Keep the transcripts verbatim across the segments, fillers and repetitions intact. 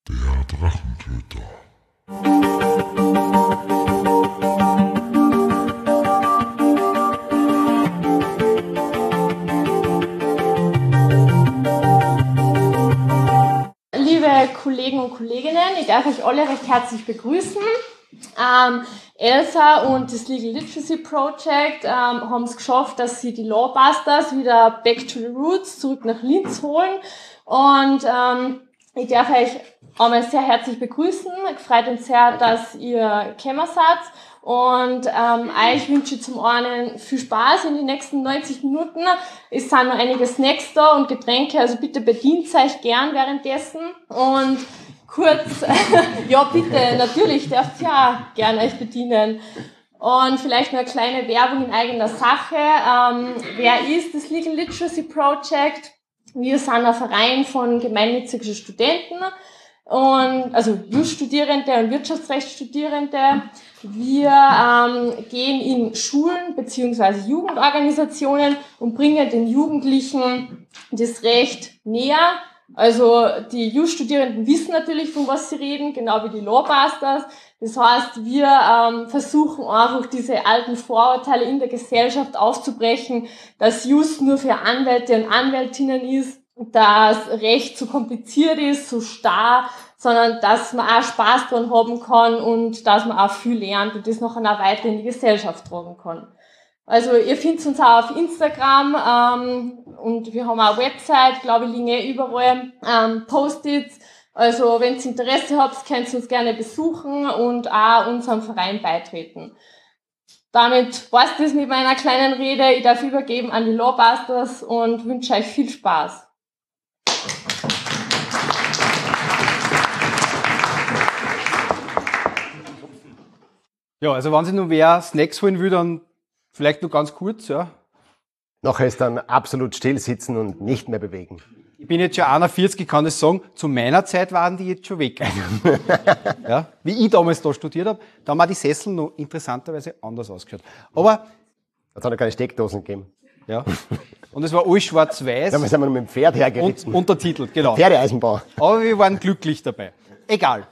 Der Drachentöter. Liebe Kollegen und Kolleginnen, ich darf euch alle recht herzlich begrüßen. Ähm, Elsa und das Legal Literacy Project ähm, haben es geschafft, dass sie die Lawbusters wieder back to the roots, zurück nach Linz holen. Und ähm, ich darf euch einmal sehr herzlich begrüßen. Es freut uns sehr, dass ihr gekommen seid. Und ähm, euch wünsche ich zum einen viel Spaß in den nächsten neunzig Minuten. Es sind noch einige Snacks da und Getränke, also bitte bedient euch gern währenddessen. Und kurz, ja bitte, natürlich dürft ihr ja gern euch bedienen. Und vielleicht noch eine kleine Werbung in eigener Sache. Ähm, wer ist das Legal Literacy Project? Wir sind ein Verein von gemeinnützigen Studenten. Und also Jus-Studierende und Wirtschaftsrechtsstudierende. Wir ähm, gehen in Schulen beziehungsweise Jugendorganisationen und bringen den Jugendlichen das Recht näher. Also die Jus-Studierenden wissen natürlich, von was sie reden, genau wie die Lawbusters. Das heißt, wir ähm, versuchen einfach diese alten Vorurteile in der Gesellschaft aufzubrechen, dass Jus nur für Anwälte und Anwältinnen ist, dass Recht zu kompliziert ist, zu starr, sondern dass man auch Spaß dran haben kann und dass man auch viel lernt und das nachher auch weiter in die Gesellschaft tragen kann. Also ihr findet uns auch auf Instagram ähm, und wir haben auch eine Website, glaube ich, liegen eh überall ähm, Post-its. Also wenn ihr Interesse habt, könnt ihr uns gerne besuchen und auch unserem Verein beitreten. Damit war's das mit meiner kleinen Rede. Ich darf übergeben an die Lawbusters und wünsche euch viel Spaß. Ja, also wenn sich noch wer Snacks holen will, dann vielleicht nur ganz kurz, ja. Nachher ist dann absolut still sitzen und nicht mehr bewegen. Ich bin jetzt schon einundvierzig, ich kann das sagen, zu meiner Zeit waren die jetzt schon weg. Ja, wie ich damals da studiert habe, da haben auch die Sessel noch interessanterweise anders ausgeschaut. Aber... Es hat noch keine Steckdosen gegeben. Ja. Und es war alles schwarz-weiß. Damals sind wir noch mit dem Pferd hergeritten. Und untertitelt, genau. Pferdeeisenbahn. Aber wir waren glücklich dabei. Egal.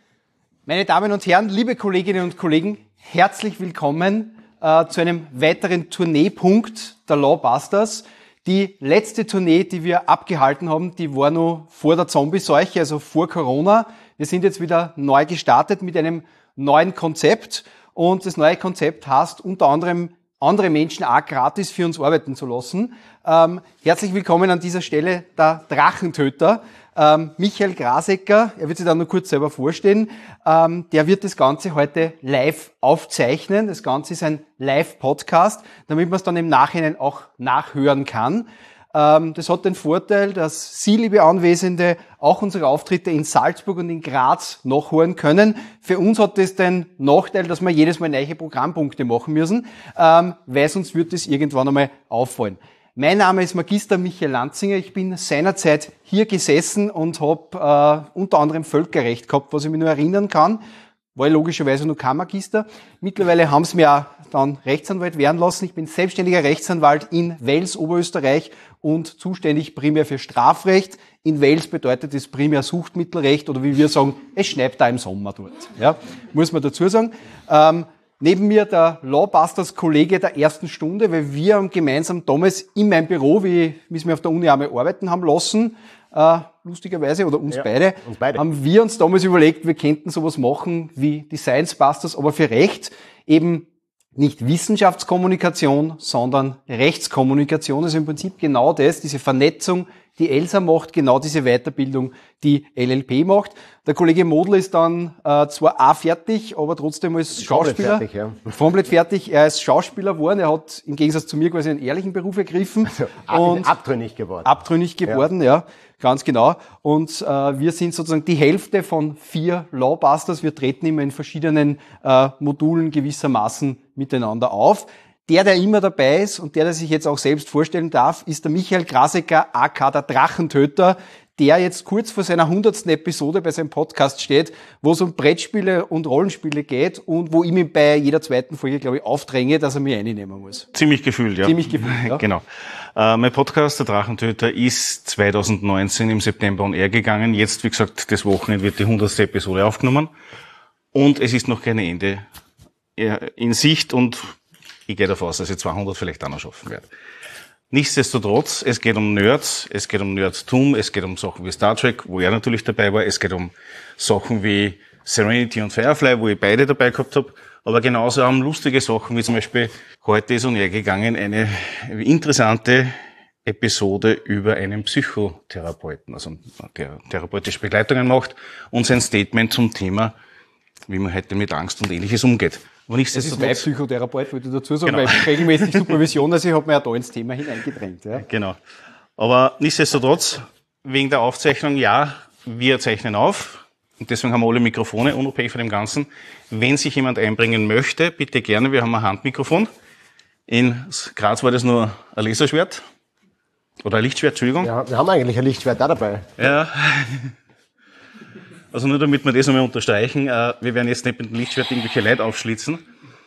Meine Damen und Herren, liebe Kolleginnen und Kollegen, herzlich willkommen äh, zu einem weiteren Tourneepunkt der Lawbusters. Die letzte Tournee, die wir abgehalten haben, die war noch vor der Zombie-Seuche, also vor Corona. Wir sind jetzt wieder neu gestartet mit einem neuen Konzept. Und das neue Konzept heißt unter anderem, andere Menschen auch gratis für uns arbeiten zu lassen. Ähm, herzlich willkommen an dieser Stelle der Drachentöter. Ähm, Michael Grasecker, er wird sich dann noch kurz selber vorstellen, ähm, der wird das Ganze heute live aufzeichnen. Das Ganze ist ein Live-Podcast, damit man es dann im Nachhinein auch nachhören kann. Ähm, das hat den Vorteil, dass Sie, liebe Anwesende, auch unsere Auftritte in Salzburg und in Graz nachhören können. Für uns hat das den Nachteil, dass wir jedes Mal neue Programmpunkte machen müssen, ähm, weil sonst wird das irgendwann einmal auffallen. Mein Name ist Magister Michael Lanzinger. Ich bin seinerzeit hier gesessen und habe äh, unter anderem Völkerrecht gehabt, was ich mich nur erinnern kann. War ich logischerweise noch kein Magister. Mittlerweile haben sie mir auch dann Rechtsanwalt werden lassen. Ich bin selbstständiger Rechtsanwalt in Wels, Oberösterreich und zuständig primär für Strafrecht. In Wels bedeutet das primär Suchtmittelrecht oder wie wir sagen, es schneit da im Sommer dort. Ja, muss man dazu sagen. Ähm, Neben mir der Lawbusters-Kollege der ersten Stunde, weil wir haben gemeinsam damals in meinem Büro, wie wir es mir auf der Uni einmal arbeiten haben lassen, äh, lustigerweise, oder uns, ja, beide, uns beide, haben wir uns damals überlegt, wir könnten sowas machen wie die Science Busters, aber für Recht eben nicht Wissenschaftskommunikation, sondern Rechtskommunikation. Also im Prinzip genau das, diese Vernetzung, die Elsa macht, genau diese Weiterbildung, die L L P macht. Der Kollege Modl ist dann äh, zwar auch fertig, aber trotzdem als Schauspieler. Fertig, ja. Komplett fertig. Er ist Schauspieler geworden. Er hat im Gegensatz zu mir quasi einen ehrlichen Beruf ergriffen. Also, und abtrünnig geworden. Abtrünnig geworden, ja. ja. Ganz genau. Und äh, wir sind sozusagen die Hälfte von vier Lawbusters. Wir treten immer in verschiedenen äh, Modulen gewissermaßen miteinander auf. Der, der immer dabei ist und der, der sich jetzt auch selbst vorstellen darf, ist der Michael Grasecker, aka der Drachentöter, der jetzt kurz vor seiner hundertsten Episode bei seinem Podcast steht, wo es um Brettspiele und Rollenspiele geht und wo ich mich bei jeder zweiten Folge, glaube ich, aufdränge, dass er mich einnehmen muss. Ziemlich gefühlt, ja. Ziemlich gefühlt, ja. Genau. Äh, mein Podcast, der Drachentöter, ist zwanzig neunzehn im September on air gegangen. Jetzt, wie gesagt, das Wochenende wird die hundertste Episode aufgenommen. Und es ist noch kein Ende in Sicht und ich gehe davon aus, dass ich zweihundert vielleicht auch noch schaffen werde. Nichtsdestotrotz, es geht um Nerds, es geht um Nerdtum, es geht um Sachen wie Star Trek, wo er natürlich dabei war, es geht um Sachen wie Serenity und Firefly, wo ich beide dabei gehabt habe, aber genauso auch um lustige Sachen, wie zum Beispiel, heute ist on air gegangen, eine interessante Episode über einen Psychotherapeuten, also der therapeutische Begleitungen macht und sein Statement zum Thema, wie man heute mit Angst und Ähnliches umgeht. Aber das ist mein Psychotherapeut, wollte ich dazu sagen, genau. Weil ich regelmäßig Supervision, also ich habe mir ja da ins Thema hineingedrängt. Ja. Genau. Aber nichtsdestotrotz, wegen der Aufzeichnung, ja, wir zeichnen auf. Und deswegen haben wir alle Mikrofone, unabhängig von dem Ganzen. Wenn sich jemand einbringen möchte, bitte gerne, wir haben ein Handmikrofon. In Graz war das nur ein Laserschwert. Oder ein Lichtschwert, Entschuldigung. Ja, wir haben eigentlich ein Lichtschwert da dabei. Ja. Also nur damit wir das nochmal unterstreichen, äh, wir werden jetzt nicht mit dem Lichtschwert irgendwelche Leute aufschlitzen.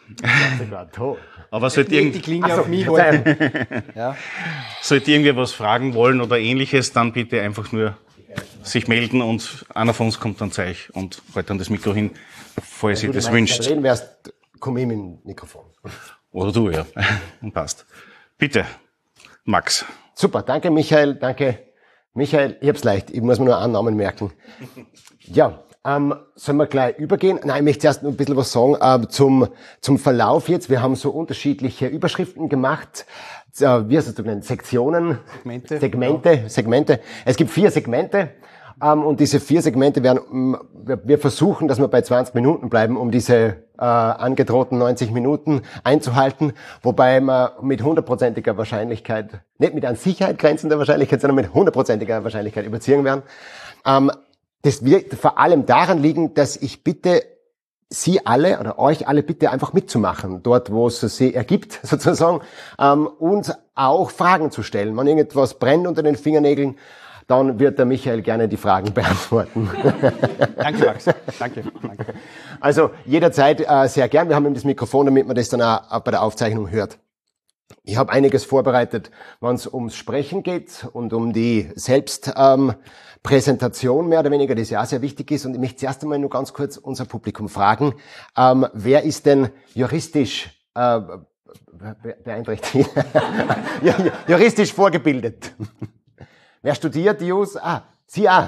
Aber sollte, irgend Die Klinge auf mich halten. Ja. sollte irgendwer was fragen wollen oder Ähnliches, dann bitte einfach nur sich melden und einer von uns kommt dann Zeich und hält dann das Mikro hin, falls ihr das wünscht. Wenn du reden wärst, komm ich mit dem Mikrofon. Oder du, ja. Passt. Bitte, Max. Super, danke Michael, danke Michael. Ich hab's leicht, ich muss mir nur einen Namen merken. Ja, ähm, sollen wir gleich übergehen? Nein, ich möchte erst noch ein bisschen was sagen äh, zum zum Verlauf jetzt. Wir haben so unterschiedliche Überschriften gemacht. Äh, wie hast du das genannt? Sektionen? Segmente. Segmente, ja. Segmente. Es gibt vier Segmente. Ähm, und diese vier Segmente werden, wir, wir versuchen, dass wir bei zwanzig Minuten bleiben, um diese äh, angedrohten neunzig Minuten einzuhalten, wobei wir mit hundertprozentiger Wahrscheinlichkeit, nicht mit an Sicherheit grenzender Wahrscheinlichkeit, sondern mit hundertprozentiger Wahrscheinlichkeit überziehen werden. Ähm, das wird vor allem daran liegen, dass ich bitte Sie alle oder euch alle bitte einfach mitzumachen, dort wo es sich ergibt sozusagen, ähm, und auch Fragen zu stellen. Wenn irgendetwas brennt unter den Fingernägeln, dann wird der Michael gerne die Fragen beantworten. Danke, Max. Danke. Danke. Also jederzeit äh, sehr gern. Wir haben eben das Mikrofon, damit man das dann auch bei der Aufzeichnung hört. Ich habe einiges vorbereitet, wenn es ums Sprechen geht und um die Selbstpräsentation ähm, mehr oder weniger, die ja auch sehr wichtig ist. Und ich möchte zuerst einmal nur ganz kurz unser Publikum fragen, ähm, wer ist denn juristisch äh, beeinträchtigt? juristisch vorgebildet? Wer studiert, Jus? Ah, Sie auch.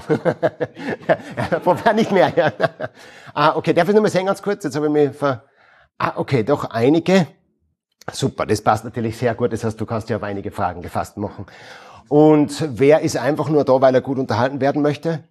Vorher nicht mehr. Ja. Ah, okay, darf ich nur mal sehen, ganz kurz? Jetzt habe ich mich ver... Ah, okay, doch einige. Super, das passt natürlich sehr gut. Das heißt, du kannst ja auf einige Fragen gefasst machen. Und wer ist einfach nur da, weil er gut unterhalten werden möchte?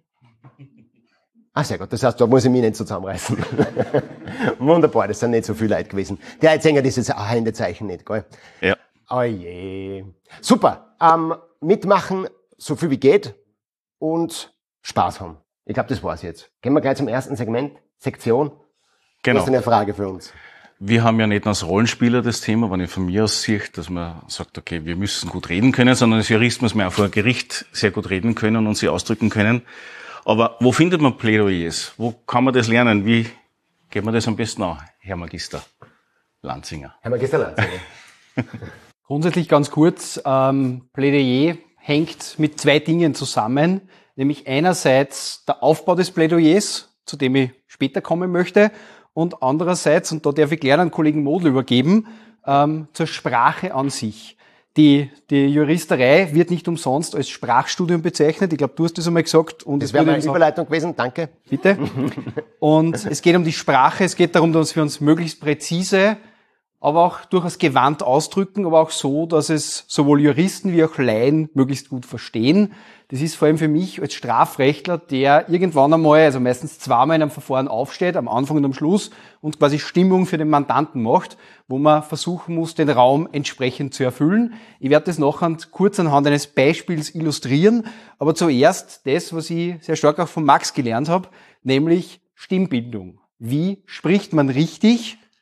Ah, sehr gut. Das heißt, da muss ich mich nicht so zusammenreißen. Wunderbar, das sind nicht so viele Leute gewesen. Der jetzt hängt dieses Händezeichen nicht, gell? Ja. Oh je. Super. Ähm, mitmachen, so viel wie geht und Spaß haben. Ich glaube, das war's jetzt. Gehen wir gleich zum ersten Segment, Sektion. Genau. Das ist eine Frage für uns. Wir haben ja nicht nur als Rollenspieler das Thema, wenn ich von mir aus sehe, dass man sagt, okay, wir müssen gut reden können, sondern als Jurist muss man auch vor Gericht sehr gut reden können und sich ausdrücken können. Aber wo findet man Plädoyers? Wo kann man das lernen? Wie geht man das am besten an, Herr Magister Lanzinger? Herr Magister Lanzinger. Grundsätzlich ganz kurz, ähm, Plädoyer hängt mit zwei Dingen zusammen, nämlich einerseits der Aufbau des Plädoyers, zu dem ich später kommen möchte, und andererseits, und da darf ich gleich an Kollegen Modl übergeben, ähm, zur Sprache an sich. Die, die Juristerei wird nicht umsonst als Sprachstudium bezeichnet. Ich glaube, du hast das einmal gesagt. Und das wäre meine Überleitung gewesen, danke. Bitte. Und es geht um die Sprache, es geht darum, dass wir uns möglichst präzise, aber auch durchaus gewandt ausdrücken, aber auch so, dass es sowohl Juristen wie auch Laien möglichst gut verstehen. Das ist vor allem für mich als Strafrechtler, der irgendwann einmal, also meistens zweimal in einem Verfahren aufsteht, am Anfang und am Schluss, und quasi Stimmung für den Mandanten macht, wo man versuchen muss, den Raum entsprechend zu erfüllen. Ich werde das nachher kurz anhand eines Beispiels illustrieren, aber zuerst das, was ich sehr stark auch von Max gelernt habe, nämlich Stimmbildung. Wie spricht man richtig?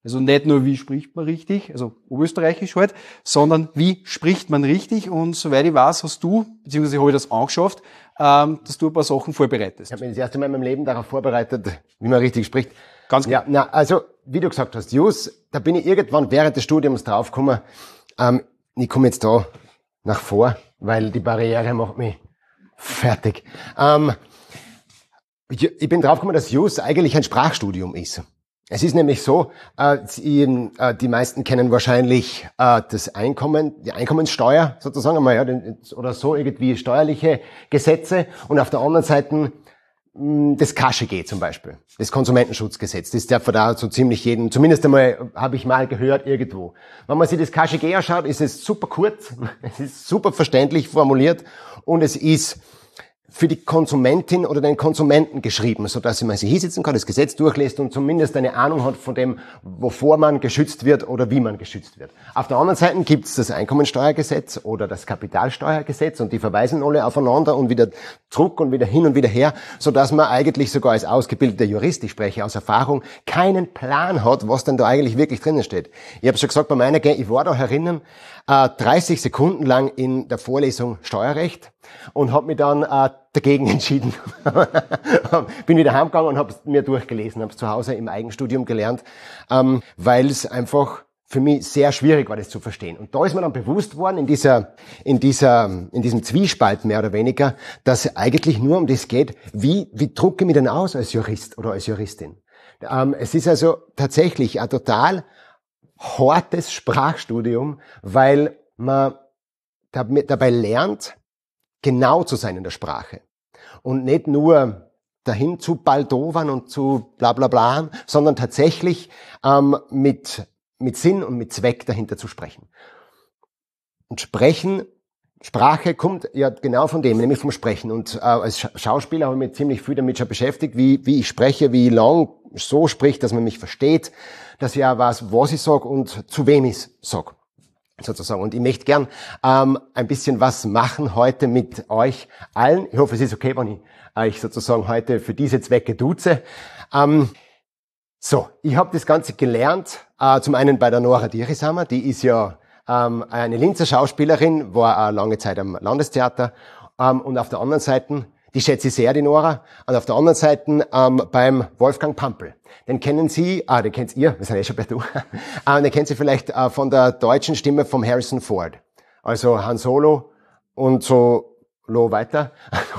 Also nicht nur, wie spricht man richtig, also oberösterreichisch halt, sondern wie spricht man richtig. Und soweit ich weiß, hast du, beziehungsweise habe ich das angeschafft, ähm, dass du ein paar Sachen vorbereitest. Ich habe mich das erste Mal in meinem Leben darauf vorbereitet, wie man richtig spricht. Ganz genau. Ja, na, also, wie du gesagt hast, Jus, da bin ich irgendwann während des Studiums draufgekommen, ähm, ich komme jetzt da nach vor, weil die Barriere macht mich fertig. Ähm, ich, ich bin draufgekommen, dass Jus eigentlich ein Sprachstudium ist. Es ist nämlich so, äh, die, äh, die meisten kennen wahrscheinlich äh, das Einkommen, die Einkommenssteuer sozusagen, einmal, ja, den, oder so irgendwie steuerliche Gesetze und auf der anderen Seite mh, das K Sch G zum Beispiel, das Konsumentenschutzgesetz. Das darf da so ziemlich jeden, zumindest einmal habe ich mal gehört irgendwo. Wenn man sich das K Sch G anschaut, ist es super kurz, es ist super verständlich formuliert und es ist für die Konsumentin oder den Konsumenten geschrieben, so dass man sich hinsetzen kann, das Gesetz durchlässt und zumindest eine Ahnung hat von dem, wovor man geschützt wird oder wie man geschützt wird. Auf der anderen Seite gibt es das Einkommensteuergesetz oder das Kapitalsteuergesetz und die verweisen alle aufeinander und wieder zurück und wieder hin und wieder her, so dass man eigentlich sogar als ausgebildeter Jurist, ich spreche aus Erfahrung, keinen Plan hat, was denn da eigentlich wirklich drinnen steht. Ich habe schon gesagt, bei meiner G, ich war da herinnen, äh, dreißig Sekunden lang in der Vorlesung Steuerrecht und habe mich dann äh, dagegen entschieden. Bin wieder heimgegangen und habe es mir durchgelesen, habe es zu Hause im Eigenstudium gelernt, ähm, weil es einfach für mich sehr schwierig war, das zu verstehen. Und da ist mir dann bewusst worden, in dieser, in dieser, in diesem Zwiespalt mehr oder weniger, dass es eigentlich nur um das geht, wie, wie drucke ich mich denn aus als Jurist oder als Juristin. Ähm, es ist also tatsächlich ein total hartes Sprachstudium, weil man dabei lernt, genau zu sein in der Sprache. Und nicht nur dahin zu baldowern und zu bla bla bla, sondern tatsächlich ähm, mit, mit Sinn und mit Zweck dahinter zu sprechen. Und Sprechen, Sprache kommt ja genau von dem, nämlich vom Sprechen. Und äh, als Schauspieler habe ich mich ziemlich viel damit schon beschäftigt, wie, wie ich spreche, wie lang so spricht, dass man mich versteht, dass ich auch weiß, was ich sage und zu wem ich sage. Sozusagen. Und ich möchte gern ähm, ein bisschen was machen heute mit euch allen. Ich hoffe, es ist okay, wenn ich euch sozusagen heute für diese Zwecke duze. Ähm, so, ich habe das Ganze gelernt, äh, zum einen bei der Nora Dirisamer, die ist ja ähm, eine Linzer Schauspielerin, war auch lange Zeit am Landestheater, ähm, und auf der anderen Seite, die schätze ich sehr, die Nora, und auf der anderen Seite ähm, beim Wolfgang Pampel. Den kennen Sie, ah, den kennt ihr, wir sind eh schon bei du, ah, den kennt Sie vielleicht äh, von der deutschen Stimme vom Harrison Ford. Also Han Solo und so lo weiter.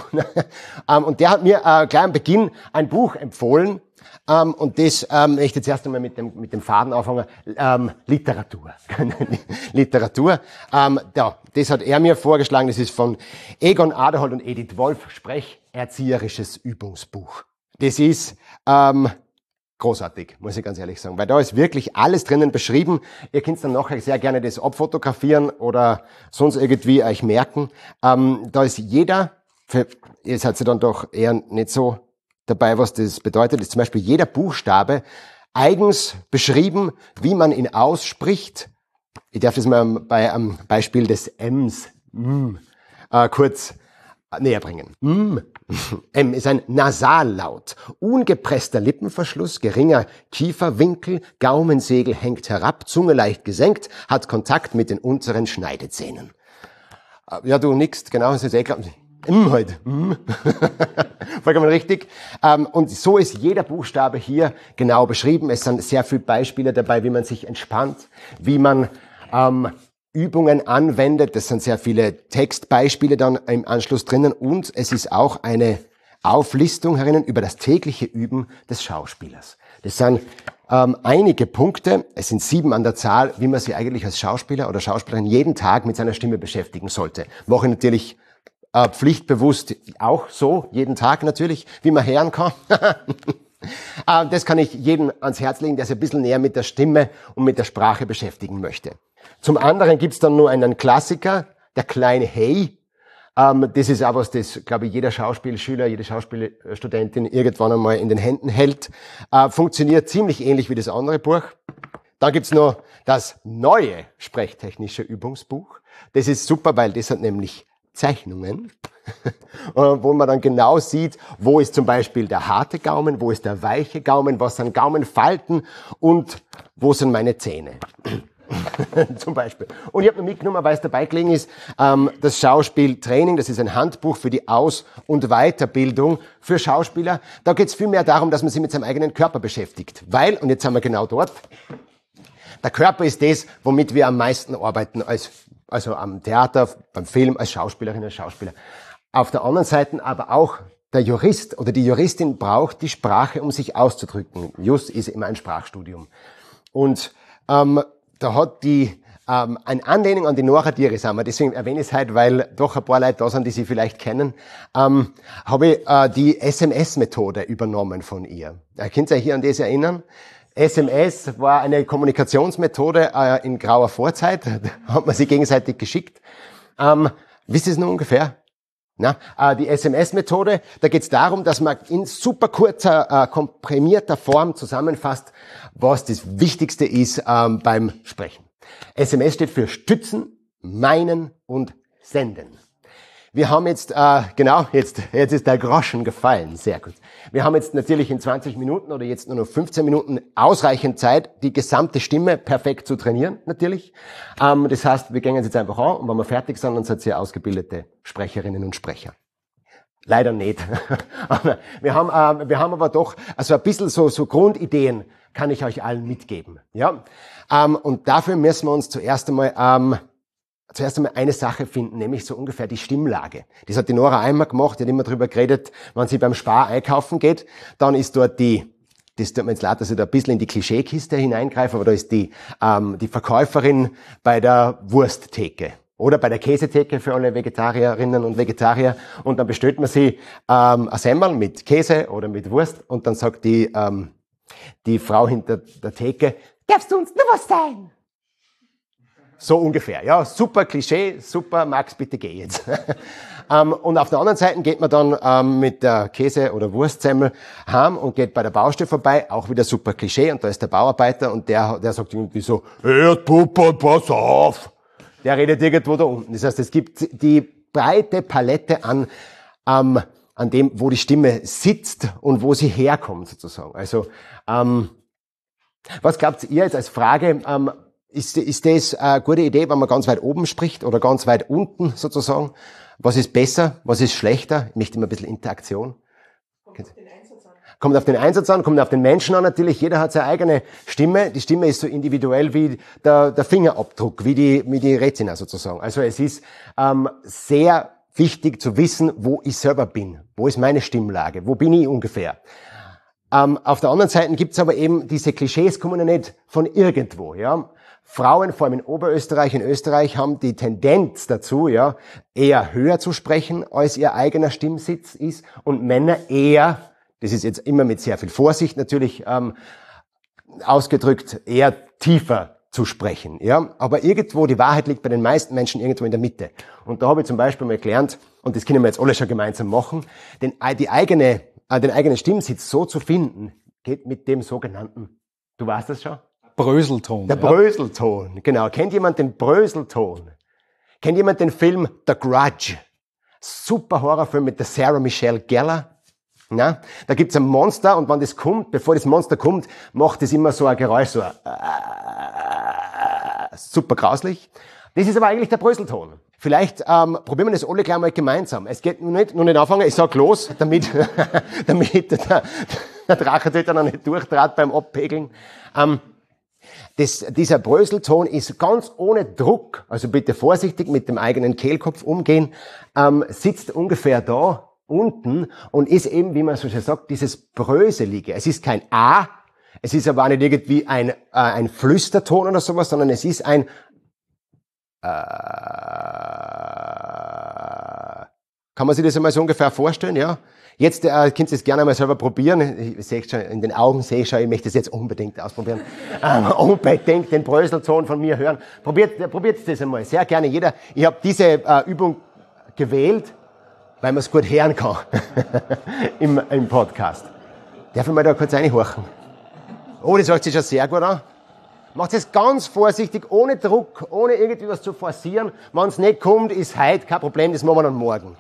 ähm, und der hat mir äh, gleich am Beginn ein Buch empfohlen, ähm, und das ähm, möchte ich jetzt erst einmal mit dem, mit dem Faden anfangen, ähm, Literatur. Literatur. Ähm, ja, das hat er mir vorgeschlagen, das ist von Egon Aderholt und Edith Wolf, Sprecherzieherisches Übungsbuch. Das ist ähm, großartig, muss ich ganz ehrlich sagen, weil da ist wirklich alles drinnen beschrieben. Ihr könnt dann nachher sehr gerne das abfotografieren oder sonst irgendwie euch merken. Ähm, da ist jeder, für, ihr seid ja dann doch eher nicht so dabei, was das bedeutet, ist zum Beispiel jeder Buchstabe eigens beschrieben, wie man ihn ausspricht. Ich darf das mal bei am Beispiel des Ms mm, äh, kurz näher bringen. Mm. M ist ein Nasallaut, ungepresster Lippenverschluss, geringer Kieferwinkel, Gaumensegel hängt herab, Zunge leicht gesenkt, hat Kontakt mit den unteren Schneidezähnen. Ja, du nickst, genau, das ist eh klar. M halt. Mm. Vollkommen richtig. Und so ist jeder Buchstabe hier genau beschrieben. Es sind sehr viele Beispiele dabei, wie man sich entspannt, wie man ähm, Übungen anwendet. Das sind sehr viele Textbeispiele dann im Anschluss drinnen und es ist auch eine Auflistung herinnen über das tägliche Üben des Schauspielers. Das sind ähm, einige Punkte, es sind sieben an der Zahl, wie man sich eigentlich als Schauspieler oder Schauspielerin jeden Tag mit seiner Stimme beschäftigen sollte. Mache ich natürlich äh, pflichtbewusst auch so, jeden Tag natürlich, wie man hören kann. äh, das kann ich jedem ans Herz legen, der sich ein bisschen näher mit der Stimme und mit der Sprache beschäftigen möchte. Zum anderen gibt's dann nur einen Klassiker, der kleine Hey. Ähm, das ist auch was, das, glaube ich, jeder Schauspielschüler, jede Schauspielstudentin irgendwann einmal in den Händen hält. Äh, funktioniert ziemlich ähnlich wie das andere Buch. Dann gibt's noch das neue Sprechtechnische Übungsbuch. Das ist super, weil das hat nämlich Zeichnungen, wo man dann genau sieht, wo ist zum Beispiel der harte Gaumen, wo ist der weiche Gaumen, was sind Gaumenfalten und wo sind meine Zähne. Zum Beispiel. Und ich habe noch mitgenommen, weil es dabei gelegen ist, ähm, das Schauspieltraining, das ist ein Handbuch für die Aus- und Weiterbildung für Schauspieler. Da geht es viel mehr darum, dass man sich mit seinem eigenen Körper beschäftigt. Weil, und jetzt sind wir genau dort, der Körper ist das, womit wir am meisten arbeiten, als, also am Theater, beim Film, als Schauspielerin, als Schauspieler. Auf der anderen Seite aber auch der Jurist oder die Juristin braucht die Sprache, um sich auszudrücken. Just ist immer ein Sprachstudium. Und ähm, da hat die ähm, eine Anlehnung an die Nora Dierishammer, deswegen erwähne ich es heute, weil doch ein paar Leute da sind, die Sie vielleicht kennen, ähm, habe ich äh, die S M S-Methode übernommen von ihr. Ihr könnt euch hier an das erinnern. S M S war eine Kommunikationsmethode äh, in grauer Vorzeit, da hat man sich gegenseitig geschickt. Ähm, wisst ihr es noch ungefähr? Na, äh, die S M S-Methode, da geht es darum, dass man in super kurzer, äh, komprimierter Form zusammenfasst, was das Wichtigste ist ähm, beim Sprechen. S M S steht für Stützen, Meinen und Senden. Wir haben jetzt, äh, genau, jetzt, jetzt ist der Groschen gefallen, sehr gut. Wir haben jetzt natürlich in zwanzig Minuten oder jetzt nur noch fünfzehn Minuten ausreichend Zeit, die gesamte Stimme perfekt zu trainieren, natürlich. Ähm, das heißt, wir gehen jetzt einfach an und wenn wir fertig sind, dann seid ihr ausgebildete Sprecherinnen und Sprecher. Leider nicht. wir haben, äh, wir haben aber doch, also ein bisschen so, so Grundideen kann ich euch allen mitgeben, ja. Ähm, und dafür müssen wir uns zuerst einmal, ähm, Zuerst einmal eine Sache finden, nämlich so ungefähr die Stimmlage. Das hat die Nora einmal gemacht, die hat immer drüber geredet, wenn sie beim Spar einkaufen geht, dann ist dort die, das tut mir jetzt leid, dass ich da ein bisschen in die Klischeekiste hineingreife, aber da ist die, ähm, die Verkäuferin bei der Wursttheke oder bei der Käsetheke für alle Vegetarierinnen und Vegetarier und dann bestellt man sie ähm, ein Semmel mit Käse oder mit Wurst und dann sagt die, ähm, die Frau hinter der Theke, darfst du uns noch was sein? So ungefähr, ja, super Klischee, super, Max, bitte geh jetzt. ähm, und auf der anderen Seite geht man dann ähm, mit der Käse- oder Wurstsemmel heim und geht bei der Baustelle vorbei, auch wieder super Klischee, und da ist der Bauarbeiter und der, der sagt irgendwie so, Erdpuppe, pass auf! Der redet irgendwo da unten. Das heißt, es gibt die breite Palette an, ähm, an dem, wo die Stimme sitzt und wo sie herkommt, sozusagen. Also, ähm, was glaubt ihr jetzt als Frage, ähm, Ist, ist das eine gute Idee, wenn man ganz weit oben spricht oder ganz weit unten sozusagen? Was ist besser? Was ist schlechter? Ich möchte immer ein bisschen Interaktion. Kommt auf den Einsatz an. Kommt auf den Einsatz an, kommt auf den Menschen an natürlich. Jeder hat seine eigene Stimme. Die Stimme ist so individuell wie der, der Fingerabdruck, wie die, wie die Retina sozusagen. Also es ist ähm, sehr wichtig zu wissen, wo ich selber bin. Wo ist meine Stimmlage? Wo bin ich ungefähr? Ähm, auf der anderen Seite gibt's aber eben diese Klischees, kommen ja nicht von irgendwo, ja. Frauen, vor allem in Oberösterreich, in Österreich, haben die Tendenz dazu, ja, eher höher zu sprechen, als ihr eigener Stimmsitz ist, und Männer eher, das ist jetzt immer mit sehr viel Vorsicht natürlich ähm, ausgedrückt, eher tiefer zu sprechen, ja. Aber irgendwo, die Wahrheit liegt bei den meisten Menschen irgendwo in der Mitte. Und da habe ich zum Beispiel mal gelernt, und das können wir jetzt alle schon gemeinsam machen, den, die eigene, äh, den eigenen Stimmsitz so zu finden, geht mit dem sogenannten, du weißt das schon? Bröselton. Der ja. Bröselton, genau. Kennt jemand den Bröselton? Kennt jemand den Film The Grudge? Super Horrorfilm mit der Sarah Michelle Gellar. Na? Da gibt's ein Monster, und wenn das kommt, bevor das Monster kommt, macht es immer so ein Geräusch, so ein super grauslich. Das ist aber eigentlich der Bröselton. Vielleicht ähm, probieren wir das alle gleich mal gemeinsam. Es geht nur nicht, nur nicht anfangen, ich sag los, damit, damit der, der Drachentöter noch nicht durchtrat beim Abpegeln. Ähm, Das, dieser Bröselton ist ganz ohne Druck, also bitte vorsichtig mit dem eigenen Kehlkopf umgehen, ähm, sitzt ungefähr da unten und ist eben, wie man so schön sagt, dieses Bröselige. Es ist kein A, es ist aber auch nicht irgendwie ein, äh, ein Flüsterton oder sowas, sondern es ist ein äh, kann man sich das einmal so ungefähr vorstellen, ja? Jetzt äh, könnt ihr es gerne mal selber probieren. Ich sehe schon in den Augen, sehe ich schon, ich möchte das jetzt unbedingt ausprobieren. ähm, unbedingt den Bröselton von mir hören. Probiert, äh, probiert das einmal, sehr gerne jeder. Ich habe diese äh, Übung gewählt, weil man es gut hören kann Im, im Podcast. Darf ich mal da kurz reinhorchen? Oh, das hört sich schon sehr gut an. Macht es ganz vorsichtig, ohne Druck, ohne irgendwie was zu forcieren. Wenn es nicht kommt, ist heute kein Problem, das machen wir dann morgen.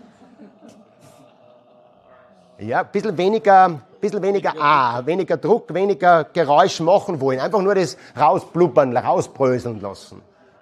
Ja, ein bisschen weniger, bisschen weniger A, weniger Druck, weniger Geräusch machen wollen. Einfach nur das rausblubbern, rausbröseln lassen.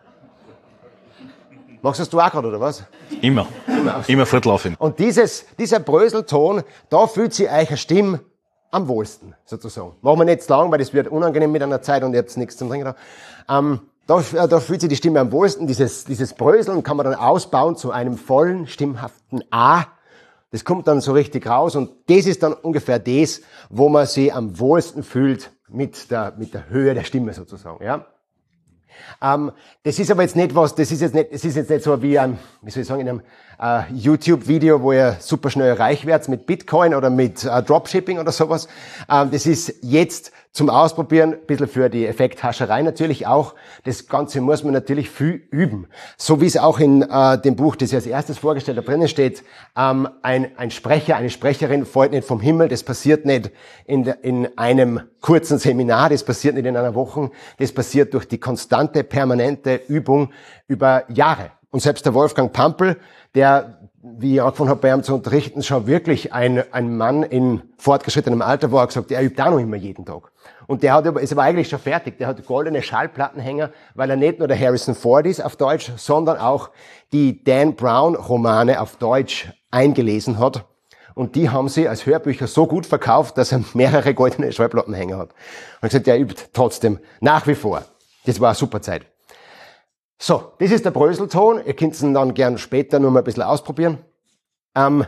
Machst das du auch gerade, oder was? Immer. Immer, Immer fortlaufend. Und dieses, dieser Bröselton, da fühlt sich eure Stimme am wohlsten, sozusagen. Machen wir nicht zu lang, weil das wird unangenehm mit einer Zeit und ihr habt nichts zum Trinken da. Ähm, da, da fühlt sich die Stimme am wohlsten. Dieses, dieses Bröseln kann man dann ausbauen zu einem vollen, stimmhaften A. Das kommt dann so richtig raus und das ist dann ungefähr das, wo man sich am wohlsten fühlt mit der, mit der Höhe der Stimme sozusagen, ja. Ähm, das ist aber jetzt nicht was, das ist jetzt nicht, es ist jetzt nicht so wie ein, wie soll ich sagen, in einem äh, YouTube-Video, wo ihr super schnell reich werdet mit Bitcoin oder mit äh, Dropshipping oder sowas. Ähm, das ist jetzt zum Ausprobieren, ein bisschen für die Effekthascherei natürlich auch. Das Ganze muss man natürlich viel üben. So wie es auch in äh, dem Buch, das ich als erstes vorgestellt habe, drinnen steht, ähm, ein, ein Sprecher, eine Sprecherin fällt nicht vom Himmel, das passiert nicht in, de, in einem kurzen Seminar, das passiert nicht in einer Woche, das passiert durch die konstante, permanente Übung über Jahre. Und selbst der Wolfgang Pampel, der, wie ich angefangen habe, bei ihm zu unterrichten, schon wirklich ein, ein Mann in fortgeschrittenem Alter war, gesagt, er übt auch noch immer jeden Tag. Und der hat aber, ist aber eigentlich schon fertig. Der hat goldene Schallplattenhänger, weil er nicht nur der Harrison Ford ist auf Deutsch, sondern auch die Dan Brown Romane auf Deutsch eingelesen hat. Und die haben sie als Hörbücher so gut verkauft, dass er mehrere goldene Schallplattenhänger hat. Und gesagt, er übt trotzdem nach wie vor. Das war eine super Zeit. So, das ist der Bröselton. Ihr könnt ihn dann gern später nur mal ein bisschen ausprobieren. Ähm,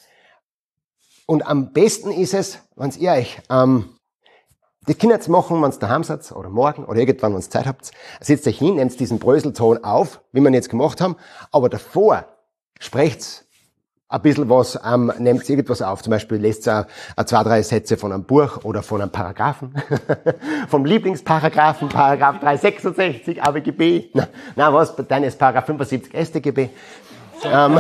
und am besten ist es, wenn ihr euch, ähm, das könnt ihr jetzt machen, wenn ihr daheim seid, oder morgen, oder irgendwann, wenn ihr Zeit habt. Setzt euch hin, nehmt diesen Bröselton auf, wie wir ihn jetzt gemacht haben, aber davor sprecht's ein bisschen was, ähm, nehmt irgendwas auf. Zum Beispiel lest ihr äh, zwei, drei Sätze von einem Buch oder von einem Paragraphen. Vom Lieblingsparagraphen, Paragraph dreihundertsechsundsechzig A B G B. Na, na was, deine ist Paragraph fünfundsiebzig S t G B. Ähm,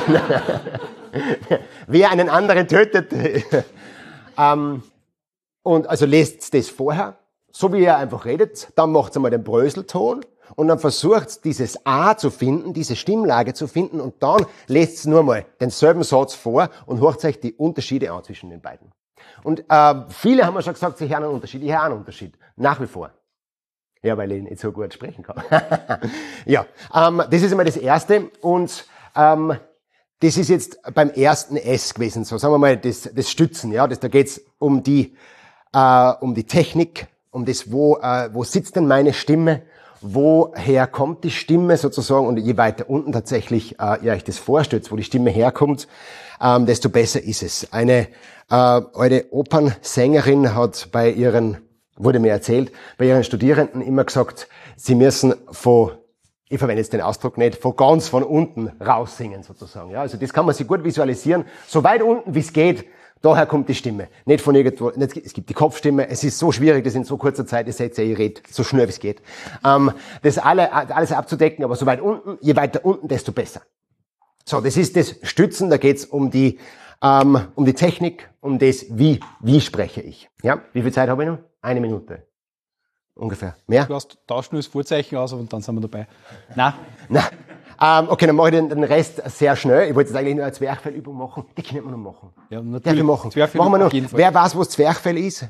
wer einen anderen tötet. ähm, und also lest das vorher, so wie ihr einfach redet, dann macht einmal den Bröselton. Und dann versucht dieses A zu finden, diese Stimmlage zu finden und dann lest nur mal denselben Satz vor und hört euch die Unterschiede an zwischen den beiden. Und äh, viele haben mir schon gesagt, sie hören einen Unterschied. Ich höre einen Unterschied. Nach wie vor. Ja, weil ich nicht so gut sprechen kann. ja, ähm, das ist einmal das Erste. Und ähm, das ist jetzt beim ersten S gewesen. So sagen wir mal das, das Stützen. Ja, das, da geht's um die, äh, um die Technik, um das, wo, äh, wo sitzt denn meine Stimme? Woher kommt die Stimme sozusagen, und je weiter unten tatsächlich äh, ihr euch das vorstellt, wo die Stimme herkommt, ähm, desto besser ist es. Eine äh, alte Opernsängerin hat bei ihren, wurde mir erzählt, bei ihren Studierenden immer gesagt, sie müssen von, ich verwende jetzt den Ausdruck nicht, von ganz von unten raus singen sozusagen. Ja, also das kann man sich gut visualisieren, so weit unten wie es geht. Daher kommt die Stimme. Nicht von irgendwo, nicht, es gibt die Kopfstimme. Es ist so schwierig, das in so kurzer Zeit, ihr seht ja, ich rede so schnell wie es geht. Ähm, das alle, alles abzudecken, aber so weit unten, je weiter unten, desto besser. So, das ist das Stützen, da geht's um die, ähm, um die Technik, um das, wie, wie spreche ich. Ja, wie viel Zeit habe ich noch? Eine Minute. Ungefähr. Mehr? Du hast tauscht nur das Vorzeichen aus und dann sind wir dabei. Nein. Nein. Ähm, okay, dann mache ich den, den Rest sehr schnell. Ich wollte jetzt eigentlich nur eine Zwerchfellübung machen. Die können wir noch machen. Ja, natürlich. Darf ich machen? Zwerchfell machen wir noch. auf jeden Fall. Wer weiß, was Zwerchfell ist?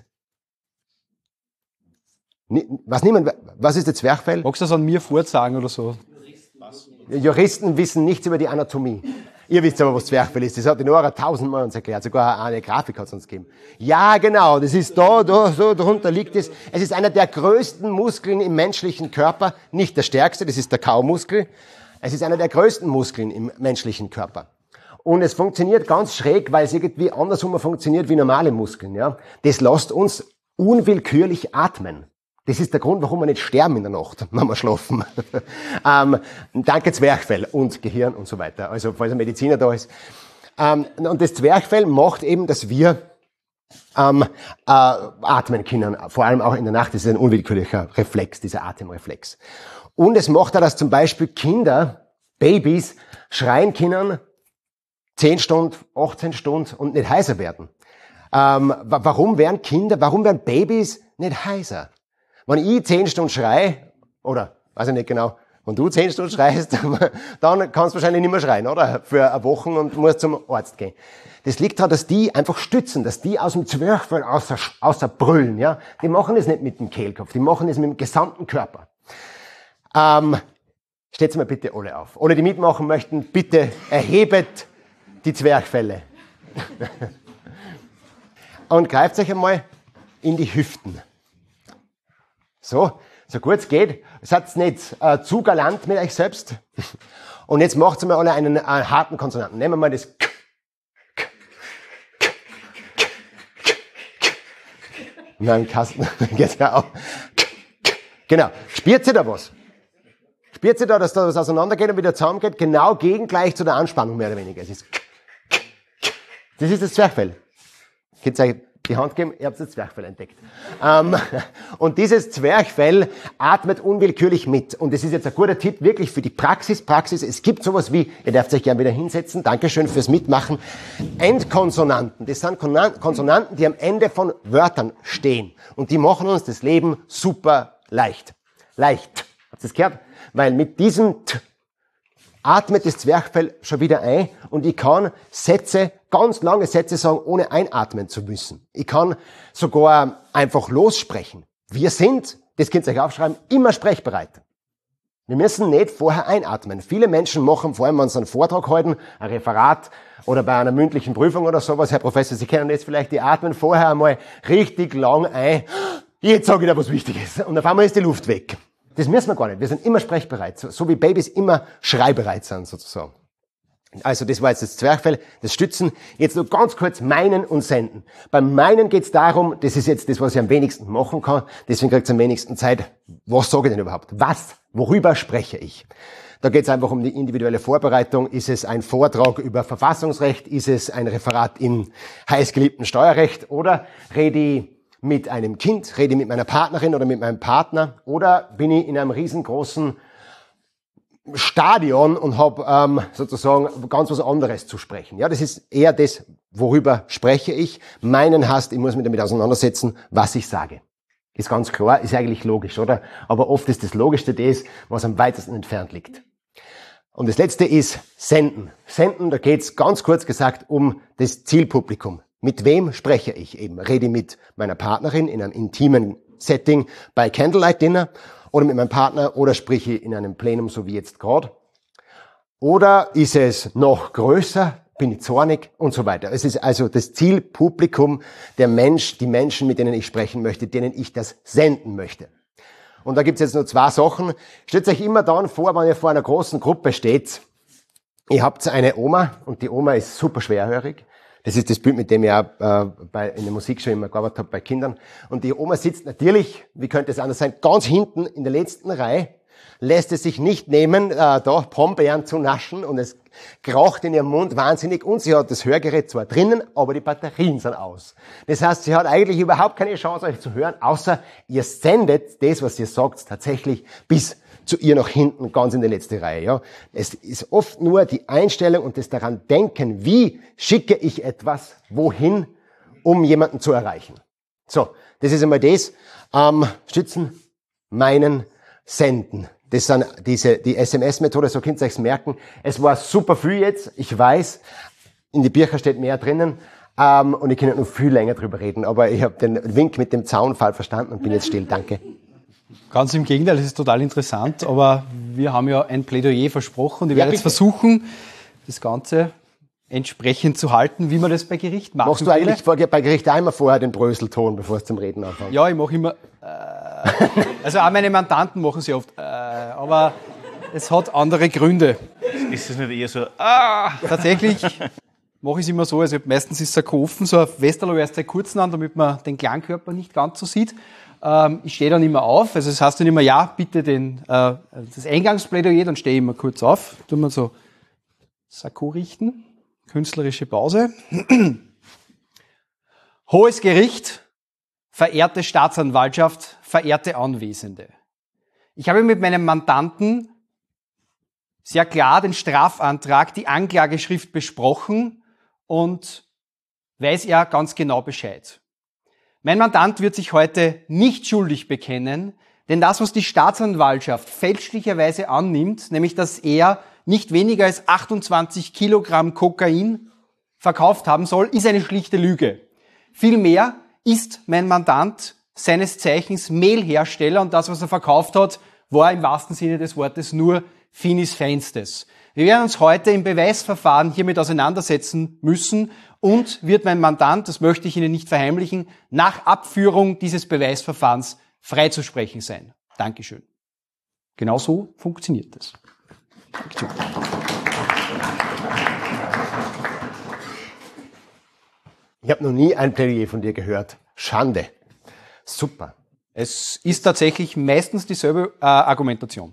Ni- Was niemand, was ist der Zwerchfell? Magst du das an mir vorsagen oder so? Juristen wissen nichts über die Anatomie. Ihr wisst aber, was Zwerchfell ist. Das hat die Nora tausendmal uns erklärt. Sogar eine Grafik hat es uns gegeben. Ja, genau. Das ist da, da, so darunter liegt es. Es ist einer der größten Muskeln im menschlichen Körper. Nicht der stärkste, das ist der Kaumuskel. Es ist einer der größten Muskeln im menschlichen Körper. Und es funktioniert ganz schräg, weil es irgendwie andersrum funktioniert wie normale Muskeln. Ja, das lässt uns unwillkürlich atmen. Das ist der Grund, warum wir nicht sterben in der Nacht, wenn wir schlafen. ähm, danke Zwerchfell und Gehirn und so weiter. Also falls ein Mediziner da ist. Ähm, und das Zwerchfell macht eben, dass wir ähm, äh, atmen können. Vor allem auch in der Nacht. Das ist ein unwillkürlicher Reflex, dieser Atemreflex. Und es macht auch, dass zum Beispiel Kinder, Babys, schreien können, zehn Stunden, achtzehn Stunden und nicht heiser werden. Ähm, warum werden Kinder, warum werden Babys nicht heiser? Wenn ich zehn Stunden schrei, oder, weiß ich nicht genau, wenn du zehn Stunden schreist, dann kannst du wahrscheinlich nicht mehr schreien, oder? Für eine Woche und musst zum Arzt gehen. Das liegt daran, dass die einfach stützen, dass die aus dem Zwerchfell außer, außer brüllen, ja. Die machen das nicht mit dem Kehlkopf, die machen das mit dem gesamten Körper. Ähm, steht's mal bitte alle auf. Alle, die mitmachen möchten, bitte erhebet die Zwerchfelle. Und greift euch einmal in die Hüften. So, so gut es geht. Seid nicht äh, zu galant mit euch selbst. Und jetzt macht mal alle einen, einen harten Konsonanten. Nehmen wir mal das K. K. K. K. K. K. Nein, Kasten geht's ja auch. K. K. Genau. Spürt ihr da was? Spürt ihr da, dass da was auseinandergeht und wieder zusammengeht? Genau gegengleich zu der Anspannung, mehr oder weniger. Es ist K. K. K. Das ist das Zwerchfell. Könnt ihr euch die Hand geben, ihr habt das Zwerchfell entdeckt. Ähm, und dieses Zwerchfell atmet unwillkürlich mit. Und das ist jetzt ein guter Tipp wirklich für die Praxis. Praxis, es gibt sowas wie, ihr dürft euch gerne wieder hinsetzen, Dankeschön fürs Mitmachen, Endkonsonanten. Das sind Konsonanten, die am Ende von Wörtern stehen. Und die machen uns das Leben super leicht. Leicht. Habt ihr das gehört? Weil mit diesem T atmet das Zwerchfell schon wieder ein und ich kann Sätze, ganz lange Sätze sagen, ohne einatmen zu müssen. Ich kann sogar einfach lossprechen. Wir sind, das könnt ihr euch aufschreiben, immer sprechbereit. Wir müssen nicht vorher einatmen. Viele Menschen machen, vor allem wenn sie einen Vortrag halten, ein Referat oder bei einer mündlichen Prüfung oder sowas, Herr Professor, Sie kennen das vielleicht, die atmen vorher einmal richtig lang ein. Jetzt sage ich da was Wichtiges. Und auf einmal ist die Luft weg. Das müssen wir gar nicht. Wir sind immer sprechbereit. So, so wie Babys immer schreibereit sind, sozusagen. Also, das war jetzt das Zwerchfell, das Stützen. Jetzt nur ganz kurz meinen und senden. Beim meinen geht es darum, das ist jetzt das, was ich am wenigsten machen kann. Deswegen kriegt es am wenigsten Zeit. Was sage ich denn überhaupt? Was? Worüber spreche ich? Da geht es einfach um die individuelle Vorbereitung. Ist es ein Vortrag über Verfassungsrecht? Ist es ein Referat im heißgeliebten Steuerrecht? Oder rede ich mit einem Kind, rede ich mit meiner Partnerin oder mit meinem Partner, oder bin ich in einem riesengroßen Stadion und habe ähm, sozusagen ganz was anderes zu sprechen. Ja, das ist eher das, worüber spreche ich. Meinen heißt, ich muss mich damit auseinandersetzen, was ich sage. Ist ganz klar, ist eigentlich logisch, oder? Aber oft ist das Logischste das, was am weitesten entfernt liegt. Und das Letzte ist Senden. Senden, da geht's ganz kurz gesagt um das Zielpublikum. Mit wem spreche ich eben? Rede ich mit meiner Partnerin in einem intimen Setting bei Candlelight Dinner oder mit meinem Partner oder spreche ich in einem Plenum, so wie jetzt gerade? Oder ist es noch größer? Bin ich zornig? Und so weiter. Es ist also das Zielpublikum, der Mensch, die Menschen, mit denen ich sprechen möchte, denen ich das senden möchte. Und da gibt's jetzt nur zwei Sachen. Stellt euch immer dann vor, wenn ihr vor einer großen Gruppe steht, ihr habt eine Oma und die Oma ist super schwerhörig. Das ist das Bild, mit dem ich auch äh, bei, in der Musikshow immer gearbeitet habe bei Kindern. Und die Oma sitzt natürlich, wie könnte es anders sein, ganz hinten in der letzten Reihe, lässt es sich nicht nehmen, äh, da Pombeeren zu naschen und es kraucht in ihrem Mund wahnsinnig und sie hat das Hörgerät zwar drinnen, aber die Batterien sind aus. Das heißt, sie hat eigentlich überhaupt keine Chance, euch zu hören, außer ihr sendet das, was ihr sagt, tatsächlich bis zu ihr nach hinten, ganz in die letzte Reihe. Ja, es ist oft nur die Einstellung und das daran denken, wie schicke ich etwas, wohin, um jemanden zu erreichen. So, das ist einmal das. Ähm, stützen, meinen, senden. Das sind diese die S M S-Methode, so könnt ihr euch's merken. Es war super viel jetzt, ich weiß, in die Bücher steht mehr drinnen. Ähm, und ich kann noch viel länger drüber reden, aber ich habe den Wink mit dem Zaunfall verstanden und bin jetzt still. Danke. Ganz im Gegenteil, das ist total interessant, aber wir haben ja ein Plädoyer versprochen und ich Ja, werde jetzt bitte. versuchen, das Ganze entsprechend zu halten, wie man das bei Gericht macht. Machst du eigentlich vor, bei Gericht auch immer vorher den Bröselton, bevor es zum Reden anfängt? Ja, ich mache immer, äh, also auch meine Mandanten machen sie oft, äh, aber es hat andere Gründe. Ist es nicht eher so, ah! Tatsächlich mache ich es immer so, also meistens ist es ein offen, so ein Westerlo erst sehr kurz an, damit man den Klangkörper nicht ganz so sieht. Ähm, ich stehe dann immer auf, also es heißt dann immer, ja, bitte den, äh, das Eingangsplädoyer, dann stehe ich immer kurz auf, tun wir so Sakko richten, künstlerische Pause. Hohes Gericht, verehrte Staatsanwaltschaft, verehrte Anwesende. Ich habe mit meinem Mandanten sehr klar den Strafantrag, die Anklageschrift besprochen und weiß er ganz genau Bescheid. Mein Mandant wird sich heute nicht schuldig bekennen, denn das, was die Staatsanwaltschaft fälschlicherweise annimmt, nämlich dass er nicht weniger als achtundzwanzig Kilogramm Kokain verkauft haben soll, ist eine schlichte Lüge. Vielmehr ist mein Mandant seines Zeichens Mehlhersteller und das, was er verkauft hat, war im wahrsten Sinne des Wortes nur Finis Feinstes. Wir werden uns heute im Beweisverfahren hiermit auseinandersetzen müssen und wird mein Mandant, das möchte ich Ihnen nicht verheimlichen, nach Abführung dieses Beweisverfahrens freizusprechen sein. Dankeschön. Genau so funktioniert das. Dankeschön. Ich habe noch nie ein Plädoyer von dir gehört. Schande. Super. Es ist tatsächlich meistens dieselbe äh, Argumentation.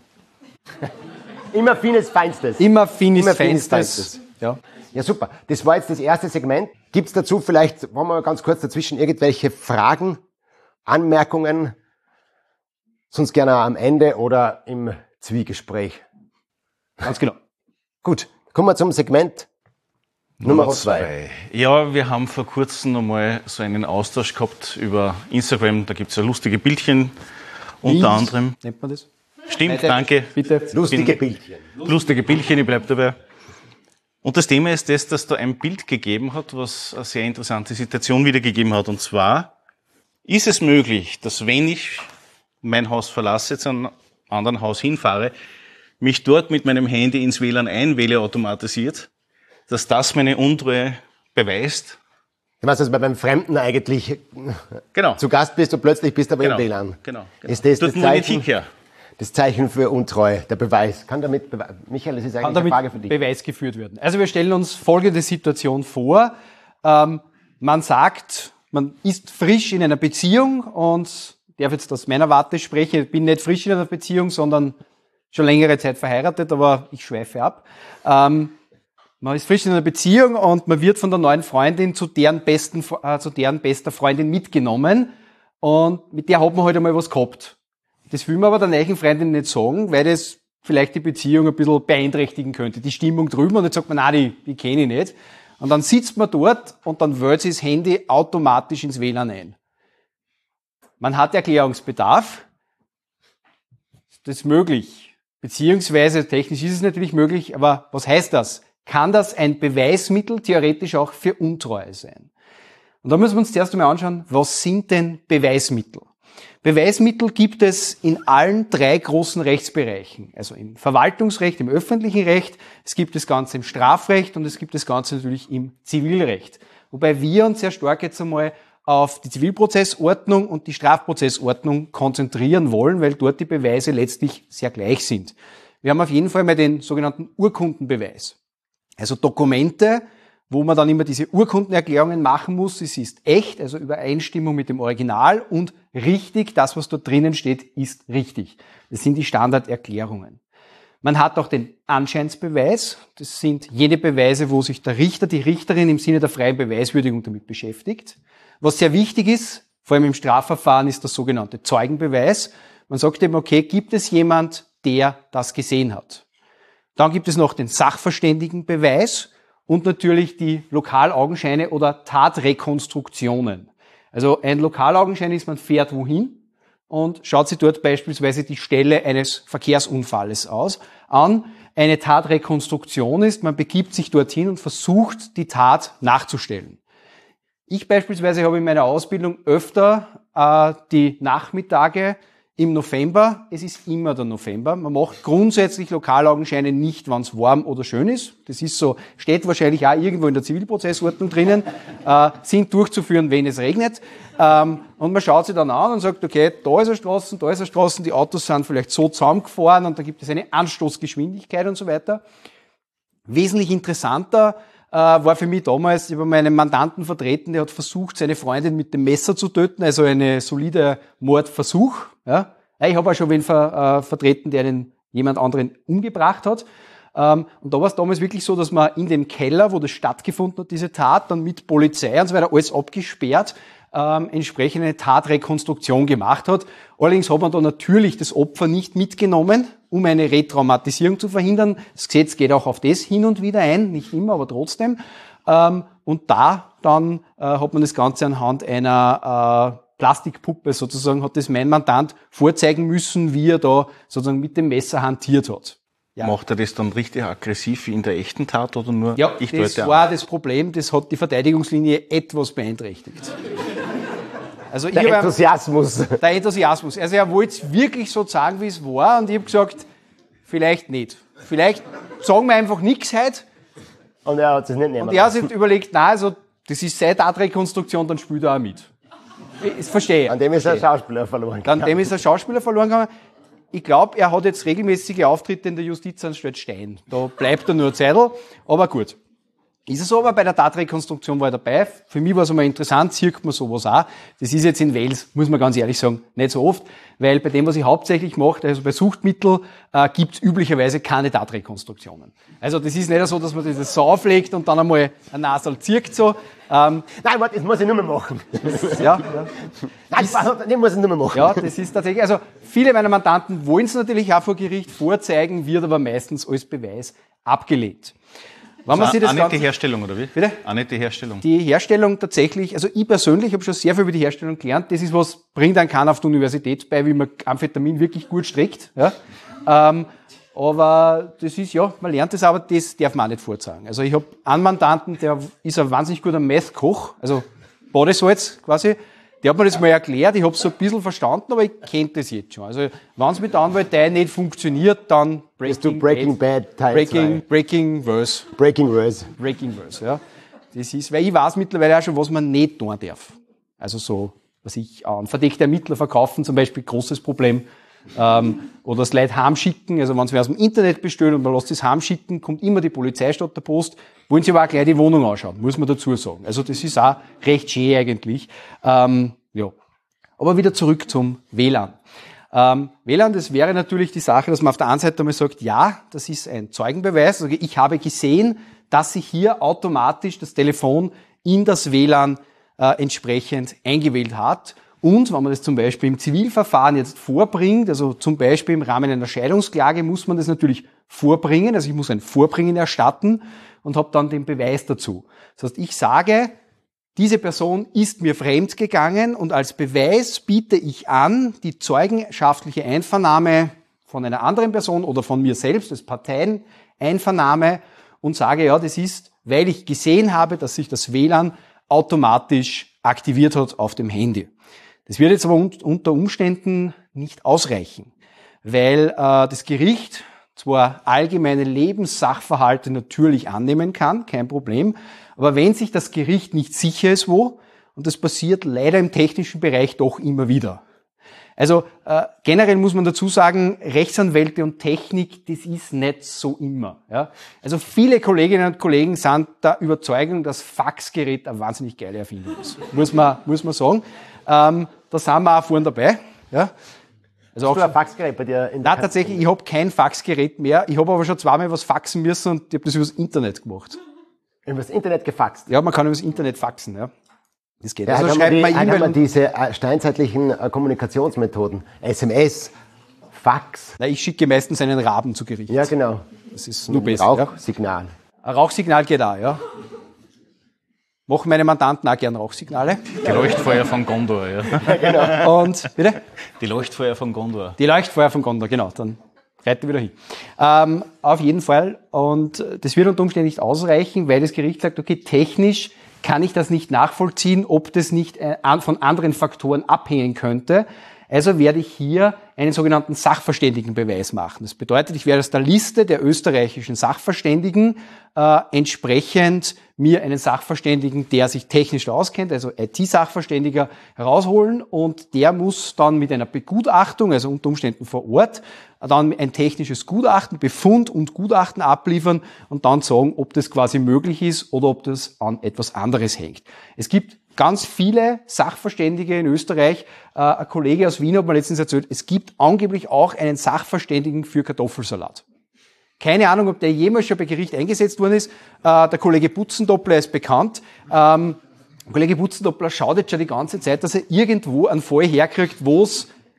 Immer Finis Feinstes. Immer Finis Immer Finis Feinstes. Ja. Ja, super. Das war jetzt das erste Segment. Gibt's dazu vielleicht, wollen wir ganz kurz dazwischen, irgendwelche Fragen, Anmerkungen? Sonst gerne am Ende oder im Zwiegespräch. Ganz genau. Gut, kommen wir zum Segment Nummer zwei. Ja, wir haben vor kurzem nochmal so einen Austausch gehabt über Instagram. Da gibt's ja lustige Bildchen, unter Wie anderem. nennt man das? Stimmt, Bitte. danke. Bitte. Lustige Bildchen. Lustige Bildchen, ich bleib dabei. Und das Thema ist das, dass da ein Bild gegeben hat, was eine sehr interessante Situation wiedergegeben hat. Und zwar ist es möglich, dass wenn ich mein Haus verlasse, zu einem anderen Haus hinfahre, mich dort mit meinem Handy ins W L A N einwähle automatisiert, dass das meine Untreue beweist. Du meinst, dass du beim Fremden eigentlich Genau. zu Gast bist und plötzlich bist du aber Genau. im W L A N. Genau. genau. Ist das Dort das muss die Zeichen, Tick her. das Zeichen für Untreue, der Beweis? Kann damit, bewe- Michael, das ist eigentlich Kann eine damit Frage für dich. Beweis geführt werden. Also wir stellen uns folgende Situation vor. Ähm, man sagt, man ist frisch in einer Beziehung und ich darf jetzt aus meiner Warte sprechen, ich bin nicht frisch in einer Beziehung, sondern schon längere Zeit verheiratet, aber ich schweife ab. Ähm, man ist frisch in einer Beziehung und man wird von der neuen Freundin zu deren besten, äh, zu deren bester Freundin mitgenommen und mit der hat man halt einmal was gehabt. Das will man aber der neuen Freundin nicht sagen, weil das vielleicht die Beziehung ein bisschen beeinträchtigen könnte. Die Stimmung drüben und jetzt sagt man, nein, die, die kenne ich nicht. Und dann sitzt man dort und dann wählt sich das Handy automatisch ins W L A N ein. Man hat Erklärungsbedarf. Das ist möglich. Beziehungsweise technisch ist es natürlich möglich, aber was heißt das? Kann das ein Beweismittel theoretisch auch für Untreue sein? Und da müssen wir uns zuerst einmal anschauen, was sind denn Beweismittel? Beweismittel gibt es in allen drei großen Rechtsbereichen, also im Verwaltungsrecht, im öffentlichen Recht, es gibt das Ganze im Strafrecht und es gibt das Ganze natürlich im Zivilrecht. Wobei wir uns sehr stark jetzt einmal auf die Zivilprozessordnung und die Strafprozessordnung konzentrieren wollen, weil dort die Beweise letztlich sehr gleich sind. Wir haben auf jeden Fall mal den sogenannten Urkundenbeweis. Also Dokumente, wo man dann immer diese Urkundenerklärungen machen muss. Es ist echt, also Übereinstimmung mit dem Original und richtig, das, was dort drinnen steht, ist richtig. Das sind die Standarderklärungen. Man hat auch den Anscheinsbeweis. Das sind jene Beweise, wo sich der Richter, die Richterin im Sinne der freien Beweiswürdigung damit beschäftigt. Was sehr wichtig ist, vor allem im Strafverfahren, ist der sogenannte Zeugenbeweis. Man sagt eben, okay, gibt es jemand, der das gesehen hat? Dann gibt es noch den Sachverständigenbeweis und natürlich die Lokalaugenscheine oder Tatrekonstruktionen. Also ein Lokalaugenschein ist, man fährt wohin und schaut sich dort beispielsweise die Stelle eines Verkehrsunfalles aus an. Eine Tatrekonstruktion ist, man begibt sich dorthin und versucht, die Tat nachzustellen. Ich beispielsweise habe in meiner Ausbildung öfter äh, die Nachmittage im November. Es ist immer der November. Man macht grundsätzlich Lokalaugenscheine nicht, wenn es warm oder schön ist. Das ist so, steht wahrscheinlich auch irgendwo in der Zivilprozessordnung drinnen, äh, sind durchzuführen, wenn es regnet. Ähm, und man schaut sich dann an und sagt, okay, da ist eine Straße, da ist eine Straße, die Autos sind vielleicht so zusammengefahren und da gibt es eine Anstoßgeschwindigkeit und so weiter. Wesentlich interessanter äh, war für mich damals, ich habe meinen Mandanten vertreten, der hat versucht, seine Freundin mit dem Messer zu töten, also eine solide Mordversuch. Ja. Ich habe auch schon wen ver, äh, vertreten, der den jemand anderen umgebracht hat. Ähm, und da war es damals wirklich so, dass man in dem Keller, wo das stattgefunden hat, diese Tat, dann mit Polizei und so weiter alles abgesperrt, ähm, entsprechend eine Tatrekonstruktion gemacht hat. Allerdings hat man da natürlich das Opfer nicht mitgenommen, um eine Retraumatisierung zu verhindern. Das Gesetz geht auch auf das hin und wieder ein, nicht immer, aber trotzdem. Ähm, und da dann äh, hat man das Ganze anhand einer äh, Plastikpuppe sozusagen, hat das mein Mandant vorzeigen müssen, wie er da sozusagen mit dem Messer hantiert hat. Ja. Macht er das dann richtig aggressiv wie in der echten Tat oder nur? Ja, ich das deute war an? das Problem, das hat die Verteidigungslinie etwas beeinträchtigt. Also ich Der hab- Enthusiasmus. Der Enthusiasmus. Also er wollte es wirklich so sagen, wie es war, und ich habe gesagt, vielleicht nicht. Vielleicht sagen wir einfach nichts heute. Und er hat es nicht nehmen Und er hat sich überlegt, na, also das ist seine Tatrekonstruktion, dann spielt er auch mit. Ich verstehe. An dem ist ein Schauspieler verloren. An dem ist ein Schauspieler verloren gegangen. Ich glaube, er hat jetzt regelmäßige Auftritte in der Justizanstalt Stein. Da bleibt er nur ein Zeitl, aber gut. Ist es so, aber bei der Tatrekonstruktion war er dabei. Für mich war es einmal interessant, sieht man sowas auch. Das ist jetzt in Wales, muss man ganz ehrlich sagen, nicht so oft, weil bei dem, was ich hauptsächlich mache, also bei Suchtmitteln, äh, gibt es üblicherweise keine Tatrekonstruktionen. Also das ist nicht so, dass man das so auflegt und dann einmal ein Nasal zirkt so. Ähm, Nein, warte, das muss ich nicht mehr machen. ja, Nein, das muss ich nicht mehr machen. ja, das ist tatsächlich, also viele meiner Mandanten wollen es natürlich auch vor Gericht vorzeigen, wird aber meistens als Beweis abgelehnt. Wenn man sich das Auch nicht die Ganze, Herstellung, oder wie? Bitte? Auch nicht die Herstellung. die Herstellung tatsächlich, also ich persönlich habe schon sehr viel über die Herstellung gelernt. Das ist was, bringt einen keiner auf die Universität bei, wie man Amphetamin wirklich gut streckt. Ja. Ähm, aber das ist, ja, man lernt das, aber das darf man auch nicht vorzeigen. Also ich habe einen Mandanten, der ist ein wahnsinnig guter Meth-Koch, also Badesalz quasi. Der hat mir das mal erklärt, ich habe es so ein bisschen verstanden, aber ich kenne das jetzt schon. Also wenn es mit der Anwaltei nicht funktioniert, dann Bist du Breaking Bad Teil Breaking, zwei. Breaking Verse. Breaking Rules. Breaking Verse, ja. Das ist, weil ich weiß mittlerweile auch schon, was man nicht tun darf. Also so, was ich an verdeckte Ermittler verkaufen, zum Beispiel, großes Problem. Ähm, oder das Leute heimschicken, also wenn sie aus dem Internet bestellen und man lässt es heimschicken, kommt immer die Polizei statt der Post, wollen sie aber auch gleich die Wohnung anschauen, muss man dazu sagen. Also das ist auch recht schön eigentlich. Ähm, ja. Aber wieder zurück zum W L A N. Ähm, W L A N, das wäre natürlich die Sache, dass man auf der einen Seite einmal sagt, ja, das ist ein Zeugenbeweis, also ich habe gesehen, dass sich hier automatisch das Telefon in das W L A N äh, entsprechend eingewählt hat. Und wenn man das zum Beispiel im Zivilverfahren jetzt vorbringt, also zum Beispiel im Rahmen einer Scheidungsklage, muss man das natürlich vorbringen, also ich muss ein Vorbringen erstatten und habe dann den Beweis dazu. Das heißt, ich sage, diese Person ist mir fremd gegangen und als Beweis biete ich an, die zeugenschaftliche Einvernahme von einer anderen Person oder von mir selbst, als Parteieneinvernahme, und sage, ja, das ist, weil ich gesehen habe, dass sich das W L A N automatisch aktiviert hat auf dem Handy. Das wird jetzt aber unter Umständen nicht ausreichen, weil äh, das Gericht zwar allgemeine Lebenssachverhalte natürlich annehmen kann, kein Problem, aber wenn sich das Gericht nicht sicher ist, wo, und das passiert leider im technischen Bereich doch immer wieder. Also äh, generell muss man dazu sagen, Rechtsanwälte und Technik, das ist nicht so immer. Ja? Also viele Kolleginnen und Kollegen sind der Überzeugung, dass Faxgerät eine wahnsinnig geile Erfindung ist. Muss man, muss man sagen. Ähm, da sind wir auch vorne dabei. Ja? Also Hast auch du ein Faxgerät bei dir in der Nein, tatsächlich, ich habe kein Faxgerät mehr. Ich habe aber schon zweimal was faxen müssen und ich habe das übers Internet gemacht. Über das Internet gefaxt? Ja, man kann übers Internet faxen. Ja. Das geht. Ja, Also also schreibt die, man haben E-Mail. wir und- diese äh, steinzeitlichen äh, Kommunikationsmethoden. S M S, Fax. Nein, ich schicke meistens einen Raben zu Gericht. Ja, genau. Das ist nur besser. Ja. Rauchsignal. Ein Rauchsignal geht auch, ja. Machen meine Mandanten auch gern Rauchsignale. Die Leuchtfeuer von Gondor, ja. Und, bitte? Die Leuchtfeuer von Gondor. Die Leuchtfeuer von Gondor, genau. Dann reite wieder hin. Ähm, auf jeden Fall. Und das wird unter Umständen nicht ausreichen, weil das Gericht sagt, okay, technisch kann ich das nicht nachvollziehen, ob das nicht äh, an- von anderen Faktoren abhängen könnte. Also werde ich hier einen sogenannten Sachverständigenbeweis machen. Das bedeutet, ich werde aus der Liste der österreichischen Sachverständigen äh, entsprechend mir einen Sachverständigen, der sich technisch auskennt, also I T-Sachverständiger, herausholen und der muss dann mit einer Begutachtung, also unter Umständen vor Ort, dann ein technisches Gutachten, Befund und Gutachten abliefern und dann sagen, ob das quasi möglich ist oder ob das an etwas anderes hängt. Es gibt ganz viele Sachverständige in Österreich. Äh, ein Kollege aus Wien hat mir letztens erzählt, es gibt angeblich auch einen Sachverständigen für Kartoffelsalat. Keine Ahnung, ob der jemals schon bei Gericht eingesetzt worden ist. Äh, der Kollege Butzendoppler ist bekannt. Ähm, Kollege Butzendoppler schaut jetzt schon die ganze Zeit, dass er irgendwo einen Fall herkriegt, wo es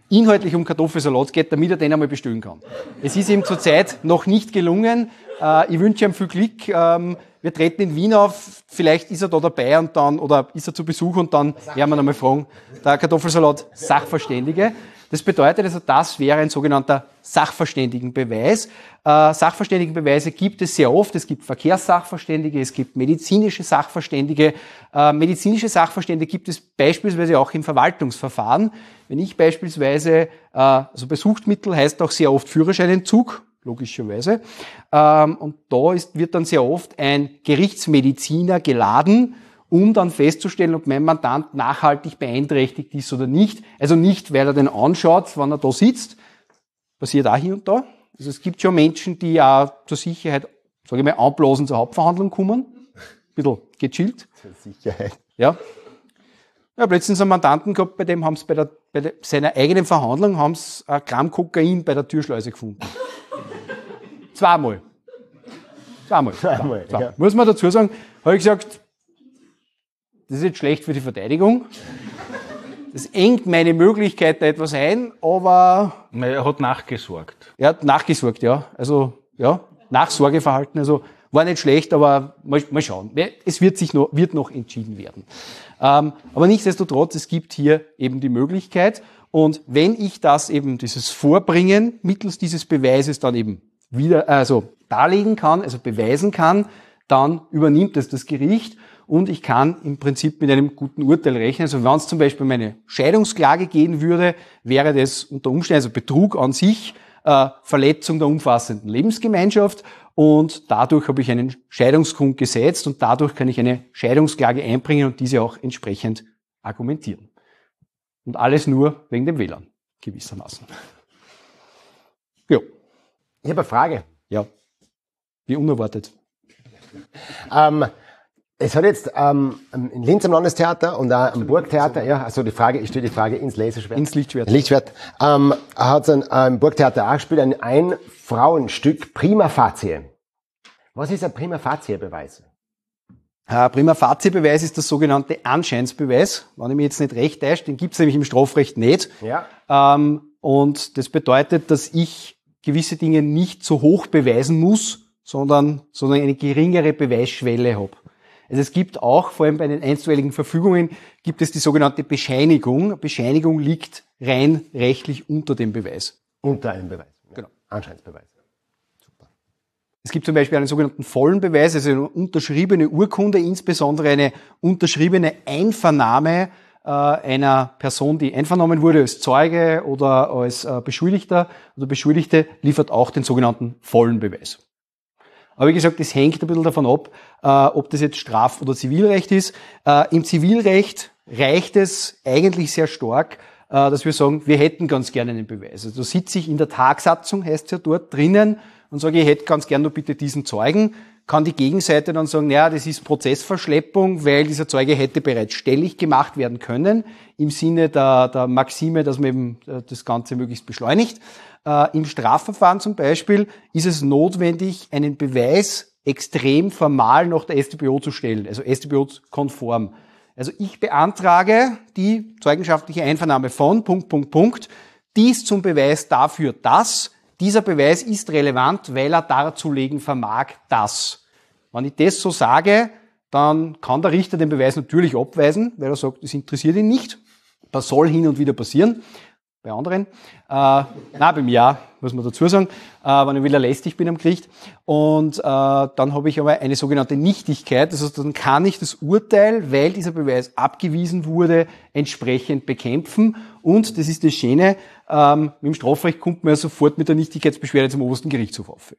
inhaltlich um Kartoffelsalat geht, damit er den einmal bestellen kann. Es ist ihm zurzeit noch nicht gelungen. Äh, ich wünsche ihm viel Glück. Ähm, wir treten in Wien auf, vielleicht ist er da dabei und dann, oder ist er zu Besuch und dann werden wir nochmal fragen, der Kartoffelsalat-Sachverständige. Das bedeutet also, das wäre ein sogenannter Sachverständigenbeweis. Äh, Sachverständigenbeweise gibt es sehr oft. Es gibt Verkehrssachverständige, es gibt medizinische Sachverständige. Äh, medizinische Sachverständige gibt es beispielsweise auch im Verwaltungsverfahren. Wenn ich beispielsweise, äh, also bei Suchtmittel heißt auch sehr oft Führerscheinentzug, logischerweise. Ähm, und da ist, wird dann sehr oft ein Gerichtsmediziner geladen, um dann festzustellen, ob mein Mandant nachhaltig beeinträchtigt ist oder nicht. Also nicht, weil er den anschaut, wenn er da sitzt. Passiert auch hier und da. Also es gibt schon Menschen, die auch zur Sicherheit, sage ich mal, anblasen zur Hauptverhandlung kommen. Ein bisschen gechillt. Zur Sicherheit. Ja. Ja, letztens einen Mandanten gehabt, bei dem haben sie bei, der, bei der, seiner eigenen Verhandlung haben sie ein Gramm Kokain bei der Türschleuse gefunden. Zweimal. Zweimal. Zweimal, Zweimal. ja. Muss man dazu sagen, habe ich gesagt, das ist jetzt schlecht für die Verteidigung. Das engt meine Möglichkeiten etwas ein, aber... Er hat nachgesorgt. Er hat nachgesorgt, ja. Also, ja, Nachsorgeverhalten, also war nicht schlecht, aber mal, mal schauen. Es wird sich noch, wird noch entschieden werden. Ähm, aber nichtsdestotrotz, es gibt hier eben die Möglichkeit. Und wenn ich das eben, dieses Vorbringen mittels dieses Beweises dann eben wieder, also darlegen kann, also beweisen kann, dann übernimmt es das Gericht und ich kann im Prinzip mit einem guten Urteil rechnen. Also wenn es zum Beispiel um eine Scheidungsklage gehen würde, wäre das unter Umständen, also Betrug an sich, äh, Verletzung der umfassenden Lebensgemeinschaft und dadurch habe ich einen Scheidungsgrund gesetzt und dadurch kann ich eine Scheidungsklage einbringen und diese auch entsprechend argumentieren. Und alles nur wegen dem W L A N, gewissermaßen. Ja. Ich habe eine Frage. Ja. Wie unerwartet. Ähm, es hat jetzt ähm, in Linz am Landestheater und auch am Burgtheater, ja, also die Frage, ich stelle die Frage ins Laserschwert. Ins Lichtschwert. Lichtschwert. Ähm, hat es im Burgtheater auch gespielt, ein Ein-Frauenstück, Prima Facie. Was ist ein Prima Facie-Beweis? Ein Prima Facie-Beweis ist der sogenannte Anscheinsbeweis. Wenn ich mich jetzt nicht recht täusche, den gibt es nämlich im Strafrecht nicht. Ja. Ähm, und das bedeutet, dass ich gewisse Dinge nicht so hoch beweisen muss, sondern, sondern eine geringere Beweisschwelle habe. Also es gibt auch, vor allem bei den einstweiligen Verfügungen, gibt es die sogenannte Bescheinigung. Bescheinigung liegt rein rechtlich unter dem Beweis. Unter einem Beweis. Ja. Genau. Anscheinsbeweis. Super. Es gibt zum Beispiel einen sogenannten vollen Beweis, also eine unterschriebene Urkunde, insbesondere eine unterschriebene Einvernahme äh, einer Person, die einvernommen wurde als Zeuge oder als äh, Beschuldigter oder Beschuldigte, liefert auch den sogenannten vollen Beweis. Aber wie gesagt, das hängt ein bisschen davon ab, äh, ob das jetzt Straf- oder Zivilrecht ist. Äh, Im Zivilrecht reicht es eigentlich sehr stark, äh, dass wir sagen, wir hätten ganz gerne einen Beweis. Also da sitze ich in der Tagsatzung, heißt es ja dort drinnen, und sage, ich hätte ganz gerne nur bitte diesen Zeugen. Kann die Gegenseite dann sagen, naja, das ist Prozessverschleppung, weil dieser Zeuge hätte bereits stellig gemacht werden können, im Sinne der, der Maxime, dass man eben das Ganze möglichst beschleunigt. Äh, Im Strafverfahren zum Beispiel ist es notwendig, einen Beweis extrem formal nach der S t b O zu stellen, also S t b O-konform. Also ich beantrage die zeugenschaftliche Einvernahme von Punkt, Punkt, Punkt, dies zum Beweis dafür, dass dieser Beweis ist relevant, weil er darzulegen vermag, dass. Wenn ich das so sage, dann kann der Richter den Beweis natürlich abweisen, weil er sagt, das interessiert ihn nicht. Das soll hin und wieder passieren. Bei anderen. Äh, nein, bei mir auch, muss man dazu sagen, äh, wenn ich wieder lästig bin am Gericht. Und äh, dann habe ich aber eine sogenannte Nichtigkeit. Das heißt, dann kann ich das Urteil, weil dieser Beweis abgewiesen wurde, entsprechend bekämpfen. Und, das ist das Schöne, ähm, mit dem Strafrecht kommt man ja sofort mit der Nichtigkeitsbeschwerde zum obersten Gerichtshof auf.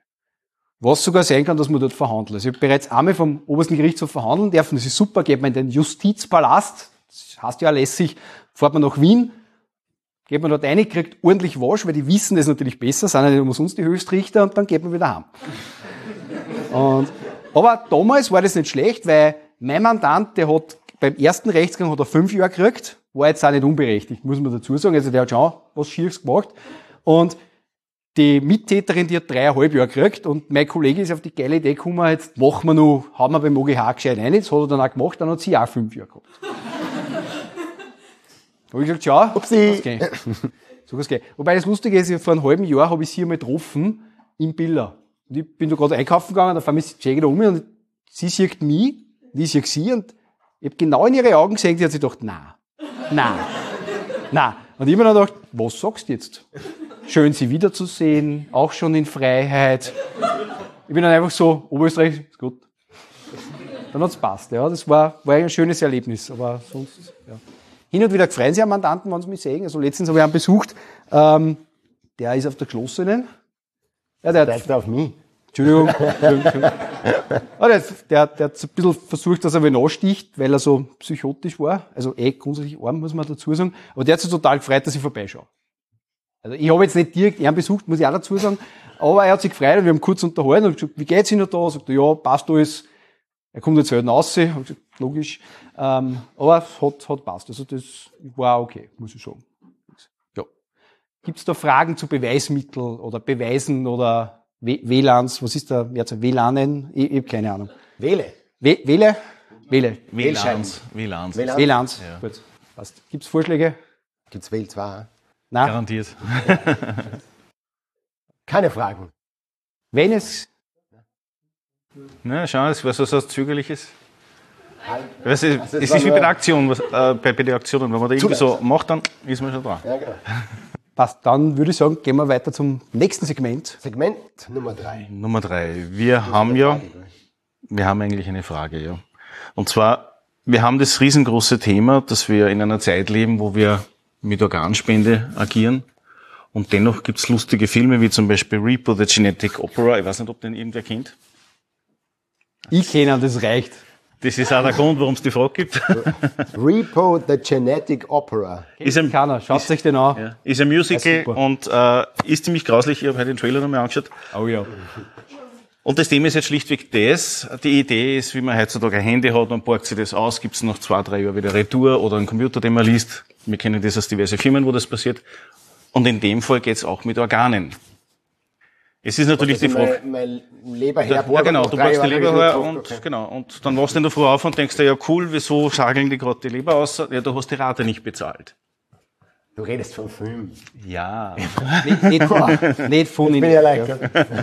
Was sogar sein kann, dass man dort verhandelt. Also ich habe bereits einmal vom obersten Gerichtshof verhandeln dürfen. Das ist super, geht man in den Justizpalast. Das heißt ja lässig, fährt man nach Wien, geht man dort rein, kriegt ordentlich Wasch, weil die wissen das natürlich besser, sind ja nicht umsonst die Höchstrichter, und dann geht man wieder heim. Und, aber damals war das nicht schlecht, weil mein Mandant, der hat beim ersten Rechtsgang hat er fünf Jahre gekriegt, war jetzt auch nicht unberechtigt, muss man dazu sagen. Also der hat schon was Schiefs gemacht. Und die Mittäterin, die hat dreieinhalb Jahre gekriegt, und mein Kollege ist auf die geile Idee gekommen, jetzt machen wir noch, haben wir beim O G H gescheit rein, das hat er dann auch gemacht, dann hat sie auch fünf Jahre gehabt. habe ich gesagt, schau, Upsi. kann's gehen. So kann's gehen. Wobei das Lustige ist, vor einem halben Jahr habe ich sie einmal getroffen im Billa. Und ich bin da gerade einkaufen gegangen, da fahren wir sie um mich und sie sieht mich, und ich sehe sie und ich habe genau in ihre Augen gesehen, die hat sich gedacht, nein, nein, nein. Und ich habe mir dann gedacht, was sagst du jetzt? Schön, sie wiederzusehen, auch schon in Freiheit. Ich bin dann einfach so, Oberösterreich, ist gut. Dann hat's passt, ja. Das war, war ein schönes Erlebnis, aber sonst, ja. Hin und wieder freuen sich am Mandanten, wenn sie mich sehen. Also letztens habe ich einen besucht, ähm, der ist auf der Geschlossenen. Ja, der Zeigt auf mich. Entschuldigung. Entschuldigung, Entschuldigung. Ah, der, der, der hat ein bisschen versucht, dass er wen ansticht, weil er so psychotisch war. Also eh grundsätzlich arm, muss man dazu sagen. Aber der hat sich total gefreut, dass ich vorbeischaue. Also ich habe jetzt nicht direkt ihn besucht, muss ich auch dazu sagen. Aber er hat sich gefreut und wir haben kurz unterhalten und gesagt, wie geht's Ihnen da? Sagt er, ja, passt alles. Er kommt jetzt selten raus. Ich habe gesagt, logisch. Ähm, aber es hat, hat passt. Also das war okay, muss ich sagen. Ja. Gibt's da Fragen zu Beweismitteln oder Beweisen oder W LANs? Was ist da jetzt? W LANen? Ich, ich habe keine Ahnung. Wähle. W Wähle? Wähle. W LANs. W LANs. W LAN. W LANs. Ja. Gut. Passt. Gibt's Vorschläge? Gibt's Wähl zwei? Nein. Garantiert. Keine Fragen. Wenn es Na, schau, es war so was Zögerliches. Es ist, Also es es war ist wie nur- bei der Aktion, was, äh, bei, bei den Aktionen. Wenn man da irgendwie so macht, dann ist man schon dran. Ja, genau. passt, dann würde ich sagen, gehen wir weiter zum nächsten Segment. Segment Nummer drei. Nummer drei. Wir haben ja, wir haben eigentlich eine Frage, ja. Und zwar, wir haben das riesengroße Thema, dass wir in einer Zeit leben, wo wir mit Organspende agieren. Und dennoch gibt's lustige Filme, wie zum Beispiel Repo, The Genetic Opera. Ich weiß nicht, ob den irgendwer kennt. Ich kenne ihn, das reicht. Das ist auch der Grund, warum es die Frage gibt. Repo, The Genetic Opera. Ist ein, Keiner, schaut euch den an. ja, ist ein Musical super. und äh, ist ziemlich grauslich. Ich habe heute den Trailer nochmal angeschaut. Oh ja. Und das Thema ist jetzt schlichtweg das. Die Idee ist, wie man heutzutage ein Handy hat, man borgt sich das aus, gibt es nach zwei, drei Jahren wieder Retour oder einen Computer, den man liest. Wir kennen das aus diversen Firmen, wo das passiert. Und in dem Fall geht es auch mit Organen. Es ist natürlich die Frage. Mein, mein Leber Ja, herborgen. genau, nach du drei borgst die Jahren Leber habe ich her nicht und, okay. genau, und dann wachst du in der Früh auf und denkst dir, ja cool, wieso schageln die gerade die Leber aus? Ja, du hast die Rate nicht bezahlt. Du redest vom Film. Ja. Nicht, nicht von, nicht von Ich bin ja leicht.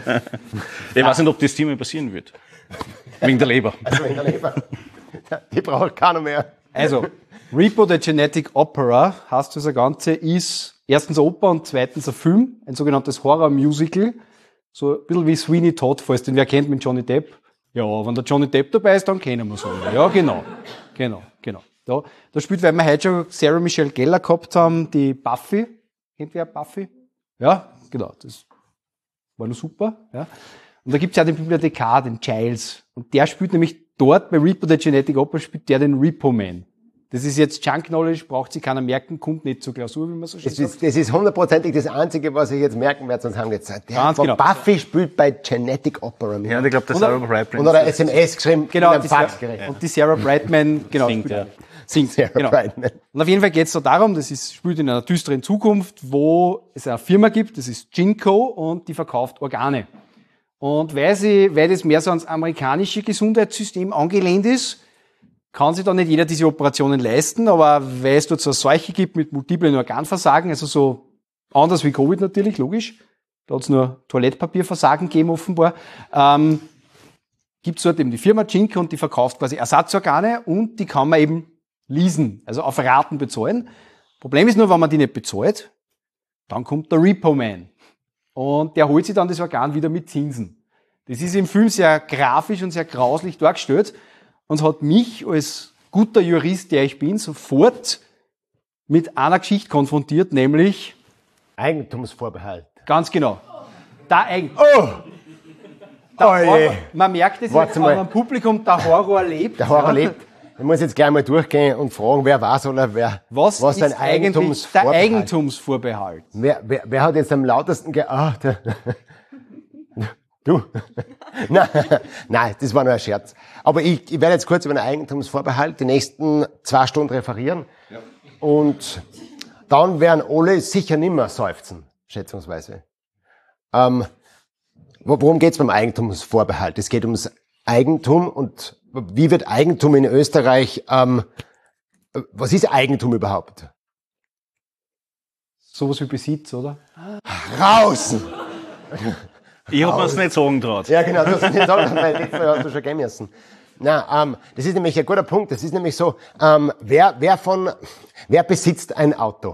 Ich weiß nicht, ob das Thema passieren wird. Wegen der Leber. Also in der Leber. Die braucht keiner mehr. Also, Repo, the Genetic Opera, heißt das Ganze, ist erstens Oper und zweitens ein Film, ein sogenanntes Horror-Musical. So ein bisschen wie Sweeney Todd, falls den wer kennt mit Johnny Depp. Ja, wenn der Johnny Depp dabei ist, dann kennen wir so. Ja, genau. Genau, genau. Da, da spielt, weil wir heute schon Sarah Michelle Gellar gehabt haben, die Buffy. Kennt wer Buffy? Ja, genau. Das war nur super. Ja. Und da gibt's ja den Bibliothekar, den Giles. Und der spielt nämlich dort bei Repo, the Genetic Opera, spielt der den Repo Man. Das ist jetzt Junk Knowledge, braucht sich keiner merken, kommt nicht zur Klausur, wie man so schön Das sagt. ist, das ist hundertprozentig das Einzige, was ich jetzt merken werde, sonst haben wir jetzt Zeit. Der Ganz von genau. Buffy spielt bei Genetic Opera mit. Ja, und ich glaube, das ist Und- Sarah Brightman. Und hat eine S M S geschrieben, Genau, in einem die Faxgerät. Sarah, und die Sarah Brightman, genau, Singt, spielt- ja. singt, Sarah genau. Brightman. Und auf jeden Fall geht es da darum, das ist, spielt in einer düsteren Zukunft, wo es eine Firma gibt, das ist Ginkgo, und die verkauft Organe. Und weil sie, weil das mehr so ans amerikanische Gesundheitssystem angelehnt ist, kann sich da nicht jeder diese Operationen leisten, aber weil es dort so eine Seuche gibt mit multiplen Organversagen, also so anders wie Covid natürlich, logisch, da hat es nur Toilettpapierversagen gegeben offenbar, ähm, gibt es dort eben die Firma Ginkgo und die verkauft quasi Ersatzorgane und die kann man eben leasen, also auf Raten bezahlen. Problem ist nur, wenn man die nicht bezahlt, dann kommt der Repo Man und der holt sich dann das Organ wieder mit Zinsen. Das ist im Film sehr grafisch und sehr grauslich dargestellt und hat mich als guter Jurist, der ich bin, sofort mit einer Geschichte konfrontiert, nämlich, Eigentumsvorbehalt. ganz genau, der Eigen Oh! der Oje. Horror, man merkt es Warte jetzt mal. am Publikum, der Horror lebt. Der Horror Ja. lebt. Ich muss jetzt gleich mal durchgehen und fragen, wer weiß oder wer, Was, was ist ein eigentlich der Eigentumsvorbehalt. Eigentumsvorbehalt? Wer, wer, wer hat jetzt am lautesten ge... Ah, der, du? nein, nein, das war nur ein Scherz. Aber ich, ich werde jetzt kurz über den Eigentumsvorbehalt die nächsten zwei Stunden referieren. Ja. Und dann werden alle sicher nimmer seufzen, schätzungsweise. Ähm, wo- worum geht's beim Eigentumsvorbehalt? Es geht ums Eigentum und wie wird Eigentum in Österreich... Ähm, was ist Eigentum überhaupt? sowas wie Besitz, oder? Raus! Ich hab mir's nicht sagen traut. Ja, genau, du hast es nicht sagen, weil letztes Mal hast du schon gehen müssen. Na, ähm, das ist nämlich ein guter Punkt. Das ist nämlich so, ähm, wer, wer von, wer besitzt ein Auto?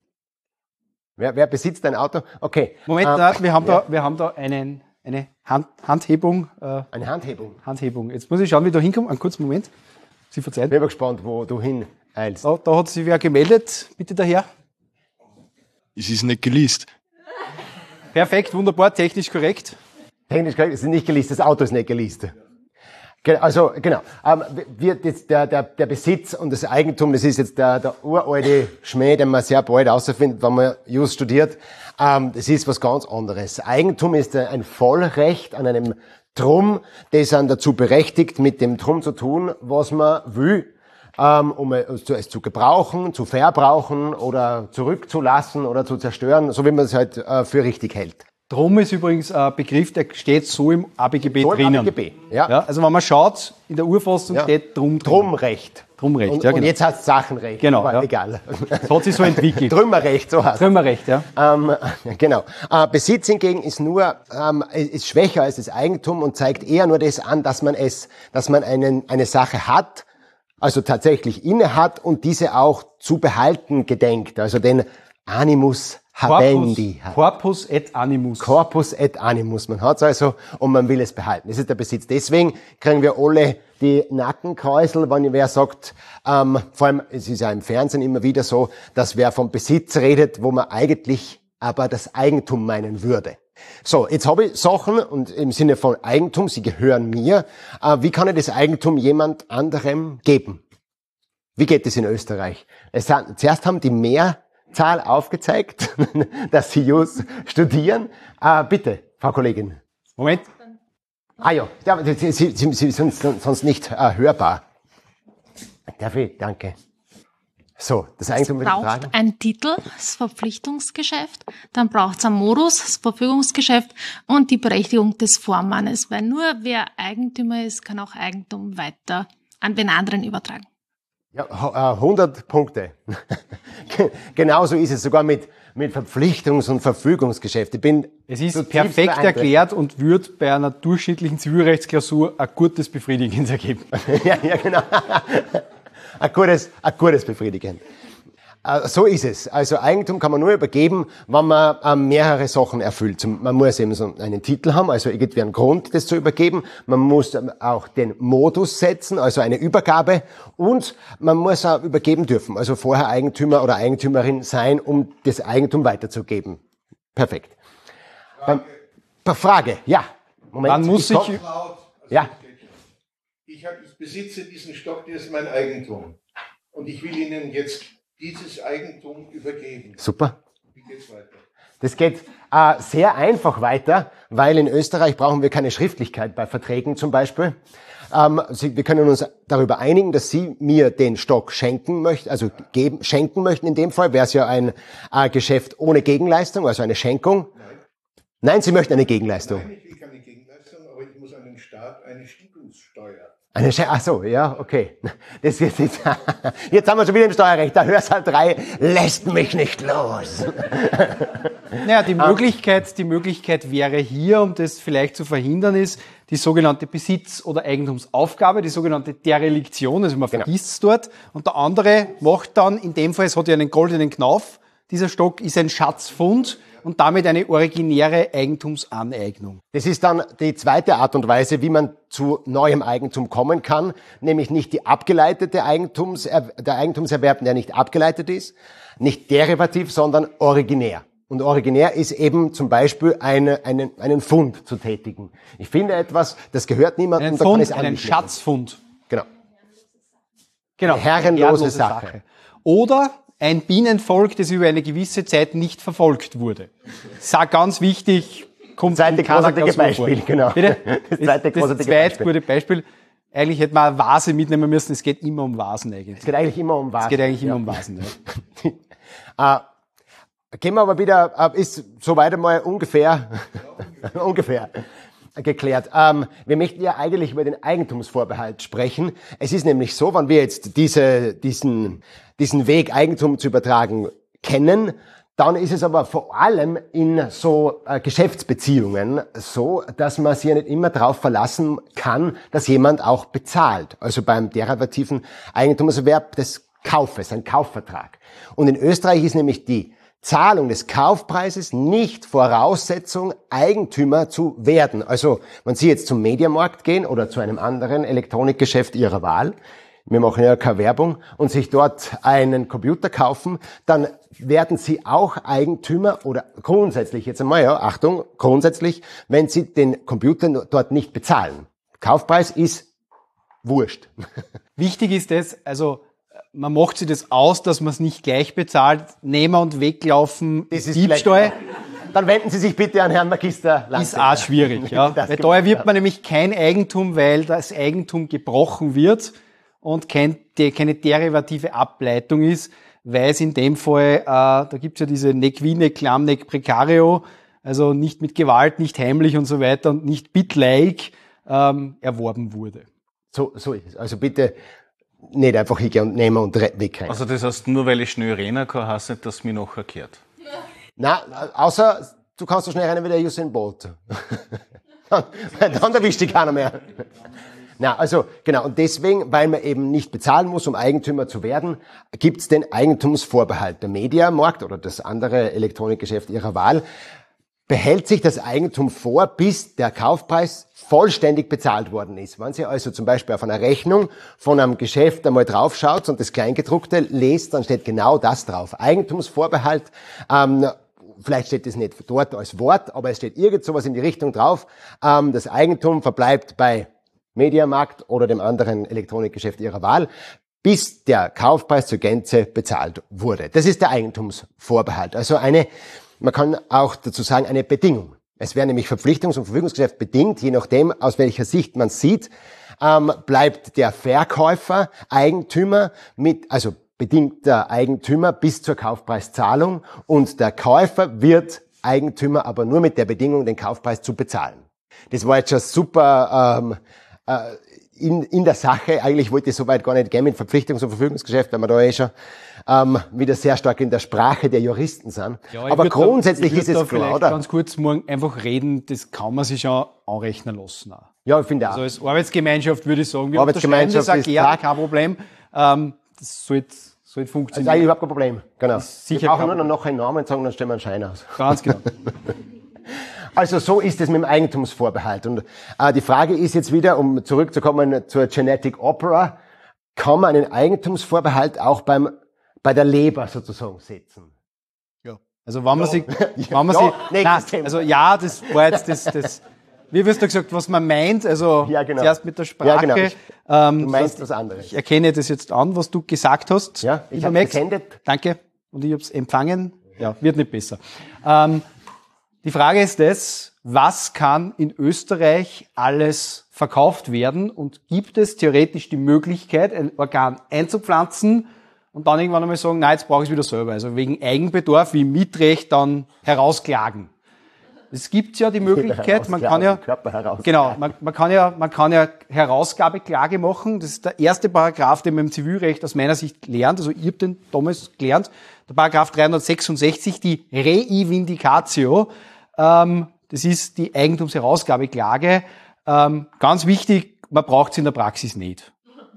Wer, wer besitzt ein Auto? Okay. Moment, ähm, nein, wir haben ja. da, wir haben da einen, eine Hand, Handhebung, äh, Eine Handhebung. Handhebung. Jetzt muss ich schauen, wie da hinkomme. Einen kurzen Moment. Sie verzeihen. Ich bin gespannt, wo du hin eilst. Da, da hat sich wer gemeldet. Bitte daher. Es ist nicht geleast. Perfekt, wunderbar, technisch korrekt. Technisch korrekt, es ist nicht geleast, das Auto ist nicht geleast. Ge- Also, genau. Ähm, wir, das, der, der, der Besitz und das Eigentum, das ist jetzt der, der uralte Schmäh, den man sehr bald herausfindet, wenn man Just studiert. Ähm, das ist was ganz anderes. Eigentum ist ein Vollrecht an einem Drum, das einen dazu berechtigt, mit dem Drum zu tun, was man will, ähm, um es zu, es zu gebrauchen, zu verbrauchen oder zurückzulassen oder zu zerstören, so wie man es halt äh, für richtig hält. Drum ist übrigens ein Begriff, der steht so im A B G B So im drinnen. A B G B, ja. Ja, also wenn man schaut, in der Urfassung Ja. steht Drum. drin. Drumrecht. Drumrecht, und, ja, genau. Und jetzt heißt es Sachenrecht. Genau, aber ja. egal. Das hat sich so entwickelt. Trümmerrecht, so heißt es. Trümmerrecht, ja. Ähm, genau. Äh, Besitz hingegen ist nur, ähm, ist schwächer als das Eigentum und zeigt eher nur das an, dass man es, dass man einen, eine Sache hat, also tatsächlich inne hat und diese auch zu behalten gedenkt, also den Animus habendi hat. Corpus et animus. Corpus et animus. Man hat's also und man will es behalten. Das ist der Besitz. Deswegen kriegen wir alle die Nackenkräusel, wenn wer sagt, ähm, vor allem, es ist ja im Fernsehen immer wieder so, dass wer vom Besitz redet, wo man eigentlich aber das Eigentum meinen würde. So, jetzt habe ich Sachen und im Sinne von Eigentum, sie gehören mir. Äh, wie kann ich das Eigentum jemand anderem geben? Wie geht es in Österreich? Es hat, zuerst haben die Mehrzahl aufgezeigt, dass sie Jus studieren. Äh, bitte, Frau Kollegin. Moment. Ah ja, ja Sie, Sie, Sie, Sie sind sonst nicht äh, hörbar. Darf ich? Danke. So, das Eigentum wird braucht getragen. ein Titel, das Verpflichtungsgeschäft, dann braucht es ein Modus, das Verfügungsgeschäft und die Berechtigung des Vormannes, weil nur wer Eigentümer ist, kann auch Eigentum weiter an den anderen übertragen. Ja, ho- äh, hundert Punkte. Genauso ist es sogar mit, mit Verpflichtungs- und Verfügungsgeschäft. Ich bin Es ist zutiefst perfekt beeindruckt. erklärt und wird bei einer durchschnittlichen Zivilrechtsklausur ein gutes, befriedigendes Ergebnis. ja, ja, genau. Ein gutes, ein gutes Befriedigen. Äh, So ist es. Also Eigentum kann man nur übergeben, wenn man äh, mehrere Sachen erfüllt. Zum- Man muss eben so einen Titel haben, also irgendwie einen Grund, das zu übergeben. Man muss ähm, auch den Modus setzen, also eine Übergabe. Und man muss auch übergeben dürfen, also vorher Eigentümer oder Eigentümerin sein, um das Eigentum weiterzugeben. Perfekt. Frage, ähm, Frage. Ja. Moment. Man muss ich komm- sich- Laut. Also Ja. Ich, hab, ich besitze diesen Stock, der ist mein Eigentum. Und ich will Ihnen jetzt dieses Eigentum übergeben. Super. Wie geht's weiter? Das geht äh, sehr einfach weiter, weil in Österreich brauchen wir keine Schriftlichkeit bei Verträgen zum Beispiel. Ähm, Sie, wir können uns darüber einigen, dass Sie mir den Stock schenken möchten, also geben, schenken möchten. In dem Fall wäre es ja ein äh, Geschäft ohne Gegenleistung, also eine Schenkung. Nein. Nein, Sie möchten eine Gegenleistung. Nein, ich will keine Gegenleistung, aber ich muss an den Staat eine Schenkungssteuer. Eine Sch Ach so, ja, okay. Das jetzt, jetzt, jetzt haben wir schon wieder im Steuerrecht. Der Hörsaal drei lässt mich nicht los. Naja, die Möglichkeit, die Möglichkeit wäre hier, um das vielleicht zu verhindern, ist die sogenannte Besitz- oder Eigentumsaufgabe, die sogenannte Dereliktion, also man Genau. vergisst es dort. Und der andere macht dann, in dem Fall, es hat ja einen goldenen Knauf, dieser Stock ist ein Schatzfund und damit eine originäre Eigentumsaneignung. Das ist dann die zweite Art und Weise, wie man zu neuem Eigentum kommen kann, nämlich nicht die abgeleitete Eigentums, der Eigentumserwerb, der nicht abgeleitet ist, nicht derivativ, sondern originär. Und originär ist eben zum Beispiel eine, einen, einen Fund zu tätigen. Ich finde etwas, das gehört niemandem, Einen da kann Fund, ich es einen anbieten. Schatzfund. Genau. Genau. Eine herrenlose Sache. Oder ein Bienenvolk, das über eine gewisse Zeit nicht verfolgt wurde. Sag ganz wichtig, kommt Zweite in keiner großartige Klausur Beispiel, vor. genau. Bitte? Das zweite das großartige zweit Beispiel. gute Beispiel. Eigentlich hätte man eine Vase mitnehmen müssen. Es geht immer um Vasen eigentlich. Es geht eigentlich immer um was. Es geht eigentlich immer Ja. um Vasen. Ja. Äh, gehen wir aber wieder, äh, ist soweit einmal ungefähr, ungefähr geklärt. Ähm, wir möchten ja eigentlich über den Eigentumsvorbehalt sprechen. Es ist nämlich so, wenn wir jetzt diese, diesen, diesen Weg Eigentum zu übertragen kennen, Dann ist es aber vor allem in so äh, Geschäftsbeziehungen so, dass man sich ja nicht immer darauf verlassen kann, dass jemand auch bezahlt. Also beim derivativen Eigentumserwerb des Kaufes, ein Kaufvertrag. Und in Österreich ist nämlich die Zahlung des Kaufpreises nicht Voraussetzung, Eigentümer zu werden. Also wenn Sie jetzt zum Mediamarkt gehen oder zu einem anderen Elektronikgeschäft Ihrer Wahl, wir machen ja keine Werbung, und sich dort einen Computer kaufen, dann werden Sie auch Eigentümer oder grundsätzlich, jetzt einmal, ja, Achtung, grundsätzlich, wenn Sie den Computer dort nicht bezahlen. Kaufpreis ist wurscht. Wichtig ist es, also man macht sich das aus, dass man es nicht gleich bezahlt, nehmen und weglaufen, Das ist Diebstahl. Dann wenden Sie sich bitte an Herrn Magister Lange. Ist auch schwierig, ja. Weil da erwirbt man nämlich kein Eigentum, weil das Eigentum gebrochen wird und kein, die, keine derivative Ableitung ist, weil es in dem Fall, äh, da gibt's ja diese nec vi, nec clam, nec precario, also nicht mit Gewalt, nicht heimlich und so weiter und nicht bitlike ähm, erworben wurde. So, so ist es. Also bitte nicht einfach hingehen und nehmen und wegrennen. Also das heißt, nur weil ich schnell rennen kann, heißt nicht, dass mir noch erkehrt. Na, außer du kannst so schnell rennen wie der Usain Bolt. dann, dann erwischt dich keiner mehr. Na, also genau, und deswegen, weil man eben nicht bezahlen muss, um Eigentümer zu werden, gibt's den Eigentumsvorbehalt. Der Mediamarkt oder das andere Elektronikgeschäft Ihrer Wahl behält sich das Eigentum vor, bis der Kaufpreis vollständig bezahlt worden ist. Wenn Sie also zum Beispiel auf einer Rechnung von einem Geschäft einmal draufschaut und das Kleingedruckte lest, dann steht genau das drauf. Eigentumsvorbehalt, ähm, vielleicht steht es nicht dort als Wort, aber es steht irgend sowas in die Richtung drauf. Ähm, das Eigentum verbleibt bei Mediamarkt oder dem anderen Elektronikgeschäft Ihrer Wahl, bis der Kaufpreis zur Gänze bezahlt wurde. Das ist der Eigentumsvorbehalt. Also eine, man kann auch dazu sagen, eine Bedingung. Es wäre nämlich Verpflichtungs- und Verfügungsgeschäft bedingt, je nachdem, aus welcher Sicht man sieht, ähm, bleibt der Verkäufer Eigentümer mit, also bedingter Eigentümer bis zur Kaufpreiszahlung und der Käufer wird Eigentümer, aber nur mit der Bedingung, den Kaufpreis zu bezahlen. Das war jetzt schon super ähm, äh, in, in der Sache. Eigentlich wollte ich so weit gar nicht gehen mit Verpflichtungs- und Verfügungsgeschäft, weil wir da eh schon ähm, wieder sehr stark in der Sprache der Juristen sind. Ja, ich aber würd grundsätzlich da, ich ist würd es da klar, vielleicht oder? ganz kurz morgen einfach reden, das kann man sich schon anrechnen lassen. Auch. Ja, ich finde auch. Also als Arbeitsgemeinschaft würde ich sagen, wir Arbeitsgemeinschaft unterschreiben das auch ist gerne, zack. kein Problem. Ähm, das sollte, sollte Das ist funktionieren. eigentlich überhaupt kein Problem. Genau. sicher Wir brauchen kein nur noch einen Namen sagen, dann stellen wir einen Schein aus. Ganz genau. Also so ist es mit dem Eigentumsvorbehalt. Und äh, die Frage ist jetzt wieder, um zurückzukommen zur Genetic Opera, kann man einen Eigentumsvorbehalt auch beim bei der Leber sozusagen setzen? Ja. Also wenn man sich, wenn man Ja, sich, nächstes nein, Thema. also ja, das war jetzt das, das, wie wirst du gesagt, was man meint, also Ja, genau. zuerst mit der Sprache. Ja, genau. Ich- ähm, Du meinst das was heißt, anderes. Ich erkenne das jetzt an, was du gesagt hast. Ja, ich lieber hab's Max. gesendet. Danke. Und ich habe es empfangen. Ja, wird nicht besser. Ähm, die Frage ist das, was kann in Österreich alles verkauft werden und gibt es theoretisch die Möglichkeit, ein Organ einzupflanzen und dann irgendwann einmal sagen, nein, jetzt brauche ich es wieder selber. Also wegen Eigenbedarf wie Mietrecht dann herausklagen. Es gibt ja die Möglichkeit, man kann ja, Körper heraus. genau, man, man kann ja, man kann ja Herausgabeklage machen. Das ist der erste Paragraph, den man im Zivilrecht aus meiner Sicht lernt. Also ich habe den damals gelernt. Der Paragraph dreihundertsechsundsechzig, die Reivindicatio. Ähm, das ist die Eigentumsherausgabeklage. Ähm, ganz wichtig, man braucht es in der Praxis nicht.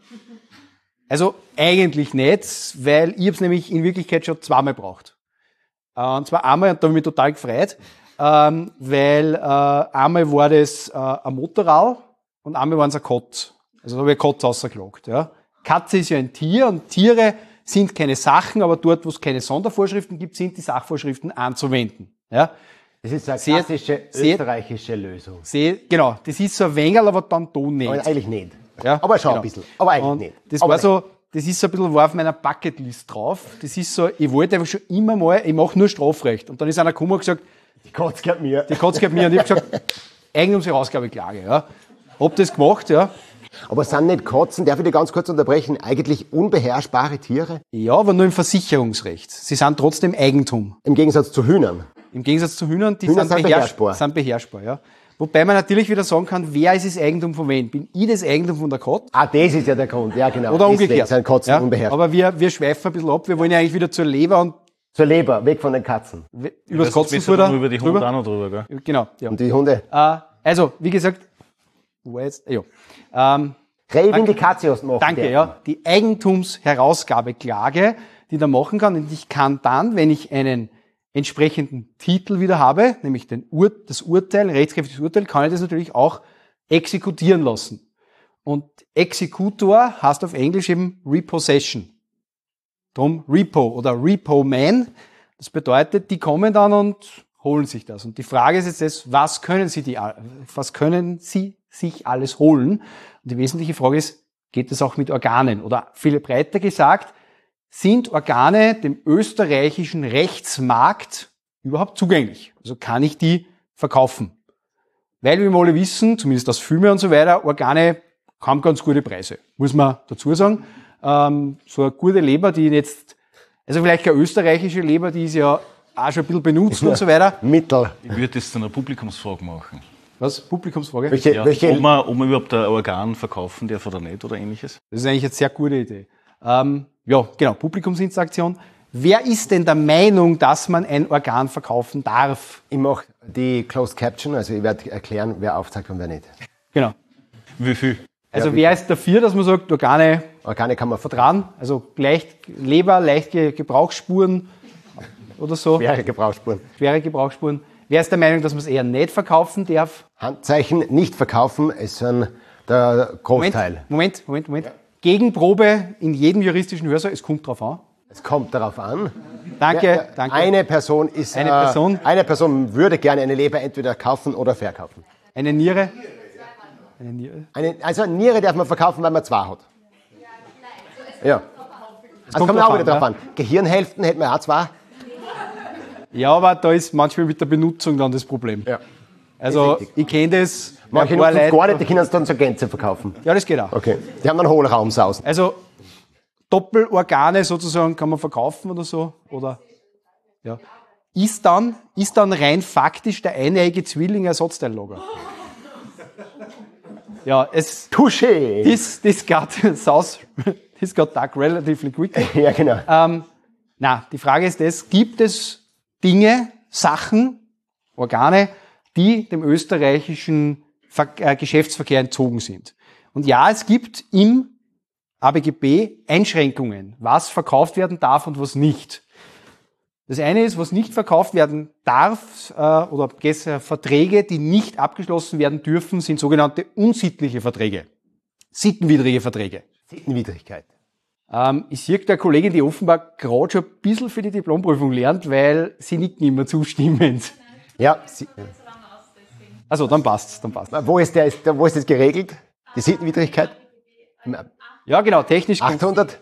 Also eigentlich nicht, weil ich habe es nämlich in Wirklichkeit schon zweimal braucht. Äh, und zwar einmal, und da habe ich mich total gefreut, ähm, weil äh, einmal war das äh, ein Motorrad und einmal waren es eine Katze. Also da habe ich eine Katze rausgelockt. Ja. Katze ist ja ein Tier und Tiere sind keine Sachen, aber dort, wo es keine Sondervorschriften gibt, sind die Sachvorschriften anzuwenden. Ja. Das ist eine Sehr- klassische sehr- österreichische Lösung. Seh, genau, das ist so ein wenig, aber dann da nicht. Aber eigentlich nicht. Ja, aber schon genau. ein bisschen. Aber eigentlich Und nicht. das aber war so, das ist so ein bisschen war auf meiner Bucketlist drauf. Das ist so, ich wollte einfach schon immer mal, ich mache nur Strafrecht. Und dann ist einer gekommen und gesagt, Die Katze gehört mir. die Katze gehört mir. Und ich habe gesagt, Eigentumsherausgabeklage, ja. Hab das gemacht, ja. Aber sind nicht Katzen, darf ich dich ganz kurz unterbrechen, eigentlich unbeherrschbare Tiere? Ja, aber nur im Versicherungsrecht. Sie sind trotzdem Eigentum. Im Gegensatz zu Hühnern. Im Gegensatz zu Hühnern, die Hühner sind, sind beherrsch beherrschbar. sind beherrschbar, ja. Wobei man natürlich wieder sagen kann, wer ist das Eigentum von wem? Bin ich das Eigentum von der Katze? Ah, das ist ja der Grund. Ja, genau. Oder Deswegen umgekehrt. sind Katzen Ja, unbeherrschbar. aber wir, wir schweifen ein bisschen ab. Wir wollen ja eigentlich wieder zur Leber und Zur Leber, weg von den Katzen. Übers Das wissen wir Kotzenfutter. nur über die Hunde auch noch drüber, gell? Genau, ja. Und die Hunde. Äh, also, wie gesagt, wo jetzt? Ja. Ähm, Reivindicatios machen. danke, ja. Die Eigentumsherausgabeklage, die da machen kann. Und ich kann dann, wenn ich einen entsprechenden Titel wieder habe, nämlich den Ur das Urteil, rechtskräftiges Urteil, kann ich das natürlich auch exekutieren lassen. Und Exekutor heißt auf Englisch eben Repossession. Drum Repo oder Repo-Man. Das bedeutet, die kommen dann und holen sich das. Und die Frage ist jetzt das, was können sie, die, was können sie sich alles holen? Und die wesentliche Frage ist, geht das auch mit Organen? Oder viel breiter gesagt, sind Organe dem österreichischen Rechtsmarkt überhaupt zugänglich? Also kann ich die verkaufen? Weil wir alle wissen, zumindest aus Filmen und so weiter, Organe haben ganz gute Preise, muss man dazu sagen. Ähm, so eine gute Leber, die jetzt, also vielleicht keine österreichische Leber, die ist ja auch schon ein bisschen benutzt und so weiter. Mittel. Ich würde das zu einer Publikumsfrage machen. Was? Publikumsfrage? Welche, Ja, welche, ob, man, ob man überhaupt ein Organ verkaufen darf oder nicht oder ähnliches. Das ist eigentlich eine sehr gute Idee. Ähm, ja, genau, Publikumsinteraktion. Wer ist denn der Meinung, dass man ein Organ verkaufen darf? ich mache die Closed Caption, also ich werde erklären, wer aufzeigt und wer nicht. Genau. Wie viel? Also Ja, wer ist dafür, dass man sagt, Organe Organe kann man vertragen. dran, also leicht Leber, leichte Gebrauchsspuren oder so, Schwere Gebrauchsspuren. schwere Gebrauchsspuren. Wer ist der Meinung, dass man es eher nicht verkaufen darf? Handzeichen nicht verkaufen, es sind der Großteil. Moment, Moment, Moment. Gegenprobe in jedem juristischen Hörsaal, es kommt drauf an. Es kommt darauf an. Danke, Ja, danke. Eine Person ist, Eine äh, Person? eine Person würde gerne eine Leber entweder kaufen oder verkaufen. Eine Niere. Eine Niere. Eine, also eine Niere darf man verkaufen, weil man zwei hat. Ja. Also kommt kommt drauf auch wieder an, drauf an. Gehirnhälften hätten wir auch zwei. Ja, aber da ist manchmal mit der Benutzung dann das Problem. Ja. Also Ist richtig. ich kenne das. Manche ein paar nutzen es Leute- gar nicht, die können es dann zur Gänze verkaufen. Ja, das geht auch. Okay. Die haben dann Hohlraumsausen. Also Doppelorgane sozusagen kann man verkaufen oder so, oder? Ja. Ist dann, ist dann rein faktisch der eineige Zwilling Ersatzteillager? Ja, es, Touché! this, this got, sounds, this got dark relatively quickly. Ja, genau. Ähm, na, die Frage ist das, gibt es Dinge, Sachen, Organe, die dem österreichischen Ver äh, Geschäftsverkehr entzogen sind? Und ja, es gibt im A B G B Einschränkungen, was verkauft werden darf und was nicht. Das eine ist, was nicht verkauft werden darf, äh, oder besser Verträge, die nicht abgeschlossen werden dürfen, sind sogenannte unsittliche Verträge. Sittenwidrige Verträge. Sittenwidrigkeit. Ähm, ich sehe der Kollegin, die offenbar gerade schon ein bisschen für die Diplomprüfung lernt, weil sie nicken immer zustimmend. Ja, sie, Also, dann passt's, dann passt's. wo ist, der, ist- wo ist das geregelt? Die Sittenwidrigkeit? Ja, genau, technisch. achthundert?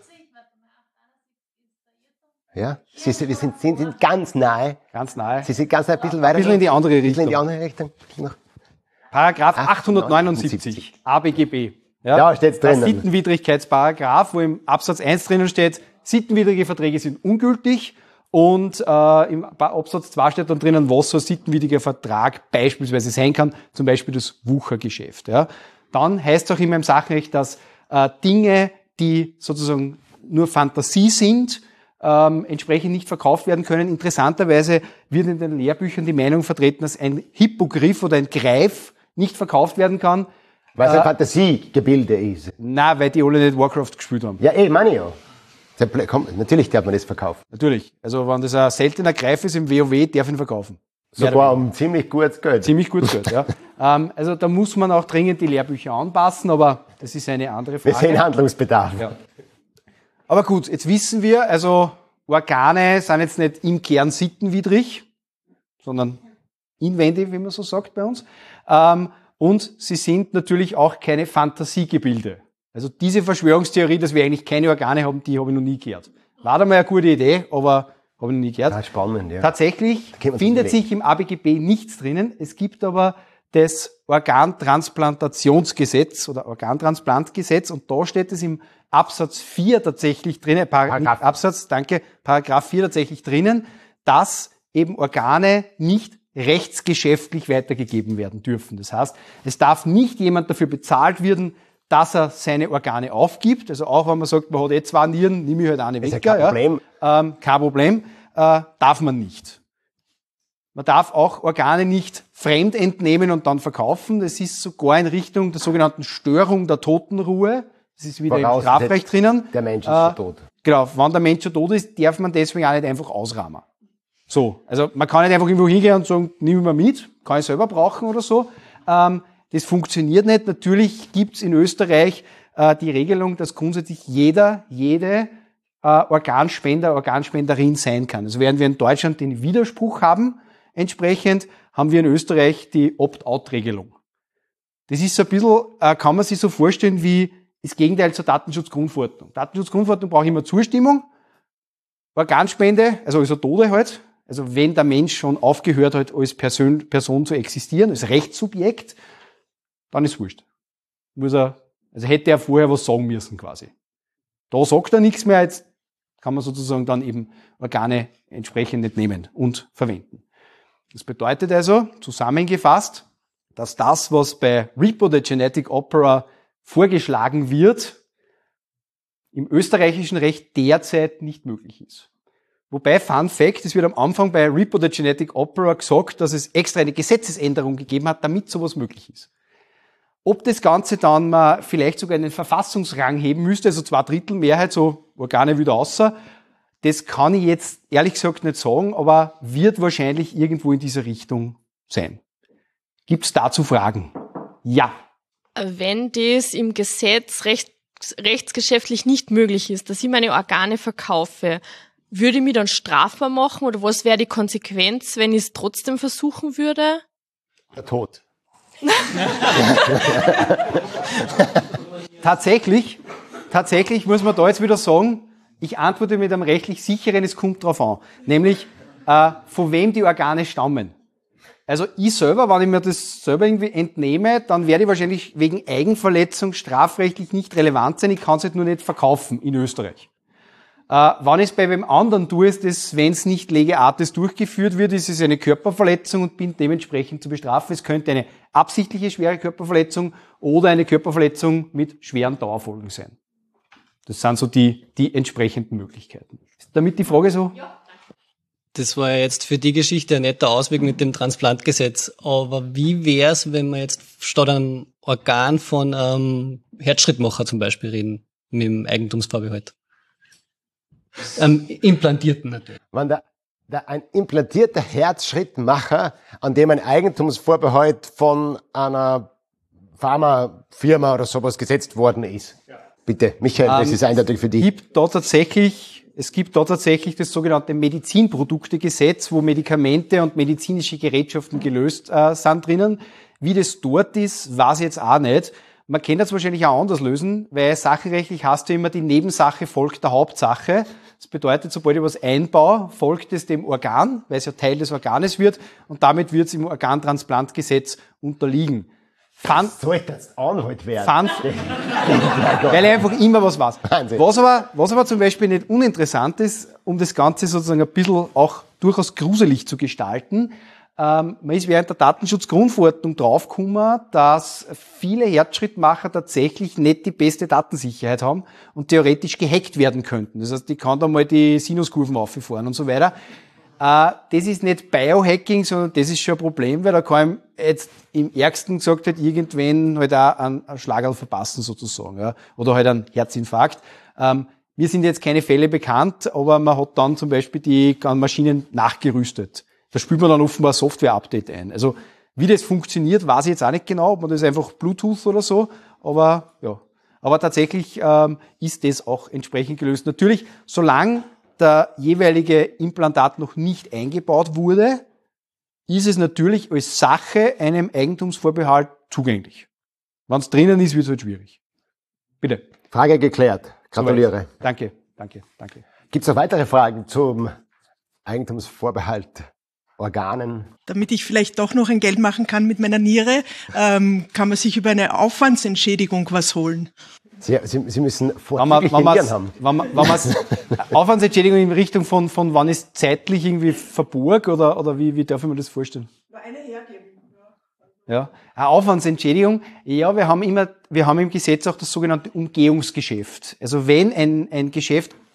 Ja, Sie, Sie, wir sind, sind, sind ganz nahe. Ganz nahe. Sie sind ganz nahe, ein bisschen weiter. Ein bisschen in die andere Ein bisschen in die Richtung. andere Richtung. Noch. Paragraph achthundertneunundsiebzig A B G B. Ja, steht's Der drinnen. Sittenwidrigkeitsparagraph, wo im Absatz eins drinnen steht, sittenwidrige Verträge sind ungültig, und äh, im Absatz zwei steht dann drinnen, was so ein sittenwidriger Vertrag beispielsweise sein kann, zum Beispiel das Wuchergeschäft. Ja. Dann heißt es auch immer im Sachenrecht, dass äh, Dinge, die sozusagen nur Fantasie sind, ähm, entsprechend nicht verkauft werden können. Interessanterweise wird in den Lehrbüchern die Meinung vertreten, dass ein Hippogriff oder ein Greif nicht verkauft werden kann. Weil es Äh, ein Fantasiegebilde ist. Na, weil die alle nicht Warcraft gespielt haben. Ja, eh, meine ich ja. Der Ble- komm, natürlich darf man das verkaufen. Natürlich. Also wenn das ein seltener Greif ist im WoW, darf ihn verkaufen. Mehr oder Sogar um ziemlich gutes Geld. Ziemlich gut Geld, ja. ähm, also da muss man auch dringend die Lehrbücher anpassen, aber das ist eine andere Wir sehen Frage. Handlungsbedarf. Ja. Aber gut, jetzt wissen wir, also Organe sind jetzt nicht im Kern sittenwidrig, sondern inwendig, wie man so sagt bei uns. Ähm, und sie sind natürlich auch keine Fantasiegebilde. Also diese Verschwörungstheorie, dass wir eigentlich keine Organe haben, die habe ich noch nie gehört. War da mal eine gute Idee, aber habe ich noch nie gehört. Ja, spannend, ja. Tatsächlich kennt man findet sich sich im A B G B nichts drinnen. Es gibt aber das Organtransplantationsgesetz oder Organtransplantgesetz, und da steht es im Absatz vier tatsächlich drinnen, Par Paragraph. nicht Absatz, danke, Paragraph vier tatsächlich drinnen, dass eben Organe nicht rechtsgeschäftlich weitergegeben werden dürfen. Das heißt, es darf nicht jemand dafür bezahlt werden, dass er seine Organe aufgibt. Also auch wenn man sagt, man hat eh zwei Nieren, nehme ich halt eine Ist ja weg. kein Problem. Ähm, kein Problem. äh, darf man nicht. Man darf auch Organe nicht fremd entnehmen und dann verkaufen. Das ist sogar in Richtung der sogenannten Störung der Totenruhe. Das ist wieder im Strafrecht drinnen. Der Mensch ist äh, schon tot. Genau, wenn der Mensch schon tot ist, darf man deswegen auch nicht einfach ausrahmen. So, also man kann nicht einfach irgendwo hingehen und sagen, nimm ich mal mit, kann ich selber brauchen oder so. Ähm, das funktioniert nicht. Natürlich gibt's in Österreich äh, die Regelung, dass grundsätzlich jeder, jede äh, Organspender, Organspenderin sein kann. Also während wir in Deutschland den Widerspruch haben, entsprechend haben wir in Österreich die Opt-out-Regelung. Das ist so ein bisschen, äh, kann man sich so vorstellen wie das Gegenteil zur Datenschutzgrundverordnung. Datenschutzgrundverordnung braucht immer Zustimmung. Organspende, also also Tode halt, also wenn der Mensch schon aufgehört hat, als Person, Person zu existieren, als Rechtssubjekt, dann ist wurscht. Muss er, also hätte er vorher was sagen müssen quasi. Da sagt er nichts mehr, jetzt kann man sozusagen dann eben Organe entsprechend entnehmen und verwenden. Das bedeutet also, zusammengefasst, dass das, was bei Repo the Genetic Opera vorgeschlagen wird, im österreichischen Recht derzeit nicht möglich ist. Wobei, Fun Fact, es wird am Anfang bei Repo the Genetic Opera gesagt, dass es extra eine Gesetzesänderung gegeben hat, damit sowas möglich ist. Ob das Ganze dann mal vielleicht sogar einen Verfassungsrang heben müsste, also zwei Drittel Mehrheit, so Organe wieder außer, das kann ich jetzt ehrlich gesagt nicht sagen, aber wird wahrscheinlich irgendwo in dieser Richtung sein. Gibt es dazu Fragen? Ja. Wenn das im Gesetz recht, rechtsgeschäftlich nicht möglich ist, dass ich meine Organe verkaufe, würde ich mich dann strafbar machen oder was wäre die Konsequenz, wenn ich es trotzdem versuchen würde? Der Tod. tatsächlich, tatsächlich muss man da jetzt wieder sagen, ich antworte mit einem rechtlich sicheren, es kommt drauf an. Nämlich, äh, von wem die Organe stammen. Also ich selber, wenn ich mir das selber irgendwie entnehme, dann werde ich wahrscheinlich wegen Eigenverletzung strafrechtlich nicht relevant sein. Ich kann es halt nur nicht verkaufen in Österreich. Äh, wenn ich es bei wem anderen tue, ist das, wenn es nicht lege artis durchgeführt wird, ist es eine Körperverletzung und bin dementsprechend zu bestrafen. Es könnte eine absichtliche schwere Körperverletzung oder eine Körperverletzung mit schweren Dauerfolgen sein. Das sind so die, die entsprechenden Möglichkeiten. Damit die Frage so? Ja. Das war ja jetzt für die Geschichte ein netter Ausweg mit dem Transplantgesetz. Aber wie wär's, wenn wir jetzt statt einem Organ von ähm, Herzschrittmacher zum Beispiel reden, mit dem Eigentumsvorbehalt? Ähm, implantierten natürlich. Wenn der, der, ein implantierter Herzschrittmacher, an dem ein Eigentumsvorbehalt von einer Pharmafirma oder sowas gesetzt worden ist. Ja. Bitte, Michael, das ähm, ist eindeutig für dich. Gibt da tatsächlich, es gibt da tatsächlich das sogenannte Medizinproduktegesetz, wo Medikamente und medizinische Gerätschaften gelöst äh, sind drinnen. Wie das dort ist, weiß ich jetzt auch nicht. Man kann das wahrscheinlich auch anders lösen, weil sachenrechtlich hast du immer die Nebensache folgt der Hauptsache. Das bedeutet, sobald ich was einbaue, folgt es dem Organ, weil es ja Teil des Organes wird und damit wird es im Organtransplantgesetz unterliegen. Fun, sollte jetzt Anhalt werden. Fun, weil ich einfach immer was weiß. Was aber, was aber zum Beispiel nicht uninteressant ist, um das Ganze sozusagen ein bisschen auch durchaus gruselig zu gestalten, ähm, man ist während der Datenschutzgrundverordnung draufgekommen, dass viele Herzschrittmacher tatsächlich nicht die beste Datensicherheit haben und theoretisch gehackt werden könnten. Das heißt, ich kann da mal die Sinuskurven auffahren und so weiter. Das ist nicht Biohacking, sondern das ist schon ein Problem, weil da kann ich jetzt im Ärgsten gesagt halt irgendwann halt auch einen, einen Schlagerl verpassen sozusagen, ja, oder halt einen Herzinfarkt. Ähm, mir sind jetzt keine Fälle bekannt, aber man hat dann zum Beispiel die Maschinen nachgerüstet. Da spielt man dann offenbar ein Software-Update ein. Also wie das funktioniert, weiß ich jetzt auch nicht genau, ob man das einfach Bluetooth oder so, aber ja. Aber tatsächlich ähm, ist das auch entsprechend gelöst. Natürlich, solange der jeweilige Implantat noch nicht eingebaut wurde, ist es natürlich als Sache einem Eigentumsvorbehalt zugänglich. Wenn es drinnen ist, wird es halt schwierig. Bitte. Frage geklärt. Gratuliere. So, danke, danke, danke. Gibt es noch weitere Fragen zum Eigentumsvorbehalt? Organen. Damit ich vielleicht doch noch ein Geld machen kann mit meiner Niere, ähm, kann man sich über eine Aufwandsentschädigung was holen. Sie, Sie, Sie müssen vorzügliche Nieren haben. Wenn man, wenn man Aufwandsentschädigung in Richtung von, von wann ist zeitlich irgendwie verborg oder, oder wie, wie darf ich mir das vorstellen? Eine hergeben. Ja, eine Aufwandsentschädigung. Ja, wir haben immer, wir haben im Gesetz auch das sogenannte Umgehungsgeschäft. Also wenn ein, ein Geschäft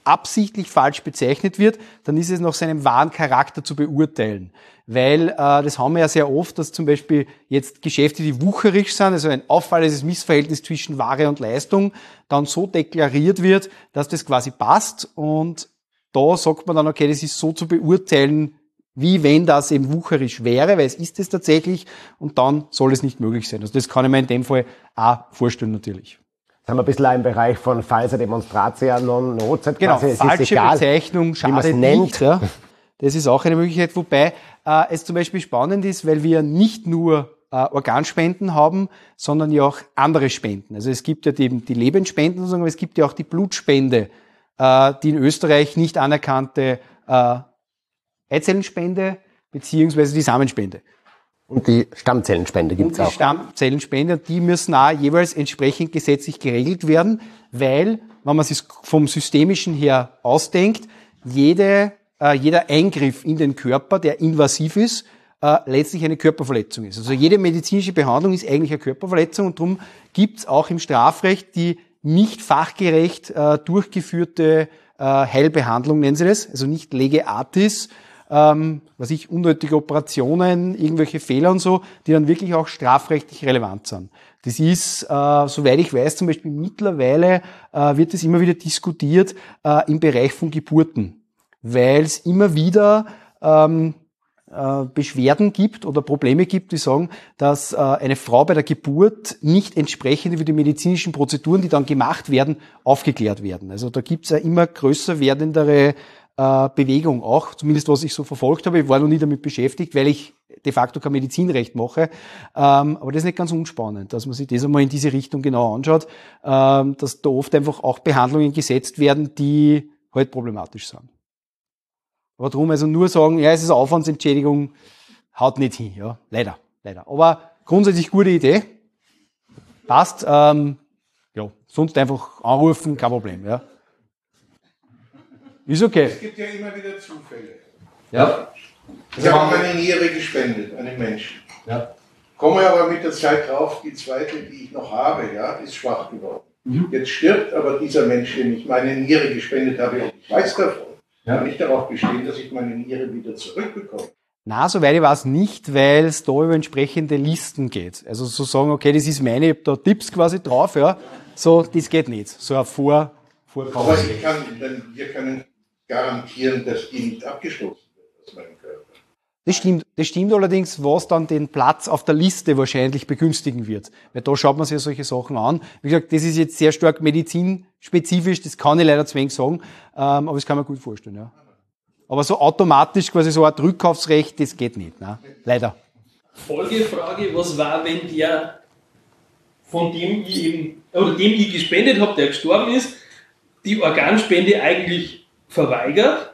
absichtlich falsch bezeichnet wird, dann ist es nach seinem wahren Charakter zu beurteilen. Weil äh, das haben wir ja sehr oft, dass zum Beispiel jetzt Geschäfte, die wucherisch sind, also ein auffallendes Missverhältnis zwischen Ware und Leistung, dann so deklariert wird, dass das quasi passt. Und da sagt man dann, okay, das ist so zu beurteilen, wie wenn das eben wucherisch wäre, weil es ist es tatsächlich, und dann soll es nicht möglich sein. Also das kann ich mir in dem Fall auch vorstellen natürlich. Jetzt haben wir ein bisschen auch im Bereich von falsa Demonstratia non nocet. Genau, quasi, es falsche ist egal, Bezeichnung wie man es schadet nennt. nicht. Ja. Das ist auch eine Möglichkeit, wobei äh, es zum Beispiel spannend ist, weil wir nicht nur äh, Organspenden haben, sondern ja auch andere Spenden. Also es gibt ja die, die Lebensspenden, aber es gibt ja auch die Blutspende, äh, die in Österreich nicht anerkannte äh, Eizellenspende beziehungsweise die Samenspende. Und die Stammzellenspende gibt es Und die auch. Stammzellenspender, die müssen auch jeweils entsprechend gesetzlich geregelt werden, weil, wenn man sich vom Systemischen her ausdenkt, jede, äh, jeder Eingriff in den Körper, der invasiv ist, äh, letztlich eine Körperverletzung ist. Also jede medizinische Behandlung ist eigentlich eine Körperverletzung und darum gibt es auch im Strafrecht die nicht fachgerecht äh, durchgeführte äh, Heilbehandlung, nennen sie das, also nicht lege artis, ähm, was ich, unnötige Operationen, irgendwelche Fehler und so, die dann wirklich auch strafrechtlich relevant sind. Das ist, äh, soweit ich weiß, zum Beispiel mittlerweile äh, wird es immer wieder diskutiert äh, im Bereich von Geburten, weil es immer wieder ähm, äh, Beschwerden gibt oder Probleme gibt, die sagen, dass äh, eine Frau bei der Geburt nicht entsprechend über die medizinischen Prozeduren, die dann gemacht werden, aufgeklärt werden. Also da gibt es ja immer größer werdendere äh, Bewegung auch, zumindest was ich so verfolgt habe. Ich war noch nie damit beschäftigt, weil ich de facto kein Medizinrecht mache. Ähm, aber das ist nicht ganz unspannend, dass man sich das einmal in diese Richtung genau anschaut, ähm, dass da oft einfach auch Behandlungen gesetzt werden, die halt problematisch sind. Aber darum also nur sagen, ja, es ist eine Aufwandsentschädigung, haut nicht hin, ja, leider, leider. Aber grundsätzlich gute Idee, passt, ähm, ja, sonst einfach anrufen, kein Problem, ja. Ist okay. Es gibt ja immer wieder Zufälle. Ja. Ich habe meine Niere gespendet, einem Menschen. Ja. Komme aber mit der Zeit drauf, die zweite, die ich noch habe, ja, ist schwach geworden. Mhm. Jetzt stirbt aber dieser Mensch, dem ich meine Niere gespendet habe, und ich weiß davon, ja. Kann ich darauf bestehen, dass ich meine Niere wieder zurückbekomme. Na, soweit ich weiß nicht, weil es da über entsprechende Listen geht. Also so sagen, okay, das ist meine, ich habe da Tipps quasi drauf, ja. So, das geht nicht. So ein Vor, Vorkauf. Aber ich kann, denn wir können garantieren, dass die nicht abgestoßen wird aus meinem Körper. Das stimmt, das stimmt allerdings, was dann den Platz auf der Liste wahrscheinlich begünstigen wird. Weil da schaut man sich ja solche Sachen an. Wie gesagt, das ist jetzt sehr stark medizinspezifisch, das kann ich leider zu wenig sagen, ähm, aber das kann man gut vorstellen, ja. Aber so automatisch quasi so ein Rückkaufsrecht, das geht nicht, ne? Leider. Folgefrage, was war, wenn der, von dem ich eben, oder dem ich gespendet habe, der gestorben ist, die Organspende eigentlich verweigert?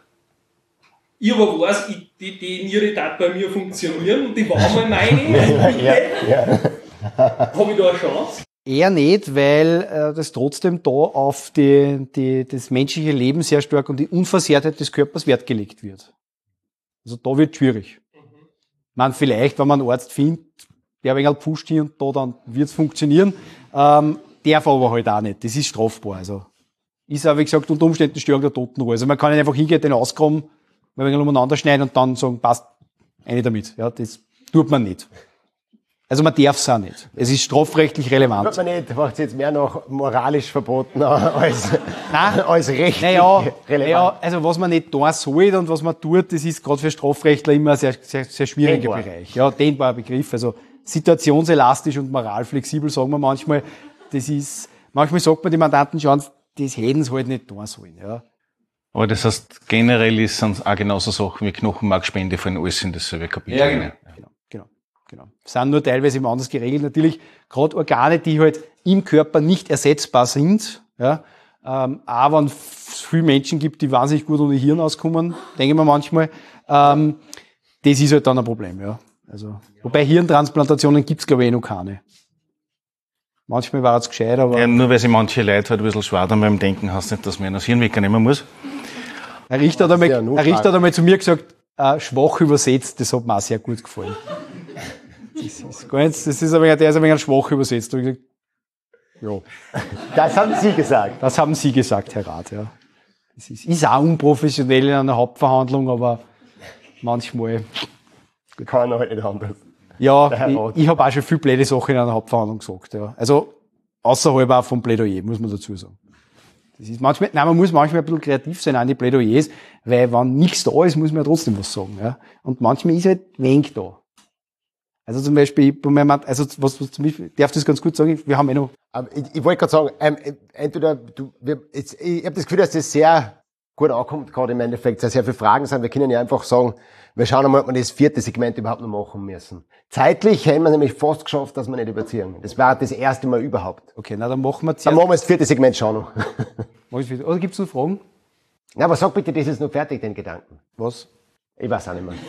Ich aber weiß, ich, die, die Niere darf bei mir funktionieren und die war mal meine. ja, ja. Habe ich da eine Chance? Eher nicht, weil äh, das trotzdem da auf die, die, das menschliche Leben sehr stark und die Unversehrtheit des Körpers Wert gelegt wird. Also da wird schwierig. Mhm. Man vielleicht, wenn man einen Arzt findet, der ein wenig pusht hier und da, dann wird es funktionieren. Ähm, darf aber halt auch nicht. Das ist strafbar. Also ist auch, wie gesagt, unter Umständen Störung der Totenruhe. Also man kann nicht einfach hingehen, den ausgraben, mal ein wenig umeinander schneiden und dann sagen, passt, eine damit. Ja, das tut man nicht. Also man darf es auch nicht. Es ist strafrechtlich relevant. Tut man nicht, macht es jetzt mehr noch moralisch verboten als, Nein, als rechtlich naja, relevant. Naja, also was man nicht tun soll und was man tut, das ist gerade für Strafrechtler immer ein sehr, sehr, sehr schwieriger Dehnbar. Bereich. Ja, dehnbarer Begriff. Also situationselastisch und moralflexibel, sagen wir manchmal. Das ist, manchmal sagt man die Mandanten schon, das hätten sie halt nicht tun sollen. Ja. Aber das heißt, generell ist es auch genauso Sachen wie Knochenmarkspende fallen alles in dasselbe Kapitel. Ja, genau. genau, genau, genau. Sind nur teilweise immer anders geregelt. Natürlich, gerade Organe, die halt im Körper nicht ersetzbar sind, ja, ähm, auch wenn es viele Menschen gibt, die wahnsinnig gut ohne Hirn auskommen, denke ich mir manchmal, ähm, das ist halt dann ein Problem, ja. Also, wobei Hirntransplantationen gibt's glaube ich, eh noch keine. Manchmal war es gescheit, aber... Ja, nur weil sich manche Leute halt ein bisschen schwer dann beim Denken, heißt nicht, dass man das Hirn wegnehmen muss. Ein Richter hat einmal, Ja, ein Richter hat einmal zu mir gesagt, äh, schwach übersetzt, das hat mir auch sehr gut gefallen. Das ist gar nicht, das ist ein wenig, der ist ein wenig schwach übersetzt. Da hab ich gesagt, ja. Das haben Sie gesagt. Das haben Sie gesagt, Herr Rath, ja. Das ist, ist auch unprofessionell in einer Hauptverhandlung, aber manchmal... Kann er halt nicht anders. Ja, ich, ich habe auch schon viel blöde Sachen in einer Hauptverhandlung gesagt. Ja. Also außerhalb auch vom Plädoyer, muss man dazu sagen. Das ist manchmal, nein, man muss manchmal ein bisschen kreativ sein an die Plädoyers, weil wenn nichts da ist, muss man ja trotzdem was sagen. Ja. Und manchmal ist halt wenig da. Also zum Beispiel, also was, was zum Beispiel, darf das ganz gut sagen, wir haben eh noch... Ich, ich wollte gerade sagen, ähm, entweder du, wir, jetzt, ich habe das Gefühl, dass das sehr gut ankommt, gerade im Endeffekt, sehr, sehr viele Fragen sind. Wir können ja einfach sagen, wir schauen einmal, ob wir das vierte Segment überhaupt noch machen müssen. Zeitlich hätten wir nämlich fast geschafft, dass wir nicht überziehen. Das war das erste Mal überhaupt. Okay, na dann machen wir zuerst... Dann machen wir das vierte Segment schon noch. Oder gibt's noch Fragen? Ja, aber sag bitte, das ist noch fertig, den Gedanken. Was? Ich weiß auch nicht mehr.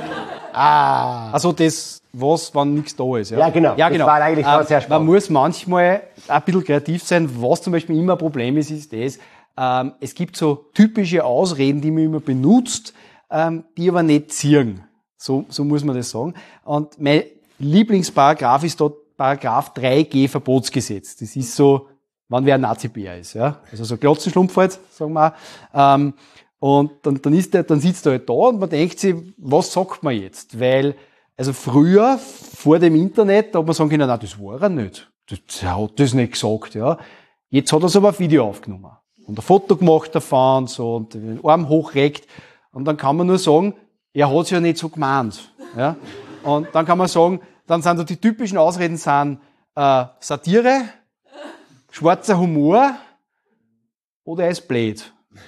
Ah. Also das, was, wenn nichts da ist. Ja, ja genau. Ja, genau. Das war eigentlich ähm, sehr spannend. Man muss manchmal ein bisschen kreativ sein. Was zum Beispiel immer ein Problem ist, ist das, ähm, es gibt so typische Ausreden, die man immer benutzt, ähm, die aber nicht ziehen. So, so muss man das sagen. Und mein Lieblingsparagraph ist dort Paragraph drei G Verbotsgesetz. Das ist so, wenn wer ein Nazi-Bär ist. Ja? Also so Glotzenschlumpf halt, sagen wir auch. Ähm, Und dann, dann, ist der, dann sitzt er halt da und man denkt sich, was sagt man jetzt? Weil, also früher, vor dem Internet, da hat man sagen können, nein, das war er nicht. Das, er hat das nicht gesagt, ja. Jetzt hat er es aber ein Video aufgenommen. Und ein Foto gemacht davon, so, und den Arm hochreckt. Und dann kann man nur sagen, er hat es ja nicht so gemeint, ja. Und dann kann man sagen, dann sind da die typischen Ausreden sind, äh, Satire, schwarzer Humor, oder er ist blöd.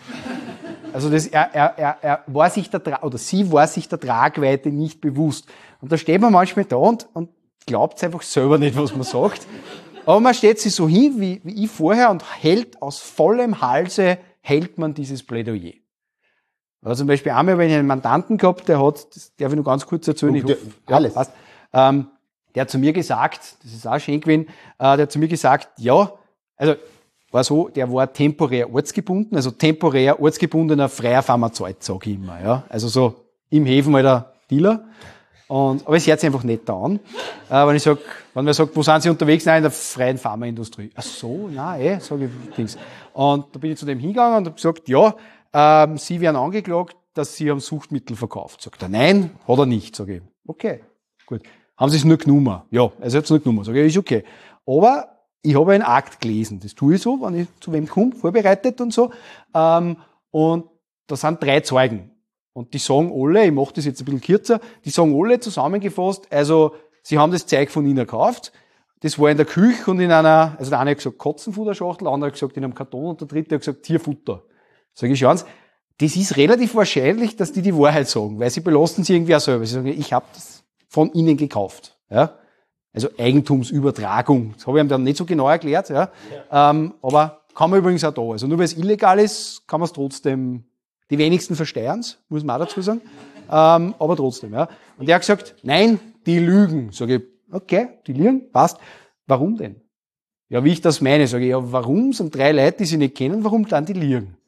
Also das, er, er, er, er war sich der, oder sie war sich der Tragweite nicht bewusst. Und da steht man manchmal da und, und glaubt einfach selber nicht, was man sagt. Aber man steht sich so hin, wie, wie ich vorher, und hält aus vollem Halse, hält man dieses Plädoyer. Also zum Beispiel einmal, wenn ich einen Mandanten gehabt, der hat, das darf ich noch ganz kurz erzählen, ich hoffe, ja, alles. Passt, ähm, der hat zu mir gesagt, das ist auch schön gewesen, äh, der hat zu mir gesagt, ja, also, war so, der war temporär ortsgebunden, also temporär ortsgebundener freier Pharmazeut, sag ich immer, ja. Also so im Häfen mal der Dealer. Und, aber es hört sich einfach nicht da an. Äh, wenn ich sag, wenn man sagt, wo sind Sie unterwegs? Nein, in der freien Pharmaindustrie. Ach so, nein, eh, sag ich, Dings. Und da bin ich zu dem hingegangen und habe gesagt, ja, ähm, Sie werden angeklagt, dass Sie haben Suchtmittel verkauft. Sagt er, nein, hat er nicht. Sag ich, okay, gut. Haben Sie es nur genommen? Ja, also er hat es nur genommen. Sag ich, ist okay. Aber ich habe einen Akt gelesen. Das tue ich so, wenn ich zu wem komme, vorbereitet und so. Ähm, und da sind drei Zeugen. Und die sagen alle, ich mache das jetzt ein bisschen kürzer, die sagen alle zusammengefasst, also sie haben das Zeug von ihnen gekauft, das war in der Küche und in einer, also der eine hat gesagt Katzenfutterschachtel, der andere hat gesagt in einem Karton und der dritte hat gesagt Tierfutter. Sag ich, schauen Sie, das ist relativ wahrscheinlich, dass die die Wahrheit sagen, weil sie belasten sie irgendwie auch selber. Sie sagen, ich habe das von ihnen gekauft. Ja? Also Eigentumsübertragung. Das habe ich ihm dann nicht so genau erklärt, ja. ja. Ähm, aber kann man übrigens auch da. Also nur weil es illegal ist, kann man es trotzdem, die wenigsten versteuern es, muss man auch dazu sagen. Ähm, aber trotzdem, ja. Und er hat gesagt, nein, die lügen. Sage ich, okay, die lügen, passt. Warum denn? Ja, wie ich das meine, sage ich, ja, warum sind drei Leute, die sie nicht kennen, warum dann die lügen?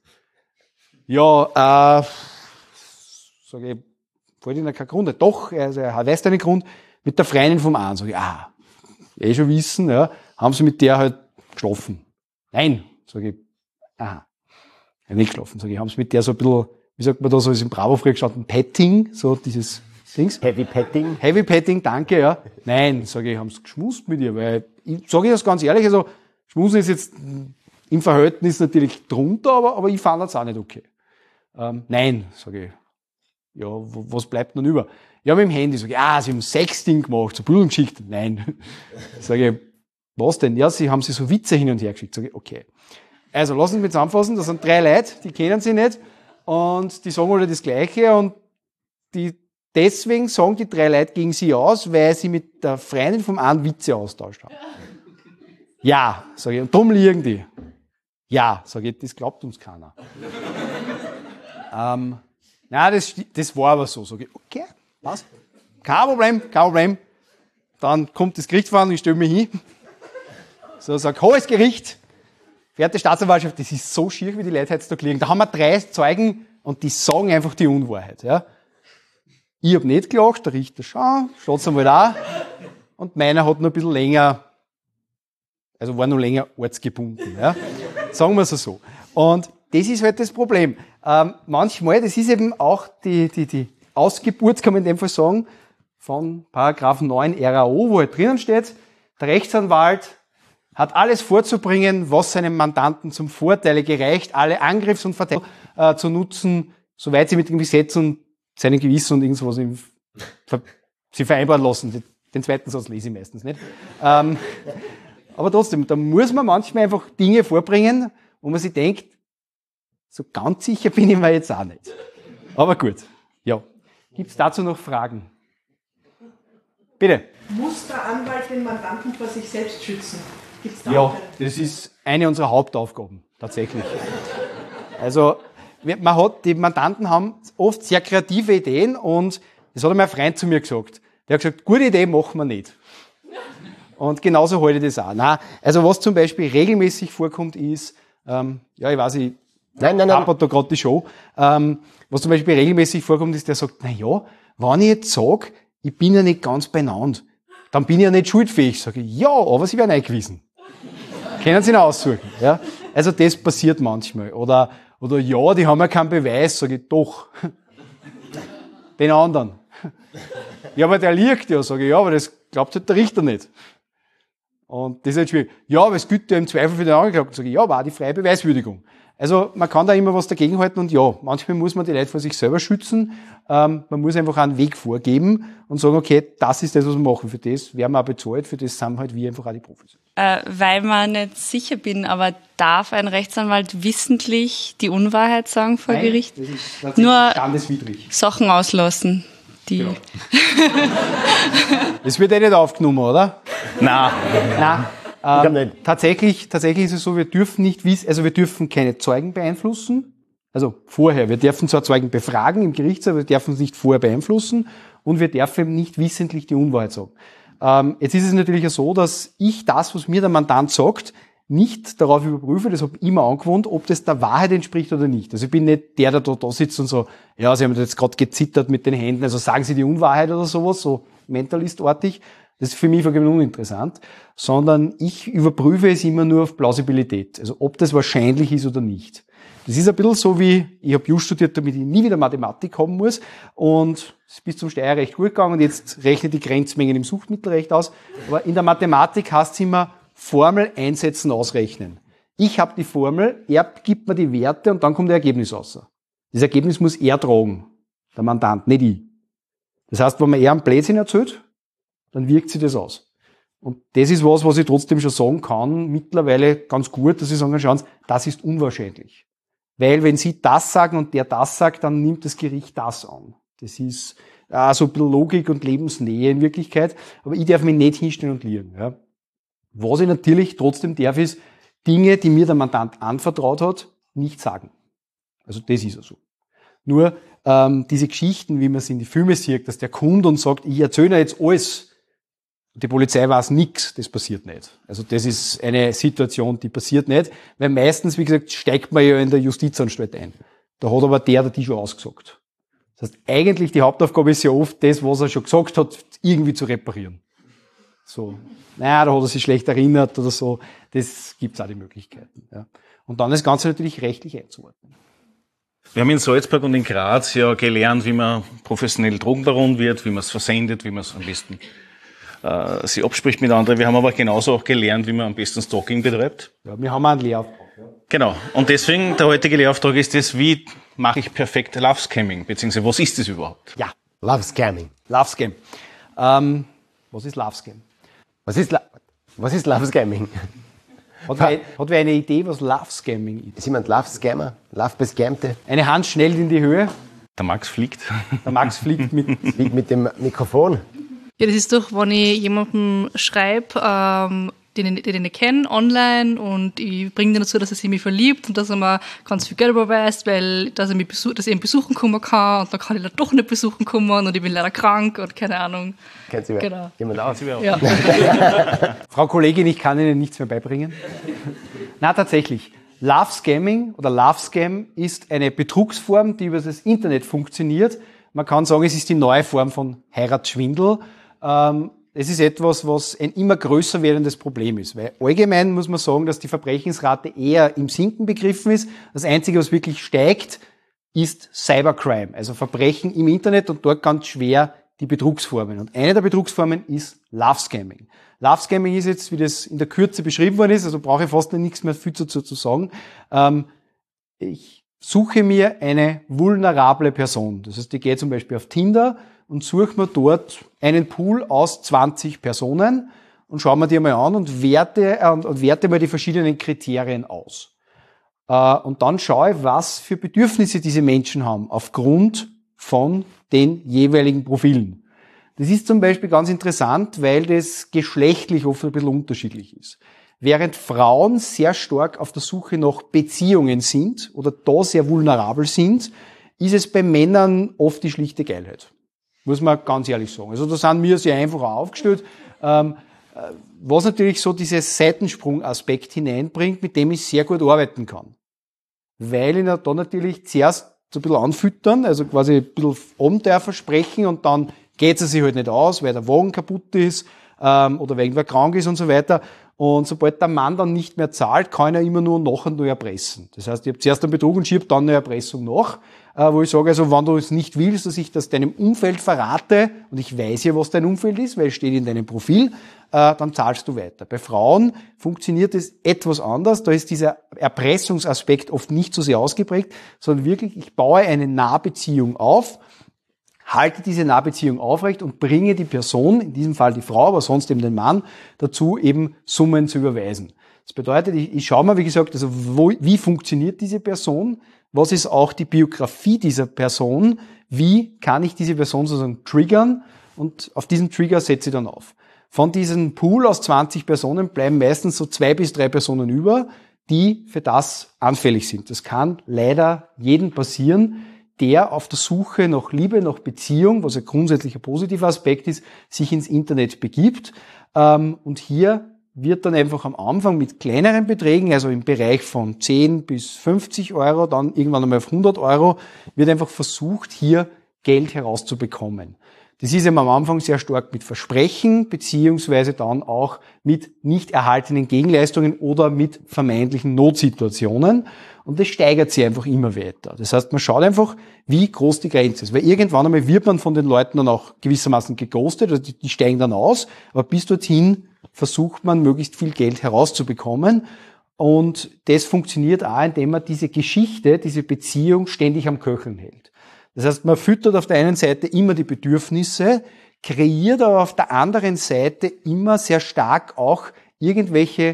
Ja, äh, sage ich, fällt Ihnen kein Grund. Doch, also er weiß einen Grund. Mit der Freundin vom einen, sage ich, ah, eh schon wissen, ja, haben sie mit der halt geschlafen. Nein, sage ich, aha, ja, nicht geschlafen, sage ich, haben sie mit der so ein bisschen, wie sagt man da, so ist im Bravo früher gestanden, Petting, so dieses Dings. Heavy Petting. Heavy Petting, danke, ja. Nein, sage ich, haben sie geschmust mit ihr, weil, ich sage das ganz ehrlich, also, schmusen ist jetzt im Verhältnis natürlich drunter, aber, aber ich fand das auch nicht okay. Ähm, nein, sage ich, ja, was bleibt nun über? Ja, mit dem Handy. Sag ich, ah, Sie haben Sexting gemacht, so Bildung geschickt. Nein. Sag ich, was denn? Ja, Sie haben sie so Witze hin und her geschickt. Sag ich, okay. Also, lassen Sie mich zusammenfassen. Das sind drei Leute, die kennen Sie nicht. Und die sagen alle das Gleiche. Und die, deswegen sagen die drei Leute gegen Sie aus, weil Sie mit der Freundin vom einen Witze austauscht haben. Ja, sag ich. Und dumm liegen die. Ja, sag ich, das glaubt uns keiner. ähm, na, das, das war aber so. Sag ich, okay. Was? Kein Problem, kein Problem. Dann kommt das Gericht voran, ich stelle mich hin. So, sag, hohes Gericht. Verehrte Staatsanwaltschaft, das ist so schier, wie die Leute heutzutage liegen. Da haben wir drei Zeugen und die sagen einfach die Unwahrheit. Ja. Ich hab nicht gelacht, der Richter schon, Staatsanwalt auch. Und meiner hat noch ein bisschen länger, also war noch länger ortsgebunden. Ja. Sagen wir es so. Und das ist halt das Problem. Ähm, manchmal, das ist eben auch die, die, die Ausgeburt, kann man in dem Fall sagen, von Paragraph neun R A O, wo halt drinnen steht, der Rechtsanwalt hat alles vorzubringen, was seinem Mandanten zum Vorteile gereicht, alle Angriffs- und Verteidigungen äh, zu nutzen, soweit sie mit dem Gesetz und seinem Gewissen und irgendwas im, ver, sie vereinbaren lassen. Den zweiten Satz lese ich meistens nicht. Ähm, aber trotzdem, da muss man manchmal einfach Dinge vorbringen, wo man sich denkt, so ganz sicher bin ich mir jetzt auch nicht. Aber gut, ja. Gibt es dazu noch Fragen? Bitte. Muss der Anwalt den Mandanten vor sich selbst schützen? Gibt's da Ja, das ist eine unserer Hauptaufgaben, tatsächlich. Also, man hat, die Mandanten haben oft sehr kreative Ideen und das hat einmal ein Freund zu mir gesagt. Der hat gesagt, gute Idee machen wir nicht. Und genauso halte ich das auch. Nein, also was zum Beispiel regelmäßig vorkommt ist, ähm, ja, ich weiß, ich Nein, nein, nein. hat da gerade die Show. Ähm, was zum Beispiel regelmäßig vorkommt, ist, der sagt, na ja, wenn ich jetzt sage, ich bin ja nicht ganz beieinander, dann bin ich ja nicht schuldfähig. Sage ich, ja, aber Sie werden eingewiesen. Können Sie ihn aussuchen. Ja? Also das passiert manchmal. Oder, oder ja, die haben ja keinen Beweis. Sage ich, doch. Den anderen. Ja, aber der liegt ja. Sage ich, ja, aber das glaubt halt der Richter nicht. Und das ist halt schwierig. Ja, aber es gilt ja im Zweifel für den Angeklagten. Sage ich, ja, aber auch die freie Beweiswürdigung. Also man kann da immer was dagegenhalten und ja, manchmal muss man die Leute vor sich selber schützen. Ähm, man muss einfach einen Weg vorgeben und sagen, okay, das ist das, was wir machen. Für das werden wir auch bezahlt, für das sind halt wir einfach auch die Profis. Äh, weil man nicht sicher bin, aber darf ein Rechtsanwalt wissentlich die Unwahrheit sagen vor Nein, Gericht? Das ist tatsächlich Nur standeswidrig. Sachen auslassen. Die Genau. Das wird eh nicht aufgenommen, oder? Nein. Nein. Ich glaub Ähm, nicht. tatsächlich, tatsächlich ist es so, wir dürfen nicht wissen, also wir dürfen keine Zeugen beeinflussen. Also vorher, wir dürfen zwar Zeugen befragen im Gerichtssaal, aber wir dürfen es nicht vorher beeinflussen und wir dürfen nicht wissentlich die Unwahrheit sagen. Ähm, jetzt ist es natürlich ja so, dass ich das, was mir der Mandant sagt, nicht darauf überprüfe, das habe ich immer angewohnt, ob das der Wahrheit entspricht oder nicht. Also ich bin nicht der, der da, da sitzt und so, ja, Sie haben jetzt gerade gezittert mit den Händen, also sagen Sie die Unwahrheit oder sowas, so mentalistartig. Das ist für mich vollkommen uninteressant, sondern ich überprüfe es immer nur auf Plausibilität, also ob das wahrscheinlich ist oder nicht. Das ist ein bisschen so wie, ich habe Jus studiert, damit ich nie wieder Mathematik haben muss und es ist bis zum Steuerrecht gut gegangen und jetzt rechne die Grenzmengen im Suchtmittelrecht aus. Aber in der Mathematik heißt es immer Formel einsetzen, ausrechnen. Ich habe die Formel, er gibt mir die Werte und dann kommt das Ergebnis raus. Das Ergebnis muss er tragen, der Mandant, nicht ich. Das heißt, wenn man eher einen Blödsinn erzählt, dann wirkt sich das aus. Und das ist was, was ich trotzdem schon sagen kann, mittlerweile ganz gut, dass ich sagen kann, schauen Sie, das ist unwahrscheinlich. Weil wenn Sie das sagen und der das sagt, dann nimmt das Gericht das an. Das ist äh, so ein bisschen Logik und Lebensnähe in Wirklichkeit, aber ich darf mich nicht hinstellen und lieren. Ja. Was ich natürlich trotzdem darf, ist Dinge, die mir der Mandant anvertraut hat, nicht sagen. Also das ist ja so. Nur ähm, diese Geschichten, wie man es in die Filme sieht, dass der kommt und sagt, ich erzähle jetzt alles, die Polizei weiß nichts, das passiert nicht. Also das ist eine Situation, die passiert nicht, weil meistens, wie gesagt, steigt man ja in der Justizanstalt ein. Da hat aber der, der die schon ausgesagt. Das heißt, eigentlich die Hauptaufgabe ist ja oft das, was er schon gesagt hat, irgendwie zu reparieren. So, naja, da hat er sich schlecht erinnert oder so. Das gibt's auch die Möglichkeiten. Ja. Und dann das Ganze natürlich rechtlich einzuordnen. Wir haben in Salzburg und in Graz ja gelernt, wie man professionell Drogenbaron wird, wie man es versendet, wie man es am besten äh, sich abspricht mit anderen. Wir haben aber genauso auch gelernt, wie man am besten Stalking betreibt. Ja, wir haben auch einen Lehrauftrag. Ja. Genau. Und deswegen, der heutige Lehrauftrag ist das, wie mache ich perfekt Love Scamming, beziehungsweise was ist das überhaupt? Ja, Love Scamming. Love Scam. Ähm, was ist Love Scam? Was ist, La- was ist Love Scamming? Hat wer, hat wer eine Idee, was Love Scamming ist? Ist jemand Love Scammer? Love Bescammte? Eine Hand schnell in die Höhe. Der Max fliegt. Der Max fliegt mit. Fliegt mit dem Mikrofon. Ja, das ist doch, wenn ich jemandem schreibe, ähm, den, ich- den ich kenne, online und ich bringe den dazu, dass er sich in mich verliebt und dass er mir ganz viel Geld überweist, weil dass er mich besuch, dass ich ihn besuchen kommen kann und dann kann ich leider doch nicht besuchen kommen und ich bin leider krank und keine Ahnung. Kennt Sie wer? Genau. Jemand aus? Ja. Frau Kollegin, ich kann Ihnen nichts mehr beibringen. Na, tatsächlich. Love Scamming oder Love Scam ist eine Betrugsform, die über das Internet funktioniert. Man kann sagen, es ist die neue Form von Heiratsschwindel. Ähm, das ist etwas, was ein immer größer werdendes Problem ist. Weil allgemein muss man sagen, dass die Verbrechensrate eher im Sinken begriffen ist. Das Einzige, was wirklich steigt, ist Cybercrime, also Verbrechen im Internet und dort ganz schwer die Betrugsformen. Und eine der Betrugsformen ist Love Scamming. Love Scamming ist jetzt, wie das in der Kürze beschrieben worden ist, also brauche ich fast nichts mehr viel dazu zu sagen. Ähm, ich suche mir eine vulnerable Person. Das heißt, ich gehe zum Beispiel auf Tinder und suche mir dort einen Pool aus zwanzig Personen und schaue mir die mal an und werte, äh, und werte mal die verschiedenen Kriterien aus. Äh, und dann schaue ich, was für Bedürfnisse diese Menschen haben aufgrund von den jeweiligen Profilen. Das ist zum Beispiel ganz interessant, weil das geschlechtlich oft ein bisschen unterschiedlich ist. Während Frauen sehr stark auf der Suche nach Beziehungen sind oder da sehr vulnerabel sind, ist es bei Männern oft die schlichte Geilheit. Muss man ganz ehrlich sagen. Also da sind wir sehr einfach aufgestellt, ähm, was natürlich so dieses Seitensprung-Aspekt hineinbringt, mit dem ich sehr gut arbeiten kann. Weil ich da natürlich zuerst so ein bisschen anfüttern, also quasi ein bisschen Abenteuer versprechen und dann geht es sich halt nicht aus, weil der Wagen kaputt ist ähm, oder weil irgendwer krank ist und so weiter. Und sobald der Mann dann nicht mehr zahlt, kann er immer nur nachher nur erpressen. Das heißt, ich habe zuerst einen Betrug und schiebe dann eine Erpressung nach, äh, wo ich sage, also wenn du es nicht willst, dass ich das deinem Umfeld verrate, und ich weiß ja, was dein Umfeld ist, weil es steht in deinem Profil, äh, dann zahlst du weiter. Bei Frauen funktioniert es etwas anders. Da ist dieser Erpressungsaspekt oft nicht so sehr ausgeprägt, sondern wirklich, ich baue eine Nahbeziehung auf, halte diese Nahbeziehung aufrecht und bringe die Person, in diesem Fall die Frau, aber sonst eben den Mann, dazu eben Summen zu überweisen. Das bedeutet, ich, ich schaue mal, wie gesagt, also wo, wie funktioniert diese Person, was ist auch die Biografie dieser Person, wie kann ich diese Person sozusagen triggern und auf diesen Trigger setze ich dann auf. Von diesem Pool aus zwanzig Personen bleiben meistens so zwei bis drei Personen über, die für das anfällig sind. Das kann leider jedem passieren, der auf der Suche nach Liebe, nach Beziehung, was ein grundsätzlicher positiver Aspekt ist, sich ins Internet begibt. Und hier wird dann einfach am Anfang mit kleineren Beträgen, also im Bereich von zehn bis fünfzig Euro, dann irgendwann einmal auf hundert Euro, wird einfach versucht, hier Geld herauszubekommen. Das ist eben am Anfang sehr stark mit Versprechen, beziehungsweise dann auch mit nicht erhaltenen Gegenleistungen oder mit vermeintlichen Notsituationen. Und das steigert sich einfach immer weiter. Das heißt, man schaut einfach, wie groß die Grenze ist. Weil irgendwann einmal wird man von den Leuten dann auch gewissermaßen geghostet, also die, die steigen dann aus, aber bis dorthin versucht man, möglichst viel Geld herauszubekommen. Und das funktioniert auch, indem man diese Geschichte, diese Beziehung ständig am Köcheln hält. Das heißt, man füttert auf der einen Seite immer die Bedürfnisse, kreiert aber auf der anderen Seite immer sehr stark auch irgendwelche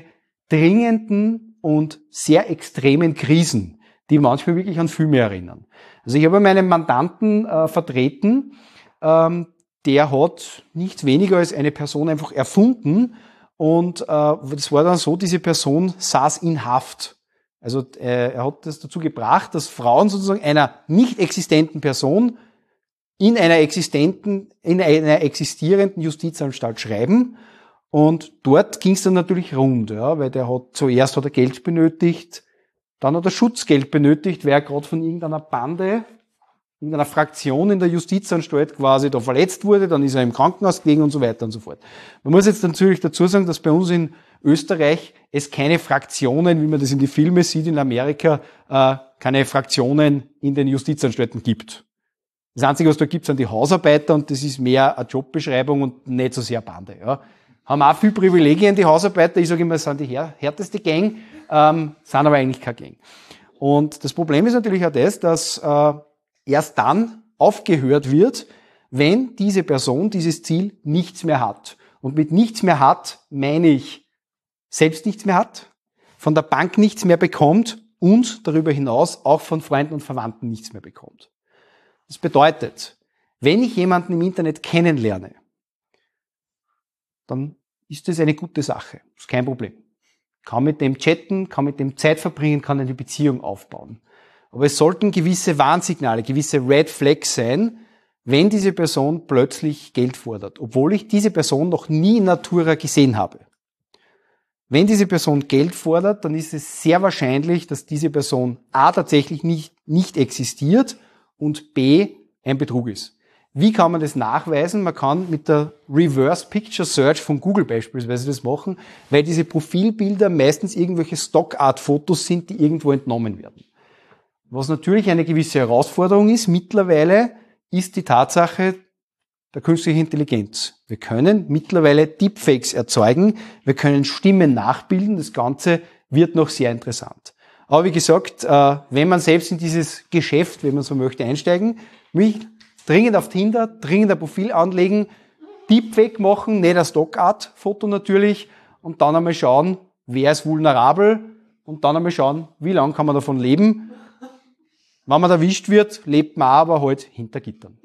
dringenden und sehr extremen Krisen, die manchmal wirklich an viel mehr erinnern. Also ich habe meinen Mandanten äh, vertreten, ähm, der hat nichts weniger als eine Person einfach erfunden und äh, das war dann so, diese Person saß in Haft. Also äh, er hat das dazu gebracht, dass Frauen sozusagen einer nicht existenten Person in einer existenten, in einer existierenden Justizanstalt schreiben. Und dort ging es dann natürlich rund, ja, weil der hat zuerst hat er Geld benötigt, dann hat er Schutzgeld benötigt, weil er gerade von irgendeiner Bande, irgendeiner Fraktion in der Justizanstalt quasi da verletzt wurde, dann ist er im Krankenhaus gelegen und so weiter und so fort. Man muss jetzt natürlich dazu sagen, dass bei uns in Österreich es keine Fraktionen, wie man das in die Filme sieht, in Amerika, äh, keine Fraktionen in den Justizanstalten gibt. Das Einzige, was da gibt, sind die Hausarbeiter und das ist mehr eine Jobbeschreibung und nicht so sehr Bande. Ja. Haben auch viel Privilegien, die Hausarbeiter. Ich sage immer, es sind die härteste Gang, ähm, sind aber eigentlich keine Gang. Und das Problem ist natürlich auch das, dass äh, erst dann aufgehört wird, wenn diese Person dieses Ziel nichts mehr hat. Und mit nichts mehr hat, meine ich, selbst nichts mehr hat, von der Bank nichts mehr bekommt und darüber hinaus auch von Freunden und Verwandten nichts mehr bekommt. Das bedeutet, wenn ich jemanden im Internet kennenlerne, dann ist das eine gute Sache. Das ist kein Problem. Kann mit dem chatten, kann mit dem Zeit verbringen, kann eine Beziehung aufbauen. Aber es sollten gewisse Warnsignale, gewisse Red Flags sein, wenn diese Person plötzlich Geld fordert, obwohl ich diese Person noch nie in Natura gesehen habe. Wenn diese Person Geld fordert, dann ist es sehr wahrscheinlich, dass diese Person a. tatsächlich nicht, nicht existiert und b. ein Betrug ist. Wie kann man das nachweisen? Man kann mit der Reverse Picture Search von Google beispielsweise das machen, weil diese Profilbilder meistens irgendwelche Stock-Art-Fotos sind, die irgendwo entnommen werden. Was natürlich eine gewisse Herausforderung ist, mittlerweile ist die Tatsache der künstlichen Intelligenz. Wir können mittlerweile Deepfakes erzeugen, wir können Stimmen nachbilden, das Ganze wird noch sehr interessant. Aber wie gesagt, wenn man selbst in dieses Geschäft, wenn man so möchte, einsteigen, mich dringend auf Tinder, dringend ein Profil anlegen, Deepfake machen, nicht ein Stockart-Foto natürlich, und dann einmal schauen, wer ist vulnerabel, und dann einmal schauen, wie lange kann man davon leben. Wenn man erwischt wird, lebt man aber halt hinter Gittern.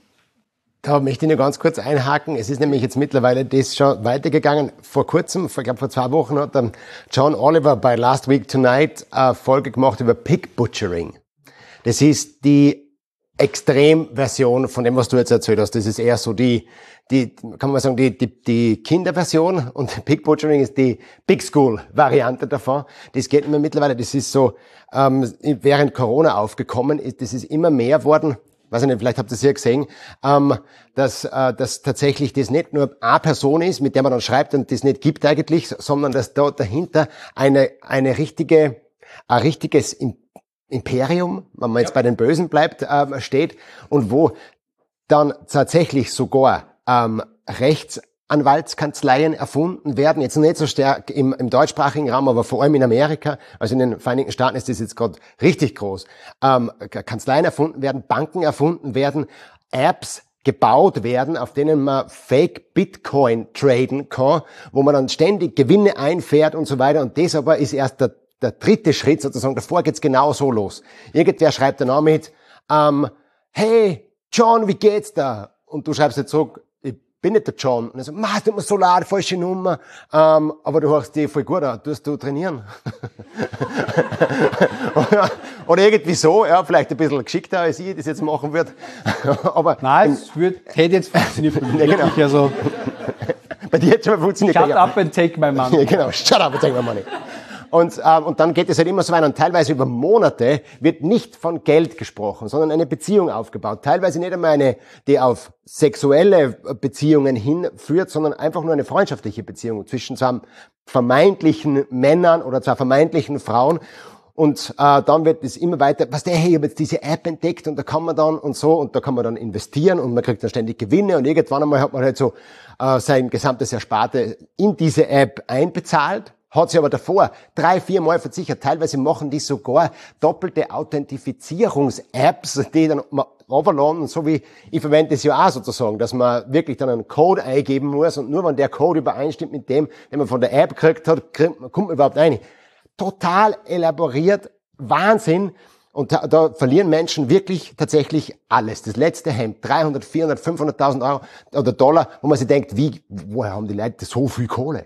Da möchte ich nur ganz kurz einhaken. Es ist nämlich jetzt mittlerweile das schon weitergegangen. Vor kurzem, ich glaube vor zwei Wochen, hat dann John Oliver bei Last Week Tonight eine Folge gemacht über Pig Butchering. Das ist die Extremversion von dem, was du jetzt erzählt hast. Das ist eher so die, die, kann man sagen, die, die, die Kinderversion, und Pig Butchering ist die Big School Variante davon. Das geht immer mittlerweile, das ist so, ähm, während Corona aufgekommen ist, das ist immer mehr worden. Weiß ich nicht, vielleicht habt ihr es ja gesehen, ähm, dass, äh, dass tatsächlich das nicht nur eine Person ist, mit der man dann schreibt und das nicht gibt eigentlich, sondern dass da dahinter eine, eine richtige, ein richtiges Imperium, wenn man jetzt ja bei den Bösen bleibt, äh, steht, und wo dann tatsächlich sogar ähm, Rechtsanwaltskanzleien erfunden werden, jetzt nicht so stark im, im deutschsprachigen Raum, aber vor allem in Amerika, also in den Vereinigten Staaten ist das jetzt gerade richtig groß, ähm, Kanzleien erfunden werden, Banken erfunden werden, Apps gebaut werden, auf denen man Fake Bitcoin traden kann, wo man dann ständig Gewinne einfährt und so weiter, und das aber ist erst der Der dritte Schritt sozusagen, davor geht's genau so los. Irgendwer schreibt dann auch mit, ähm, hey, John, wie geht's da? Und du schreibst jetzt zurück, ich bin nicht der John. Und er sagt, mach, tut mir so leid, falsche Nummer, ähm, aber du hörst dich voll gut an, tust du trainieren? oder, oder irgendwie so, ja, vielleicht ein bisschen geschickter, als ich das jetzt machen würde. aber Nein, es wird, hätte jetzt funktioniert bei mir. Ja, genau. Also, bei dir hat schon mal funktioniert. Shut up and take my money. Ja, genau, shut up and take my money. Und, ähm, und dann geht es halt immer so weiter. Und teilweise über Monate wird nicht von Geld gesprochen, sondern eine Beziehung aufgebaut. Teilweise nicht einmal eine, die auf sexuelle Beziehungen hinführt, sondern einfach nur eine freundschaftliche Beziehung zwischen zwei vermeintlichen Männern oder zwei vermeintlichen Frauen. Und äh, dann wird es immer weiter, was der, hey, ich habe jetzt diese App entdeckt, und da kann man dann und so, und da kann man dann investieren, und man kriegt dann ständig Gewinne, und irgendwann einmal hat man halt so äh, sein gesamtes Ersparte in diese App einbezahlt. Hat sie aber davor drei, vier Mal versichert. Teilweise machen die sogar doppelte Authentifizierungs-Apps, die dann runterladen, so wie ich verwende es ja auch sozusagen, dass man wirklich dann einen Code eingeben muss, und nur wenn der Code übereinstimmt mit dem, den man von der App gekriegt hat, kommt man überhaupt rein. Total elaboriert, Wahnsinn. Und da, da verlieren Menschen wirklich tatsächlich alles. Das letzte Hemd, dreihundert, vierhundert, fünfhunderttausend Euro oder Dollar, wo man sich denkt, wie, woher haben die Leute so viel Kohle?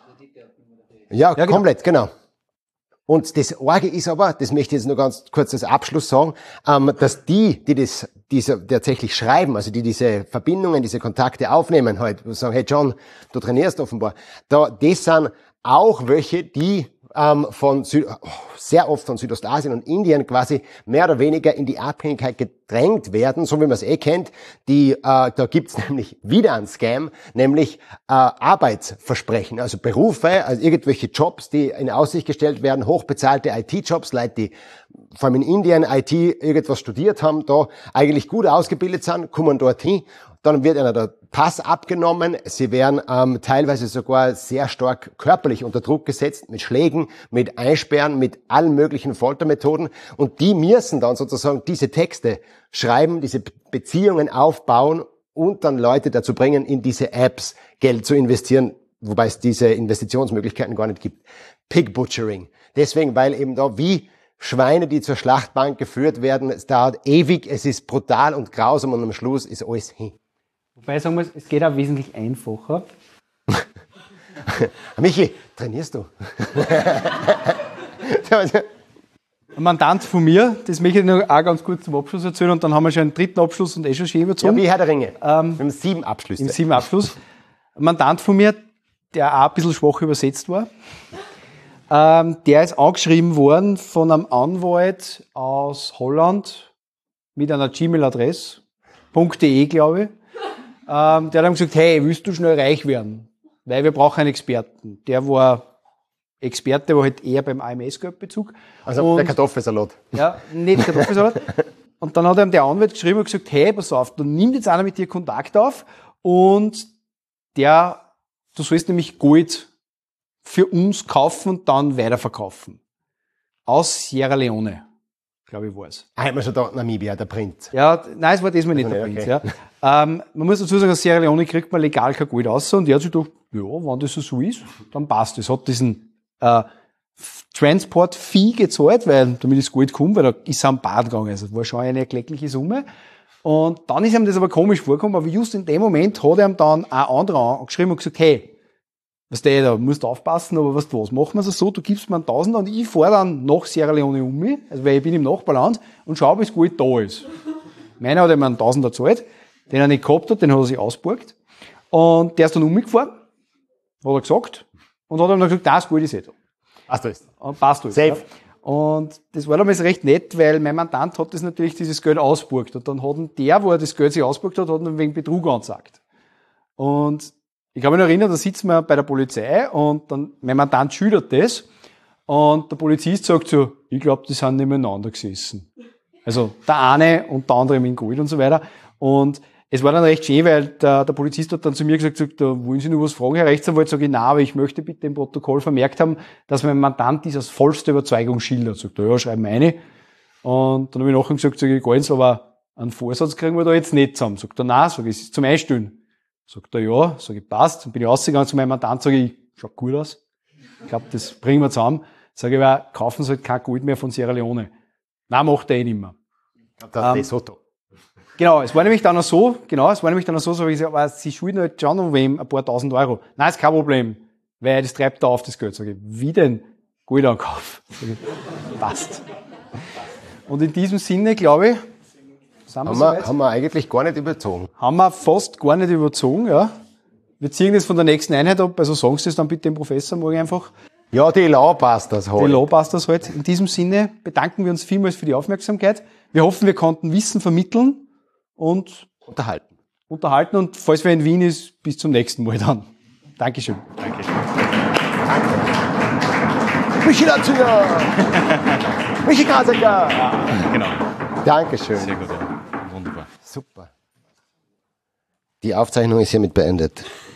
Ja, ja, komplett, genau. genau. Und das Orge ist aber, das möchte ich jetzt nur ganz kurz als Abschluss sagen, ähm, dass die, die das, diese tatsächlich schreiben, also die diese Verbindungen, diese Kontakte aufnehmen, halt, sagen, hey John, du trainierst offenbar, da, das sind auch welche, die ähm, von Süd, oh, sehr oft von Südostasien und Indien quasi mehr oder weniger in die Abhängigkeit gedrängt werden, so wie man es eh kennt. Die, äh, da gibt's nämlich wieder einen Scam, nämlich äh, Arbeitsversprechen, also Berufe, also irgendwelche Jobs, die in Aussicht gestellt werden, hochbezahlte I T-Jobs, Leute, die vor allem in Indien I T irgendwas studiert haben, da eigentlich gut ausgebildet sind, kommen dorthin. Dann wird einer der Pass abgenommen. Sie werden ähm, teilweise sogar sehr stark körperlich unter Druck gesetzt, mit Schlägen, mit Einsperren, mit allen möglichen Foltermethoden. Und die müssen dann sozusagen diese Texte schreiben, diese Beziehungen aufbauen und dann Leute dazu bringen, in diese Apps Geld zu investieren, wobei es diese Investitionsmöglichkeiten gar nicht gibt. Pig Butchering. Deswegen, weil eben da wie Schweine, die zur Schlachtbank geführt werden, es dauert ewig, es ist brutal und grausam, und am Schluss ist alles hin. Wobei, sagen wir, es geht auch wesentlich einfacher. Michi, trainierst du? Ein Mandant von mir, das möchte ich noch auch ganz kurz zum Abschluss erzählen, und dann haben wir schon einen dritten Abschluss und eh schon schön überzogen. Ja, wie Herr der Ringe. Ähm, wir haben sieben Abschlüsse. Im sieben Abschluss. Ein Mandant von mir, der auch ein bisschen schwach übersetzt war, ähm, der ist angeschrieben worden von einem Anwalt aus Holland mit einer Gmail-Adresse. .de, glaube ich. Ähm, der hat dann gesagt, hey, willst du schnell reich werden? Weil wir brauchen einen Experten. Der war Experte, war halt eher beim A M S-Geldbezug. Also und, der Kartoffelsalat. Ja, nicht Kartoffelsalat. Und dann hat ihm der Anwalt geschrieben und gesagt, hey, pass auf, dann nimmt jetzt einer mit dir Kontakt auf und der, du sollst nämlich Gold für uns kaufen und dann weiterverkaufen. Aus Sierra Leone, glaube ich, war es. Ah, hat man schon da Namibia, der Prinz. Ja, nein, es war diesmal nicht der okay. Prinz. Ja. Ähm, man muss dazu sagen, aus Sierra Leone kriegt man legal kein Gold raus und der hat sich gedacht, ja, wenn das so ist, dann passt es. Hat diesen äh, Transport-Fee gezahlt, weil damit das Gold kommt, weil da ist er am Bad gegangen. Also das war schon eine erkleckliche Summe. Und dann ist ihm das aber komisch vorgekommen, aber just in dem Moment hat er ihm dann ein anderer angeschrieben und gesagt, hey, weißt du, da musst du aufpassen, aber weißt du was, machen wir es so, du gibst mir einen Tausender und ich fahre dann nach Sierra Leone um mich, also weil ich bin im Nachbarland und schau, bis das Gold da ist. Meiner hat ihm einen Tausender gezahlt, den er nicht gehabt hat, den hat er sich ausgeborgt. Und der ist dann umgefahren, hat er gesagt, und hat ihm dann gesagt, das Gold ist eh da. Passt alles. Und passt alles. Safe. Ja. Und das war damals recht nett, weil mein Mandant hat das natürlich dieses Geld ausgeborgt. Und dann hat ihn der, wo er das Geld sich ausgeborgt hat, hat ihn wegen Betrug angezeigt. Und ich kann mich noch erinnern, da sitzen wir bei der Polizei und dann, mein Mandant schildert das. Und der Polizist sagt so, ich glaube, die sind nebeneinander gesessen. Also der eine und der andere mit Gold und so weiter. Und es war dann recht schön, weil der, der Polizist hat dann zu mir gesagt, sagt, da wollen Sie noch was fragen, Herr Rechtsanwalt? Sag ich, nein, aber ich möchte bitte im Protokoll vermerkt haben, dass mein Mandant dies aus vollster Überzeugung schildert. Sagt er, ja, schreiben wir eine. Und dann habe ich nachher gesagt, sag ich, ganz, aber einen Vorsatz kriegen wir da jetzt nicht zusammen. Sagt er, nein, sag ich, es ist zum Einstellen. Sagt er, ja, sag ich, passt. Dann bin ich rausgegangen zu meinem Mandant, sage ich, schaut gut aus. Ich glaube, das bringen wir zusammen. Sag ich, aber kaufen Sie halt kein Gold mehr von Sierra Leone. Nein, macht er eh nicht mehr. Das ähm, ist Soto. Genau, es war nämlich dann auch so, genau, es war nämlich dann auch so, so wie ich gesagt, aber Sie schulden halt schon um wem ein paar tausend Euro. Nein, ist kein Problem, weil das treibt da auf das Geld. Sag ich, wie denn? Goldankauf. Passt. Und in diesem Sinne, glaube ich, sind wir haben, soweit. wir, haben wir eigentlich gar nicht überzogen. Haben wir fast gar nicht überzogen, ja. Wir ziehen das von der nächsten Einheit ab, also sagen Sie das dann bitte dem Professor morgen einfach. Ja, die Lawbusters halt. Die Lawbusters halt. In diesem Sinne bedanken wir uns vielmals für die Aufmerksamkeit. Wir hoffen, wir konnten Wissen vermitteln und unterhalten. Unterhalten und falls wer in Wien ist, bis zum nächsten Mal dann. Dankeschön. Danke. Michi Lanzinger! Michi Grasecker! Ja, genau. Dankeschön. Sehr gut, ja. Wunderbar. Super. Die Aufzeichnung ist hiermit beendet.